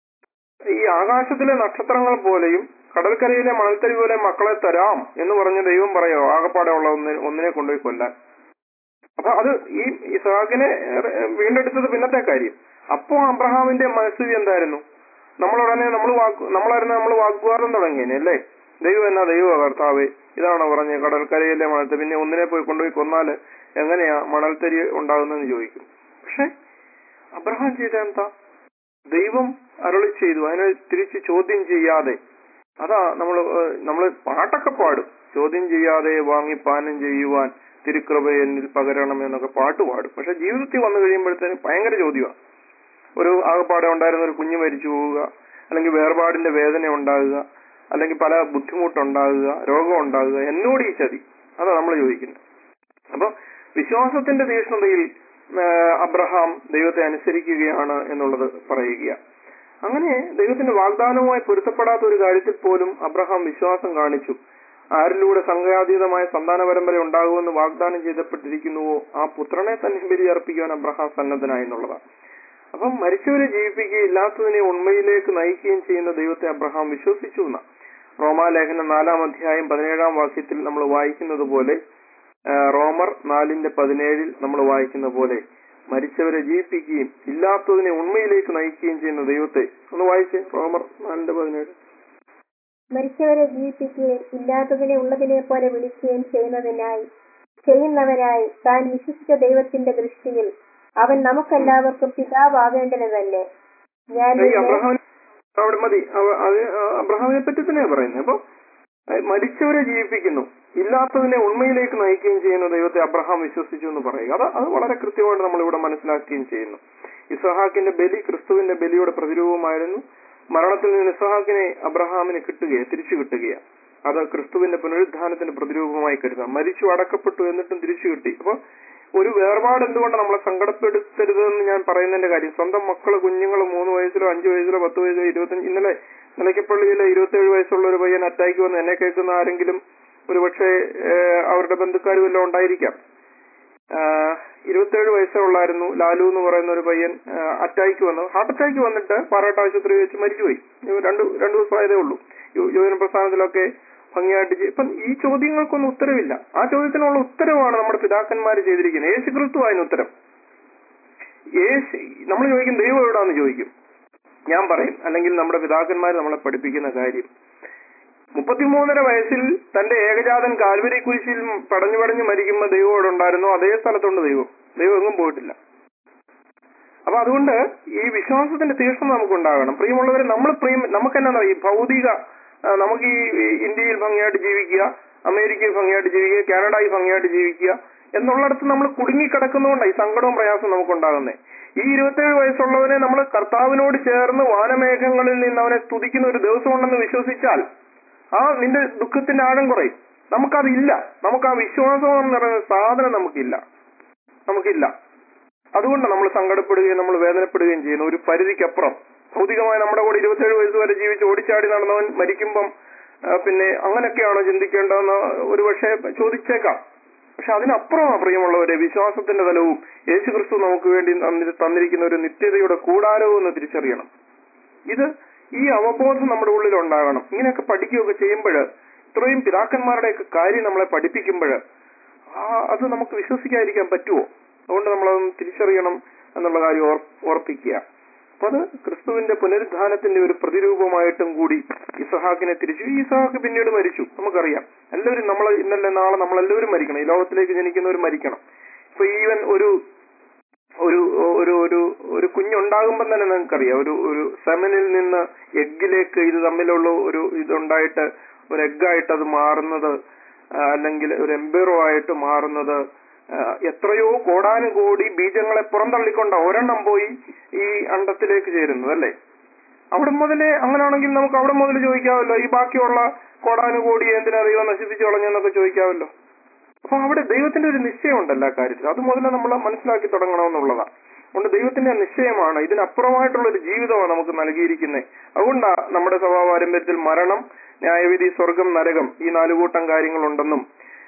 ഈ ആകാശത്തിലെ നക്ഷത്രങ്ങൾ പോലെയും കടൽക്കരയിലെ മണൽത്തരി പോലെ മക്കളെ തരാം എന്ന് പറഞ്ഞ ദൈവം പറയോ ആകപ്പാടെ ഉള്ള ഒന്നിനെ കൊണ്ടുപോയി കൊല്ലാൻ? അപ്പൊ അത് ഈ ഇസ്ഹാക്കിനെ വീണ്ടെടുത്തത് പിന്നത്തെ കാര്യം. അപ്പോ അബ്രഹാമിന്റെ മനസ്ഥിതി എന്തായിരുന്നു? നമ്മളായിരുന്നു നമ്മൾ വാഗ്വാദം തുടങ്ങിയേനെ അല്ലേ? ദൈവം എന്നാ ദൈവ കർത്താവേ, ഇതാണോ പറഞ്ഞ് കടൽക്കരയിലെ മണൽത്തരി, പിന്നെ ഒന്നിനെ പോയി കൊണ്ടുപോയി കൊന്നാല് എങ്ങനെയാ മണൽത്തരി ഉണ്ടാകുന്നെന്ന് ചോദിക്കും. പക്ഷെ അബ്രഹാം ചെയ്ത എന്താ? ദൈവം അരുളി ചെയ്തു, അതിനെ തിരിച്ച് ചോദ്യം ചെയ്യാതെ. അതാ നമ്മള് പാട്ടൊക്കെ പാടും, ചോദ്യം ചെയ്യാതെ വാങ്ങി പാനം ചെയ്യുവാൻ തിരുകൃപ എന്നിൽ പകരണം എന്നൊക്കെ പാട്ട് പാടും. പക്ഷെ ജീവിതത്തിൽ വന്നു കഴിയുമ്പോഴത്തേന് ഭയങ്കര ചോദ്യമാണ്. ഒരു ആകപ്പാടെ ഉണ്ടായിരുന്ന ഒരു കുഞ്ഞ് മരിച്ചു പോവുക, അല്ലെങ്കിൽ വേർപാടിന്റെ വേദന ഉണ്ടാകുക, അല്ലെങ്കിൽ പല ബുദ്ധിമുട്ടുണ്ടാകുക, രോഗം ഉണ്ടാകുക, എന്നോട് ഈ ചതി, അതാ നമ്മൾ ചോദിക്കുന്നത്. അപ്പൊ വിശ്വാസത്തിന്റെ തീക്ഷ്ണതയിൽ അബ്രഹാം ദൈവത്തെ അനുസരിക്കുകയാണ് എന്നുള്ളത് പറയുക. അങ്ങനെ ദൈവത്തിന്റെ വാഗ്ദാനവുമായി പൊരുത്തപ്പെടാത്ത ഒരു കാര്യത്തിൽ പോലും അബ്രഹാം വിശ്വാസം കാണിച്ചു. ആരിലൂടെ സംഘാതീതമായ സന്താന പരമ്പര ഉണ്ടാകുമെന്ന് വാഗ്ദാനം ചെയ്യപ്പെട്ടിരിക്കുന്നുവോ ആ പുത്രനെ തന്നെ ബലി അർപ്പിക്കുവാൻ അബ്രഹാം സന്നദ്ധനായി എന്നുള്ളതാണ്. അപ്പം മരിച്ചവരെ ജീവിപ്പിക്കുകയും ഇല്ലാത്തതിനെ ഉണ്മയിലേക്ക് നയിക്കുകയും ചെയ്യുന്ന ദൈവത്തെ അബ്രഹാം വിശ്വസിച്ചു എന്ന റോമാലേഖനം 4-ാം അധ്യായം 17-ാം വാക്യത്തിൽ നമ്മൾ വായിക്കുന്നത് പോലെ, റോമർ 4:17 നമ്മൾ വായിക്കുന്ന പോലെ, മരിച്ചവരെ ജീവിപ്പിക്കുകയും ഇല്ലാത്തതിനെ ഉണ്മയിലേക്ക് നയിക്കുകയും ചെയ്യുന്ന ദൈവത്തെ ഒന്ന് വായിച്ചേ. റോമർ 4:17. മരിച്ചവരെ ജീവിപ്പിക്കുകയും ഇല്ലാത്തതിനെ ഉള്ളതിനെ പോലെ വിളിക്കുകയും ചെയ്യുന്നവനായി താൻ വിശ്വസിച്ച ദൈവത്തിന്റെ ദൃഷ്ടിയിൽ അവൻ നമുക്കെല്ലാവർക്കും പിതാവാകേണ്ടത് തന്നെ. അവിടെ മതി, അബ്രഹാമിനെ പറ്റി തന്നെയാ പറയുന്നത്. അപ്പൊ മരിച്ചവരെ ജീവിപ്പിക്കുന്നു, ഇല്ലാത്തതിനെ ഉണ്മയിലേക്ക് നയിക്കുകയും ചെയ്യുന്ന ദൈവത്തെ അബ്രഹാം വിശ്വസിച്ചു എന്ന് പറയുക. അത് വളരെ കൃത്യമായിട്ട് നമ്മൾ ഇവിടെ മനസ്സിലാക്കുകയും ചെയ്യുന്നു. ഇസ്ഹാക്കിന്റെ ബലി ക്രിസ്തുവിന്റെ ബലിയുടെ പ്രതിരൂപമായിരുന്നു. മരണത്തിൽ നിന്ന് ഇസ്ഹാക്കിനെ അബ്രഹാമിന് തിരിച്ചു കിട്ടുകയാണ്. അത് ക്രിസ്തുവിന്റെ പുനരുദ്ധാനത്തിന്റെ പ്രതിരൂപമായി കരുതാം. മരിച്ചു അടക്കപ്പെട്ടു എന്നിട്ടും തിരിച്ചു കിട്ടി. അപ്പൊ ഒരു വേർപാട് എന്തുകൊണ്ട് നമ്മളെ സങ്കടപ്പെടുത്തരുതെന്ന് ഞാൻ പറയുന്നതിന്റെ കാര്യം, സ്വന്തം മക്കള് കുഞ്ഞുങ്ങൾ 3 വയസ്സിലോ 5 വയസ്സിലോ 10 വയസ്സിലോ 25, ഇന്നലെ നിലയ്ക്കപ്പള്ളിയിലെ 27 വയസ്സുള്ള ഒരു പയ്യൻ അറ്റാക്ക് വന്ന് എന്നെ കേൾക്കുന്ന ആരെങ്കിലും ഒരുപക്ഷെ അവരുടെ ബന്ധുക്കാരും എല്ലാം ഉണ്ടായിരിക്കാം. 27 വയസ്സേ ഉള്ളായിരുന്നു ലാലു എന്ന് പറയുന്ന ഒരു പയ്യൻ. ഹാർട്ട് അറ്റാക്ക് വന്നിട്ട് പാറാട്ട് ആശുപത്രി വെച്ച് മരിച്ചുപോയി. രണ്ടു ദിവസമായതേ ഉള്ളൂ. യുവജന പ്രസ്ഥാനത്തിലൊക്കെ ഭംഗിയായിട്ട് ഇപ്പം ഈ ചോദ്യങ്ങൾക്കൊന്നും ഉത്തരവില്ല. ആ ചോദ്യത്തിനുള്ള ഉത്തരവാണ് നമ്മുടെ പിതാക്കന്മാർ ചെയ്തിരിക്കുന്നത്. യേശു ക്രിസ്തു അതിന് ഉത്തരം. നമ്മൾ ചോദിക്കും ദൈവം എവിടാന്ന് ചോദിക്കും, ഞാൻ പറയും, അല്ലെങ്കിൽ നമ്മുടെ പിതാക്കന്മാർ നമ്മളെ പഠിപ്പിക്കുന്ന കാര്യം, 33 വയസ്സിൽ തന്റെ ഏകജാതൻ കാൽവരി കുരിശിൽ പടഞ്ഞു മരിക്കുമ്പോൾ ദൈവം അവിടെ ഉണ്ടായിരുന്നു. അതേ സ്ഥലത്തുണ്ട് ദൈവം എങ്ങും പോയിട്ടില്ല. അപ്പൊ അതുകൊണ്ട് ഈ വിശ്വാസത്തിന്റെ തീക്ഷ്ണത നമുക്കുണ്ടാകണം. പ്രിയമുള്ളവരെ, നമുക്ക് എന്നാ ഈ ഭൗതിക നമുക്ക് ഈ ഇന്ത്യയിൽ ഭംഗിയായിട്ട് ജീവിക്കുക, അമേരിക്കയിൽ ഭംഗിയായിട്ട് ജീവിക്കുക, കാനഡയിൽ ഭംഗിയായിട്ട് ജീവിക്കുക എന്നുള്ളിടത്ത് നമ്മൾ കുടുങ്ങിക്കിടക്കുന്നതുകൊണ്ടാണ് ഈ സങ്കടവും പ്രയാസവും നമുക്കുണ്ടാകുന്നത്. ഈ 27 വയസ്സുള്ളവനെ നമ്മൾ കർത്താവിനോട് ചേർന്ന് വാനമേഘങ്ങളിൽ നിന്ന് അവനെ സ്തുതിക്കുന്ന ഒരു ദിവസം ഉണ്ടെന്ന് വിശ്വസിച്ചാൽ നിന്റെ ദുഃഖത്തിന്റെ ആഴം കുറയും. നമുക്കതില്ല. നമുക്ക് ആ വിശ്വാസം എന്ന് പറയുന്ന സാധനം നമുക്കില്ല. അതുകൊണ്ട് നമ്മൾ സങ്കടപ്പെടുകയും നമ്മൾ വേദനപ്പെടുകയും ചെയ്യുന്നു. ഒരു പരിധിക്കപ്പുറം ഭൗതികമായി നമ്മുടെ കൂടെ 27 വയസ്സ് വരെ ജീവിച്ച് ഓടിച്ചാടി നടന്നവൻ മരിക്കുമ്പം പിന്നെ അങ്ങനെയൊക്കെയാണോ ചിന്തിക്കേണ്ടതെന്ന് ഒരുപക്ഷെ ചോദിച്ചേക്കാം. പക്ഷെ അതിനപ്പുറമാണ് പ്രിയമുള്ളവരെ വിശ്വാസത്തിന്റെ തലവും യേശുക്രിസ്തു നമുക്ക് വേണ്ടി തന്നിരിക്കുന്ന ഒരു നിത്യതയുടെ കൂടാരവും എന്ന് തിരിച്ചറിയണം. ഈ അവബോധം നമ്മുടെ ഉള്ളിൽ ഉണ്ടാകണം. ഇങ്ങനെയൊക്കെ പഠിക്കുകയൊക്കെ ചെയ്യുമ്പോൾ, ഇത്രയും പിതാക്കന്മാരുടെയൊക്കെ കാര്യം നമ്മളെ പഠിപ്പിക്കുമ്പോൾ അത് നമുക്ക് വിശ്വസിക്കാതിരിക്കാൻ പറ്റുമോ? അതുകൊണ്ട് നമ്മളതൊന്ന് തിരിച്ചറിയണം എന്നുള്ള കാര്യം ഓർപ്പിക്കുക. അപ്പൊ അത് ക്രിസ്തുവിന്റെ പുനരുദ്ധാനത്തിന്റെ ഒരു പ്രതിരൂപമായിട്ടും കൂടി ഇസഹാക്കിനെ തിരിച്ചു. ഈ ഇസഹാക്ക് പിന്നീട് മരിച്ചു, നമുക്കറിയാം. എല്ലാവരും ഇന്നലെ നാളെ നമ്മളെല്ലാവരും മരിക്കണം. ഈ ലോകത്തിലേക്ക് ജനിക്കുന്നവർ മരിക്കണം. ഇപ്പൊ ഈവൻ ഒരു കുഞ്ഞുണ്ടാകുമ്പോൾ തന്നെ നിങ്ങൾക്കറിയാം, ഒരു സെമനിൽ നിന്ന് എഗ്ഗിലേക്ക് ഇത് തമ്മിലുള്ള ഒരു ഇതുണ്ടായിട്ട് ഒരു എഗ്ഗായിട്ട് അത് മാറുന്നത്, അല്ലെങ്കിൽ ഒരു എംബിറോ ആയിട്ട് മാറുന്നത് എത്രയോ കോടാനുകോടി ബീജങ്ങളെ പുറന്തള്ളിക്കൊണ്ട ഒരെണ്ണം പോയി ഈ അണ്ടത്തിലേക്ക് ചേരുന്നത് അല്ലേ? അവിടെ മുതലേ അങ്ങനെയാണെങ്കിൽ നമുക്ക് അവിടെ മുതൽ ചോദിക്കാമല്ലോ, ഈ ബാക്കിയുള്ള കോടാനുകോടി എന്തിനാ ദൈവം നശിപ്പിച്ചു കളഞ്ഞെന്നൊക്കെ ചോദിക്കാമല്ലോ. അപ്പൊ അവിടെ ദൈവത്തിന്റെ ഒരു നിശ്ചയമുണ്ട് എല്ലാ കാര്യത്തിലും. അത് മുതലേ നമ്മൾ മനസ്സിലാക്കി തുടങ്ങണമെന്നുള്ളതാണ്. അതുകൊണ്ട് ദൈവത്തിന്റെ നിശ്ചയമാണ്, ഇതിനപ്പുറമായിട്ടുള്ള ഒരു ജീവിതമാണ് നമുക്ക് നൽകിയിരിക്കുന്നത്. അതുകൊണ്ടാണ് നമ്മുടെ സഭാ പാരമ്പര്യത്തിൽ മരണം, ന്യായവിധി, സ്വർഗം, നരകം ഈ 4 കൂട്ടം കാര്യങ്ങളുണ്ടെന്നും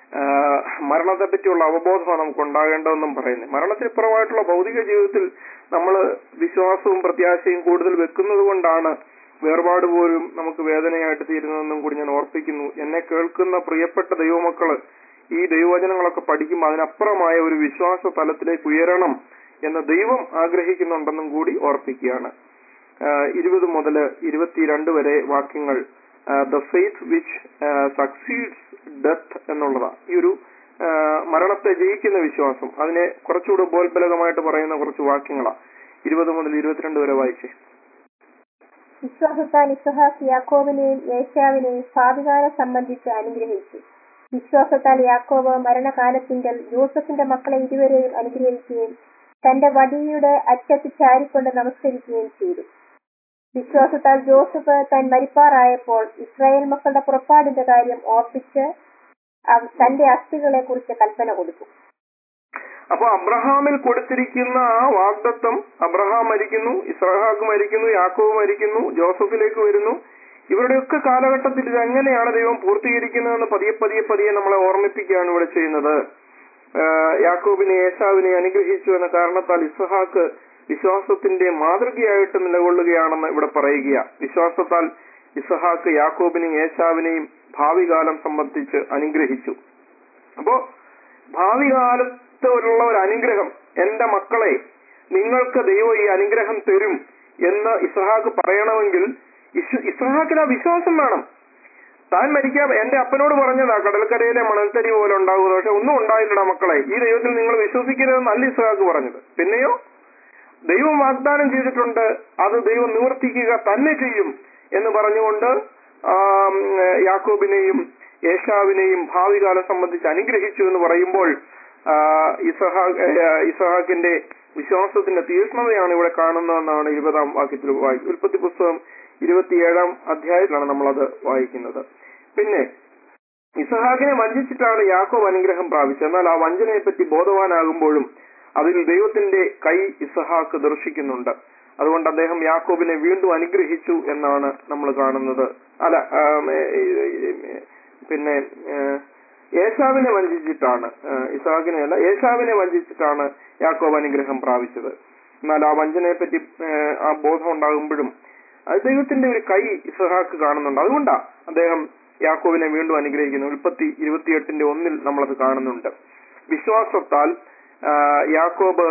മരണത്തെ പറ്റിയുള്ള അവബോധമാണ് നമുക്ക് ഉണ്ടാകേണ്ടതെന്നും പറയുന്നത്. മരണത്തിനിപ്പുറമായിട്ടുള്ള ഭൗതിക ജീവിതത്തിൽ നമ്മൾ വിശ്വാസവും പ്രത്യാശയും കൂടുതൽ വെക്കുന്നത് കൊണ്ടാണ് വേർപാട് പോലും നമുക്ക് വേദനയായിട്ട് തീരുന്നതെന്നും കൂടി ഞാൻ ഓർപ്പിക്കുന്നു. എന്നെ കേൾക്കുന്ന പ്രിയപ്പെട്ട ദൈവമക്കള് ഈ ദൈവവചനങ്ങളൊക്കെ പഠിക്കുമ്പോൾ അതിനപ്പുറമായ ഒരു വിശ്വാസ തലത്തിലേക്ക് ഉയരണം എന്ന് ദൈവം ആഗ്രഹിക്കുന്നുണ്ടെന്നും കൂടി ഓർപ്പിക്കുകയാണ്. 20 മുതൽ 22 വരെ വാക്യങ്ങൾ the faith which succeeds death എന്നുള്ളതാണ്. ഈ ഒരു മരണത്തെ ജയിക്കുന്ന വിശ്വാസം, അതിനെ കുറച്ചുകൂടെ ബോൽബലകമായിട്ട് പറയുന്ന കുറച്ച് വാക്യങ്ങളാണ്. 20 മുതൽ 22 വരെ വായിച്ചേ. വിശ്വാസത്താൽ ഇസ്ഹാക്ക് യാക്കോബിനെയും ഏശാവിനെയും ഭാവികാലം സംബന്ധിച്ച് അനുഗ്രഹിച്ചു. വിശ്വാസത്താൽ യാക്കോബ് മരണകാലത്തിങ്കൽ ജോസഫിന്റെ മക്കളെ ഇരുവരെയും അനുഗ്രഹിക്കുകയും തന്റെ വടിയുടെ അറ്റത്ത് ചാരിക്കൊണ്ട് നമസ്കരിക്കുകയും ചെയ്തു. വിശ്വാസത്താൽ ജോസഫ് താൻ മരിപ്പാറായപ്പോൾ ഇസ്രായേൽ മക്കളുടെ പുറപ്പാടിന്റെ കാര്യം ഓർപ്പിച്ച് തന്റെ അസ്ഥികളെ കുറിച്ച് കൽപ്പന കൊടുത്തു. അപ്പൊ അബ്രഹാമിൽ കൊടുത്തിരിക്കുന്ന ആ വാഗ്ദത്തം, അബ്രഹാം മരിക്കുന്നു, ഇസ്ഹാക്ക് മരിക്കുന്നു, യാക്കോബ് മരിക്കുന്നു, ജോസഫിലേക്ക് വരുന്നു. ഇവരുടെയൊക്കെ കാലഘട്ടത്തിൽ ഇതെങ്ങനെയാണ് ദൈവം പൂർത്തീകരിക്കുന്നതെന്ന് പതിയെ നമ്മളെ ഓർമ്മിപ്പിക്കുകയാണ് ഇവിടെ ചെയ്യുന്നത്. യാക്കോബിനെ ഏശാവിനെ അനുഗ്രഹിച്ചു എന്ന കാരണത്താൽ ഇസ്ഹാക്ക് വിശ്വാസത്തിന്റെ മാതൃകയായിട്ട് നിലകൊള്ളുകയാണെന്ന് ഇവിടെ പറയുക. വിശ്വാസത്താൽ ഇസ്ഹാക്ക് യാക്കോബിനെയും ഏശാവിനെയും ഭാവി കാലം സംബന്ധിച്ച് അനുഗ്രഹിച്ചു. അപ്പോ ഭാവി കാലത്തുള്ള ഒരു അനുഗ്രഹം, എന്റെ മക്കളെ നിങ്ങൾക്ക് ദൈവം ഈ അനുഗ്രഹം തരും എന്ന് ഇസ്ഹാക്ക് പറയണമെങ്കിൽ ഇസ്ഹാക്കിന് ആ വിശ്വാസം വേണം. താൻ മരിക്കാൻ എന്റെ അപ്പനോട് പറഞ്ഞതാ, കടൽക്കരയിലെ മണൽത്തരി പോലെ ഉണ്ടാകുന്നത്, പക്ഷെ ഒന്നും ഉണ്ടായില്ലടാ മക്കളെ, ഈ ദൈവത്തിൽ നിങ്ങൾ വിശ്വസിക്കരുതെന്നല്ല ഇസ്ഹാക്ക് പറഞ്ഞത്. പിന്നെയോ ദൈവം വാഗ്ദാനം ചെയ്തിട്ടുണ്ട്, അത് ദൈവം നിവർത്തിക്കുക തന്നെ ചെയ്യും എന്ന് പറഞ്ഞുകൊണ്ട് യാക്കോബിനെയും ഏശാവിനെയും ഭാവി കാലം സംബന്ധിച്ച് അനുഗ്രഹിച്ചു എന്ന് പറയുമ്പോൾ ഇസ്ഹാക്കിന്റെ വിശ്വാസത്തിന്റെ തീക്ഷ്ണതയാണ് ഇവിടെ കാണുന്നതെന്നാണ് 20-ാം വാക്യത്തിൽ വായിക്കുന്നത്. ഉൽപ്പത്തി പുസ്തകം 27-ാം അധ്യായത്തിലാണ് നമ്മളത് വായിക്കുന്നത്. പിന്നെ ഇസ്ഹാക്കിനെ വഞ്ചിച്ചിട്ടാണ് യാക്കോബ് അനുഗ്രഹം പ്രാപിച്ചത്. എന്നാൽ ആ വഞ്ചനയെ പറ്റി ബോധവാനാകുമ്പോഴും അതിൽ ദൈവത്തിന്റെ കൈ ഇസ്ഹാക്ക് ദർശിക്കുന്നുണ്ട്. അതുകൊണ്ട് അദ്ദേഹം യാക്കോബിനെ വീണ്ടും അനുഗ്രഹിച്ചു എന്നാണ് നമ്മൾ കാണുന്നത്. പിന്നെ ഏശാവിനെ വഞ്ചിച്ചിട്ടാണ്, ഇസ്ഹാക്കിനെയല്ല ഏശാവിനെ വഞ്ചിച്ചിട്ടാണ് യാക്കോബ് അനുഗ്രഹം പ്രാപിച്ചത്. എന്നാൽ ആ വഞ്ചനയെ പറ്റി ആ ബോധം ഉണ്ടാകുമ്പോഴും അത് ദൈവത്തിന്റെ ഒരു കൈ ഇസ്ഹാക്ക് കാണുന്നുണ്ട്. അതുകൊണ്ടാണ് അദ്ദേഹം യാക്കോബിനെ വീണ്ടും അനുഗ്രഹിക്കുന്നത്. ഉൽപ്പത്തി 28:1 നമ്മളത് കാണുന്നുണ്ട്. വിശ്വാസത്താൽ യാക്കോബ്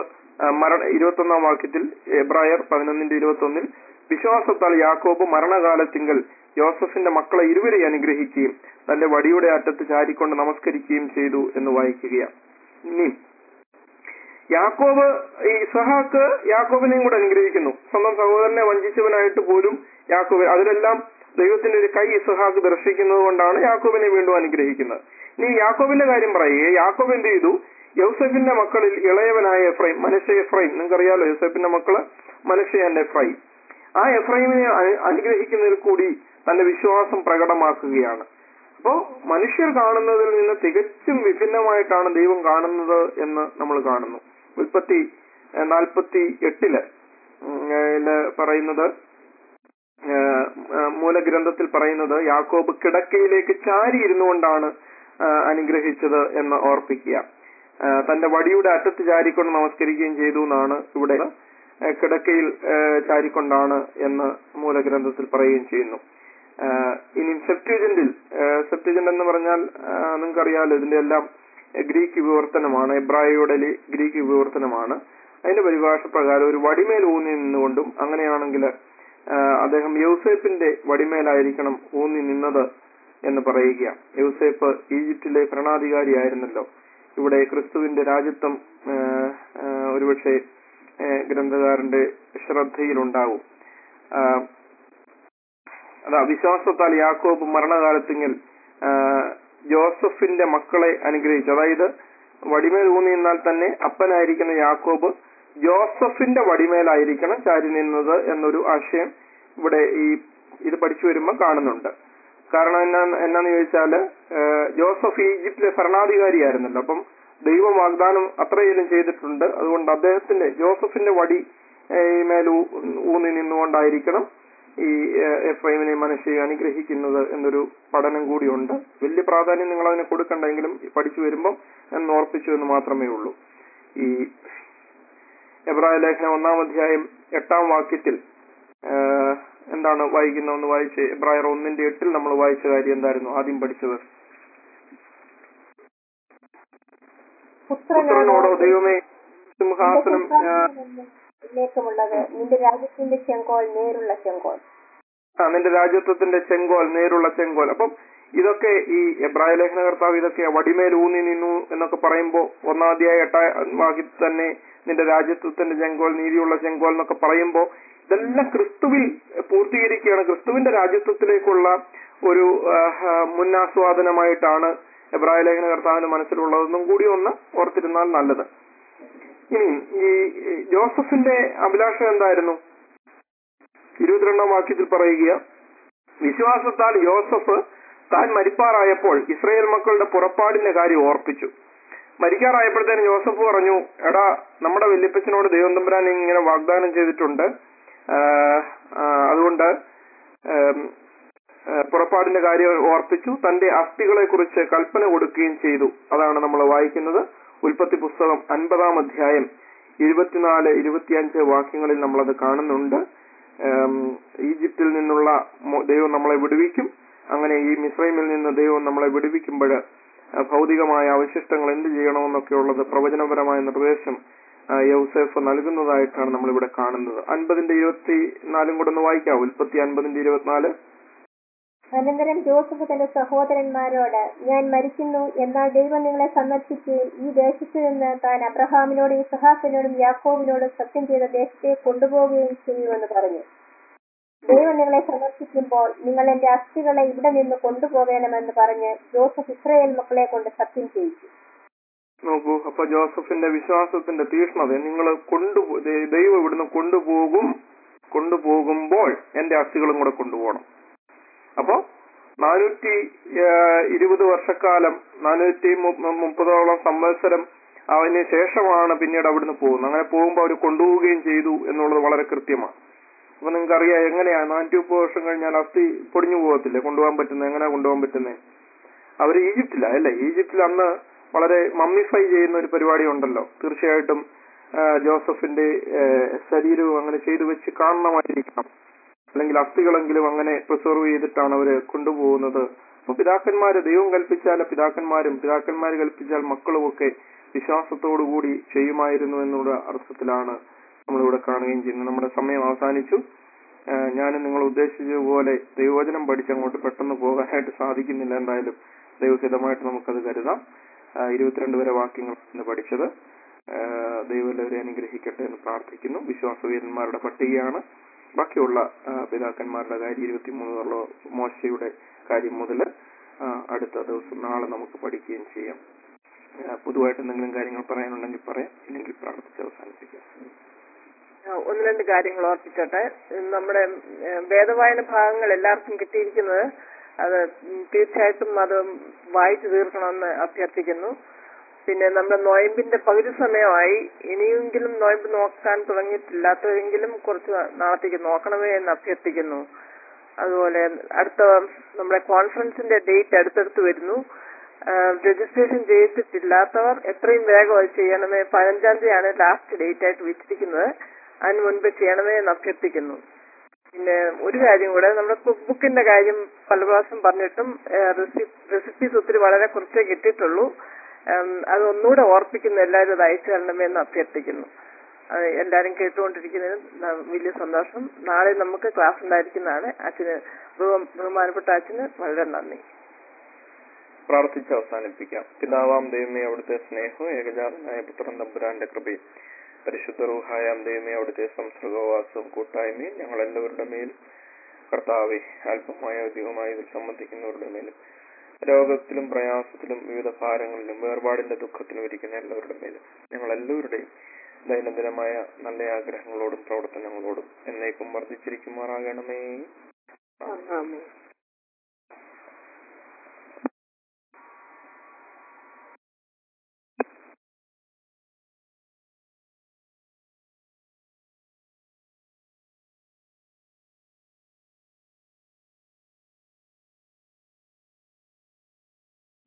21-ാം വാക്യത്തിൽ, എബ്രായർ 11:21 വിശ്വാസത്താൽ യാക്കോബ് മരണകാലത്തിങ്കൽ യോസഫിന്റെ മക്കളെ ഇരുവരെയും അനുഗ്രഹിക്കുകയും തന്റെ വടിയുടെ അറ്റത്ത് ചാരിക്കൊണ്ട് നമസ്കരിക്കുകയും ചെയ്തു എന്ന് വായിക്കുകയാണ്. ഇനി യാക്കോബ്, ഈ ഇസ്ഹാക്ക് യാക്കോബിനെയും കൂടെ അനുഗ്രഹിക്കുന്നു. സ്വന്തം സഹോദരനെ വഞ്ചിച്ചവനായിട്ട് പോലും യാക്കോബ്, അതിലെല്ലാം ദൈവത്തിന്റെ ഒരു കൈ ഇസ്ഹാക്ക് ദർശിക്കുന്നത് കൊണ്ടാണ് യാക്കോബിനെ വീണ്ടും അനുഗ്രഹിക്കുന്നത്. ഇനി യാക്കോബിന്റെ കാര്യം പറയുകയെ, യാക്കോബ് എന്ത് ചെയ്തു? യൗസഫിന്റെ മക്കളിൽ ഇളയവനായ എഫ്രൈം, മനശ്ശെ എഫ്രൈം, നിങ്ങൾക്കറിയാലോ യോസഫിന്റെ മക്കള് മനശ്ശെ ആൻഡ് എഫ്രൈം. ആ എഫ്രൈമിനെ അനുഗ്രഹിക്കുന്നതിൽ കൂടി തന്റെ വിശ്വാസം പ്രകടമാക്കുകയാണ്. അപ്പോ മനുഷ്യർ കാണുന്നതിൽ നിന്ന് തികച്ചും വിഭിന്നമായിട്ടാണ് ദൈവം കാണുന്നത് എന്ന് നമ്മൾ കാണുന്നു. ഉൽപ്പത്തി 48 പറയുന്നത്, മൂലഗ്രന്ഥത്തിൽ പറയുന്നത് യാക്കോബ് കിടക്കയിലേക്ക് ചാരിയിരുന്നു കൊണ്ടാണ് അനുഗ്രഹിച്ചത് എന്ന് ഓർപ്പിക്കുക. തന്റെ വടിയുടെ അറ്റത്ത് ചാരിക്കൊണ്ട് നമസ്കരിക്കുകയും ചെയ്തു എന്നാണ് ഇവിടെ. കിടക്കയിൽ ചാരിക്കൊണ്ടാണ് എന്ന് മൂലഗ്രന്ഥത്തിൽ പറയുകയും ചെയ്യുന്നു. ഇനി സെപ്റ്റുജന്റ് എന്ന് പറഞ്ഞാൽ നിങ്ങൾക്കറിയാലോ, ഇതിന്റെ എല്ലാം ഗ്രീക്ക് വിവർത്തനമാണ്, എബ്രായയുടെ ഗ്രീക്ക് വിവർത്തനമാണ്. അതിന്റെ പരിഭാഷ പ്രകാരം ഒരു വടിമേൽ ഊന്നി നിന്നുകൊണ്ടും, അങ്ങനെയാണെങ്കിൽ അദ്ദേഹം യൗസേപ്പിന്റെ വടിമേലായിരിക്കണം ഊന്നി നിന്നത് എന്ന് പറയുക. യൗസേപ്പ് ഈജിപ്തിലെ ഭരണാധികാരിയായിരുന്നല്ലോ. ഇവിടെ ക്രിസ്തുവിന്റെ രാജ്യത്വം ഒരുപക്ഷെ ഗ്രന്ഥകാരന്റെ ശ്രദ്ധയിലുണ്ടാവും. അതാ വിശ്വാസത്താൽ യാക്കോബ് മരണകാലത്തിങ്കിൽ ജോസഫിന്റെ മക്കളെ അനുഗ്രഹിച്ചു. അതായത് വടിമേൽ ഊന്നി നിന്നാൽ തന്നെ അപ്പനായിരിക്കുന്ന യാക്കോബ് ജോസഫിന്റെ വടിമേലായിരിക്കണം ചാരി നിന്നത് എന്നൊരു ആശയം ഇവിടെ ഇത് പഠിച്ചു വരുമ്പോൾ കാണുന്നുണ്ട്. കാരണം എന്നാന്ന് ചോദിച്ചാല് ജോസഫ് ഈജിപ്തിലെ ഭരണാധികാരിയായിരുന്നല്ലോ. അപ്പം ദൈവം വാഗ്ദാനം അത്രയേലും ചെയ്തിട്ടുണ്ട്. അതുകൊണ്ട് അദ്ദേഹത്തിന്റെ ജോസഫിന്റെ വടി മേൽ ഊന്നി നിന്നുകൊണ്ടായിരിക്കണം ഈ എഫ്രൈമിനെ മനശ്ശയെ അനുഗ്രഹിക്കുന്നത് എന്നൊരു പഠനം കൂടിയുണ്ട്. വലിയ പ്രാധാന്യം നിങ്ങൾ അതിനെ കൊടുക്കണ്ടെങ്കിലും പഠിച്ചു വരുമ്പം എന്ന് ഓർപ്പിച്ചു എന്ന് മാത്രമേ ഉള്ളൂ. ഈ എബ്രായ ലേഖനം 1-ാം അധ്യായം 8-ാം വാക്യത്തിൽ എന്താണ് വായിക്കുന്നതെന്ന് വായിച്ച്, എബ്രായർ 1:8 നമ്മൾ വായിച്ച കാര്യം എന്തായിരുന്നു ആദ്യം പഠിച്ചത്? പുത്രനോടോ ദൈവമേ സിംഹാസനം നിന്റെ രാജ്യത്തിന്റെ ചെങ്കോൽ നേരുള്ള ചെങ്കോൽ. നിന്റെ രാജ്യത്വത്തിന്റെ ചെങ്കോൽ നേരുള്ള ചെങ്കോൽ. അപ്പം ഇതൊക്കെ ഈ എബ്രായ ലേഖനകർത്താവ് ഇതൊക്കെ വടിമേൽ ഊന്നി നിന്നു എന്നൊക്കെ പറയുമ്പോൾ 1-ാം അധ്യായം 8-ാം വാക്യത്തിൽ തന്നെ നിന്റെ രാജ്യത്വത്തിന്റെ ചെങ്കോൽ നീതിയുള്ള ചെങ്കോൽ എന്നൊക്കെ പറയുമ്പോൾ ഇതെല്ലാം ക്രിസ്തുവിൽ പൂർത്തീകരിക്കുകയാണ്. ക്രിസ്തുവിന്റെ രാജ്യത്വത്തിലേക്കുള്ള ഒരു മുന്നാസ്വാദനമായിട്ടാണ് എബ്രായ ലേഖനകർത്താവിന്റെ മനസ്സിലുള്ളതെന്നും കൂടി ഒന്ന് ഓർത്തിരുന്നാൽ നല്ലത്. ഇനി ഈ ജോസഫിന്റെ അഭിലാഷം എന്തായിരുന്നു? 22-ാം വാക്യത്തിൽ പറയുക, വിശ്വാസത്താൽ യോസഫ് താൻ മരിപ്പാറായപ്പോൾ ഇസ്രായേൽ മക്കളുടെ പുറപ്പാടിന്റെ കാര്യം ഓർപ്പിച്ചു. മരിക്കാറായപ്പോഴത്തേനും യോസഫ് പറഞ്ഞു, എടാ നമ്മുടെ വല്യപ്പച്ചനോട് ദൈവം തമ്പുരാൻ ഇങ്ങനെ വാഗ്ദാനം ചെയ്തിട്ടുണ്ട്, അതുകൊണ്ട് പുറപ്പാടിന്റെ കാര്യം ഓർപ്പിച്ചു. തന്റെ അസ്ഥികളെ കുറിച്ച് കൽപ്പന കൊടുക്കുകയും ചെയ്തു. അതാണ് നമ്മൾ വായിക്കുന്നത്. ഉൽപ്പത്തി പുസ്തകം 50-ാം അധ്യായം 24-25 വാക്യങ്ങളിൽ നമ്മളത് കാണുന്നുണ്ട്. ഈജിപ്തിൽ നിന്നുള്ള ദൈവം നമ്മളെ വിടുവിക്കും. അങ്ങനെ ഈ മിസ്രൈമിൽ നിന്ന് ദൈവം നമ്മളെ വിടുവിക്കുമ്പോൾ ഭൗതികമായ അവശിഷ്ടങ്ങൾ എന്ത് ചെയ്യണമെന്നൊക്കെ ഉള്ളത് പ്രവചനപരമായ നിർദ്ദേശം യൗസേഫ് നൽകുന്നതായിട്ടാണ് നമ്മളിവിടെ കാണുന്നത്. 50-24 കൂടെ ഒന്ന് വായിക്കാം. ഉൽപ്പത്തി 50-24. അനന്തരം ജോസഫ് തന്റെ സഹോദരന്മാരോട്, ഞാൻ മരിക്കുന്നു, എന്നാൽ ദൈവം നിങ്ങളെ സന്ദർശിക്കുകയും ഈ ദേശത്ത് നിന്ന് താൻ അബ്രഹാമിനോടും ഇസ്ഹാക്കിനോടും യാക്കോബിനോടും സത്യം ചെയ്ത ദേശത്തേക്ക് കൊണ്ടുപോവുകയും ചെയ്യുമെന്ന് പറഞ്ഞു. ദൈവം നിങ്ങളെ സന്ദർശിക്കുമ്പോൾ നിങ്ങൾ എന്റെ അസ്ഥികളെ ഇവിടെ നിന്ന് കൊണ്ടുപോകണമെന്ന് പറഞ്ഞ് ജോസഫ് ഇസ്രായേൽ മക്കളെ കൊണ്ട് സത്യം ചെയ്യിച്ചു. നോക്കൂ, അപ്പൊ ജോസഫിന്റെ വിശ്വാസത്തിന്റെ തീഷ്ണത, നിങ്ങൾ ദൈവം ഇവിടുന്ന് കൊണ്ടുപോകുമ്പോൾ എന്റെ അസ്ഥികളും കൂടെ കൊണ്ടുപോകണം. അപ്പോ 420 വർഷക്കാലം, 430ഓളം സംവത്സരം അതിന് ശേഷമാണ് പിന്നീട് അവിടുന്ന് പോകുന്നത്. അങ്ങനെ പോകുമ്പോൾ അവർ കൊണ്ടുപോവുകയും ചെയ്തു എന്നുള്ളത് വളരെ കൃത്യമാണ്. അപ്പൊ നിങ്ങൾക്ക് അറിയാം എങ്ങനെയാ 430 വർഷം കഴിഞ്ഞാൽ അസ്ഥി പൊടിഞ്ഞു പോകത്തില്ലേ? കൊണ്ടുപോകാൻ പറ്റുന്നത് എങ്ങനെയാ കൊണ്ടുപോകാൻ പറ്റുന്നത്? അവര് ഈജിപ്തിലാ അല്ലേ? ഈജിപ്തിൽ അന്ന് വളരെ മമ്മിഫൈ ചെയ്യുന്ന ഒരു പരിപാടി ഉണ്ടല്ലോ. തീർച്ചയായിട്ടും ജോസഫിന്റെ ശരീരവും അങ്ങനെ ചെയ്തു വെച്ച് കാണണമായിരിക്കണം. അല്ലെങ്കിൽ അസ്ഥികളെങ്കിലും അങ്ങനെ പ്രിസർവ് ചെയ്തിട്ടാണ് അവര് കൊണ്ടുപോകുന്നത്. അപ്പൊ പിതാക്കന്മാര് ദൈവം കൽപ്പിച്ചാൽ പിതാക്കന്മാര് കൽപ്പിച്ചാൽ മക്കളും ഒക്കെ വിശ്വാസത്തോടുകൂടി ചെയ്യുമായിരുന്നു എന്നുള്ള അർത്ഥത്തിലാണ് നമ്മളിവിടെ കാണുകയും ചെയ്യുന്നത്. നമ്മുടെ സമയം അവസാനിച്ചു. ഞാനും നിങ്ങൾ ഉദ്ദേശിച്ചതുപോലെ ദൈവവചനം പഠിച്ചങ്ങോട്ട് പെട്ടെന്ന് പോകാനായിട്ട് സാധിക്കുന്നില്ല. എന്തായാലും ദൈവഹിതമായിട്ട് നമുക്കത് കരുതാം. 22 വരെ വാക്യങ്ങളാണ് പഠിച്ചത്. ദൈവം എല്ലാവരെയും അനുഗ്രഹിക്കട്ടെ എന്ന് പ്രാർത്ഥിക്കുന്നു. വിശ്വാസവീരന്മാരുടെ പട്ടികയാണ്. ബാക്കിയുള്ള പിതാക്കന്മാരുടെ കാര്യം 23 മോശയുടെ കാര്യം മുതൽ അടുത്ത ദിവസം നാളെ നമുക്ക് പഠിക്കുകയും ചെയ്യാം. പൊതുവായിട്ട് എന്തെങ്കിലും കാര്യങ്ങൾ പറയാനുണ്ടെങ്കിൽ പറയാം, ഇല്ലെങ്കിൽ പ്രാർത്ഥിച്ച് അവസാനിപ്പിക്കാം. ഒന്ന് രണ്ട് കാര്യങ്ങൾ ഓർപ്പിച്ചോട്ടെ. നമ്മുടെ വേദവായന ഭാഗങ്ങൾ എല്ലാവർക്കും കിട്ടിയിരിക്കുന്നത് അത് തീർച്ചയായിട്ടും അത് വായിച്ചു തീർക്കണമെന്ന് അഭ്യർത്ഥിക്കുന്നു. പിന്നെ നമ്മുടെ നോയമ്പിന്റെ പകുതി സമയമായി. ഇനിയെങ്കിലും നോയമ്പ് നോക്കാൻ തുടങ്ങിയിട്ടില്ലാത്തവരെങ്കിലും കുറച്ച് നാളത്തേക്ക് നോക്കണമേ എന്ന് അഭ്യർത്ഥിക്കുന്നു. അതുപോലെ അടുത്ത നമ്മുടെ കോൺഫറൻസിന്റെ ഡേറ്റ് അടുത്തടുത്ത് വരുന്നു. രജിസ്ട്രേഷൻ ചെയ്തിട്ടില്ലാത്തവർ എത്രയും വേഗം അത് ചെയ്യണമേ. 15-ാം തീയതിയാണ് ലാസ്റ്റ് ഡേറ്റ് ആയിട്ട് വെച്ചിരിക്കുന്നത്. അതിന് മുൻപ് ചെയ്യണമേ എന്ന് അഭ്യർത്ഥിക്കുന്നു. പിന്നെ ഒരു കാര്യം കൂടെ, നമ്മുടെ കുക്ക് ബുക്കിന്റെ കാര്യം പല പ്രാവശ്യം പറഞ്ഞിട്ടും റെസിപ്പീസ് ഒത്തിരി വളരെ കുറച്ചേ കിട്ടിയിട്ടുള്ളൂ. അത് ഒന്നുകൂടെ ഓർപ്പിക്കുന്നു, എല്ലാവരും അത് അയച്ചു തരണമേ എന്ന് അഭ്യർത്ഥിക്കുന്നു. എല്ലാവരും കേട്ടുകൊണ്ടിരിക്കുന്നതിന് വലിയ സന്തോഷം. നാളെ നമുക്ക് ക്ലാസ് ഉണ്ടായിരിക്കുന്നതാണ്. അച്ഛന് ബഹുമാനപ്പെട്ട അച്ഛന് വളരെ നന്ദി. പ്രാർത്ഥിച്ച് അവസാനിപ്പിക്കാം. പിതാവാം ദൈവമേ, അവിടുത്തെ സ്നേഹവും ഏകജാതനായ പുത്രൻ തമ്പുരാന്റെ കൃപയും പരിശുദ്ധ റൂഹായാം ദൈവമേ, അവിടുത്തെ സംസർഗവാസവും കൂട്ടായ്മയും ഞങ്ങളെല്ലാവരുടെ മേലും കർത്താവെ അല്പമായ അധികമായി ഇതിൽ സംബന്ധിക്കുന്നവരുടെ മേലും രോഗത്തിലും പ്രയാസത്തിലും വിവിധ ഭാരങ്ങളിലും വേർപാടിന്റെ ദുഃഖത്തിലും ഇരിക്കുന്ന എല്ലാവരുടെ മേലും ഞങ്ങളെല്ലാവരുടെയും ദൈനംദിനമായ നല്ല ആഗ്രഹങ്ങളോടും പ്രവർത്തനങ്ങളോടും എന്നേക്കും വർദ്ധിച്ചിരിക്കുമാറാകണമേ. ആമേൻ.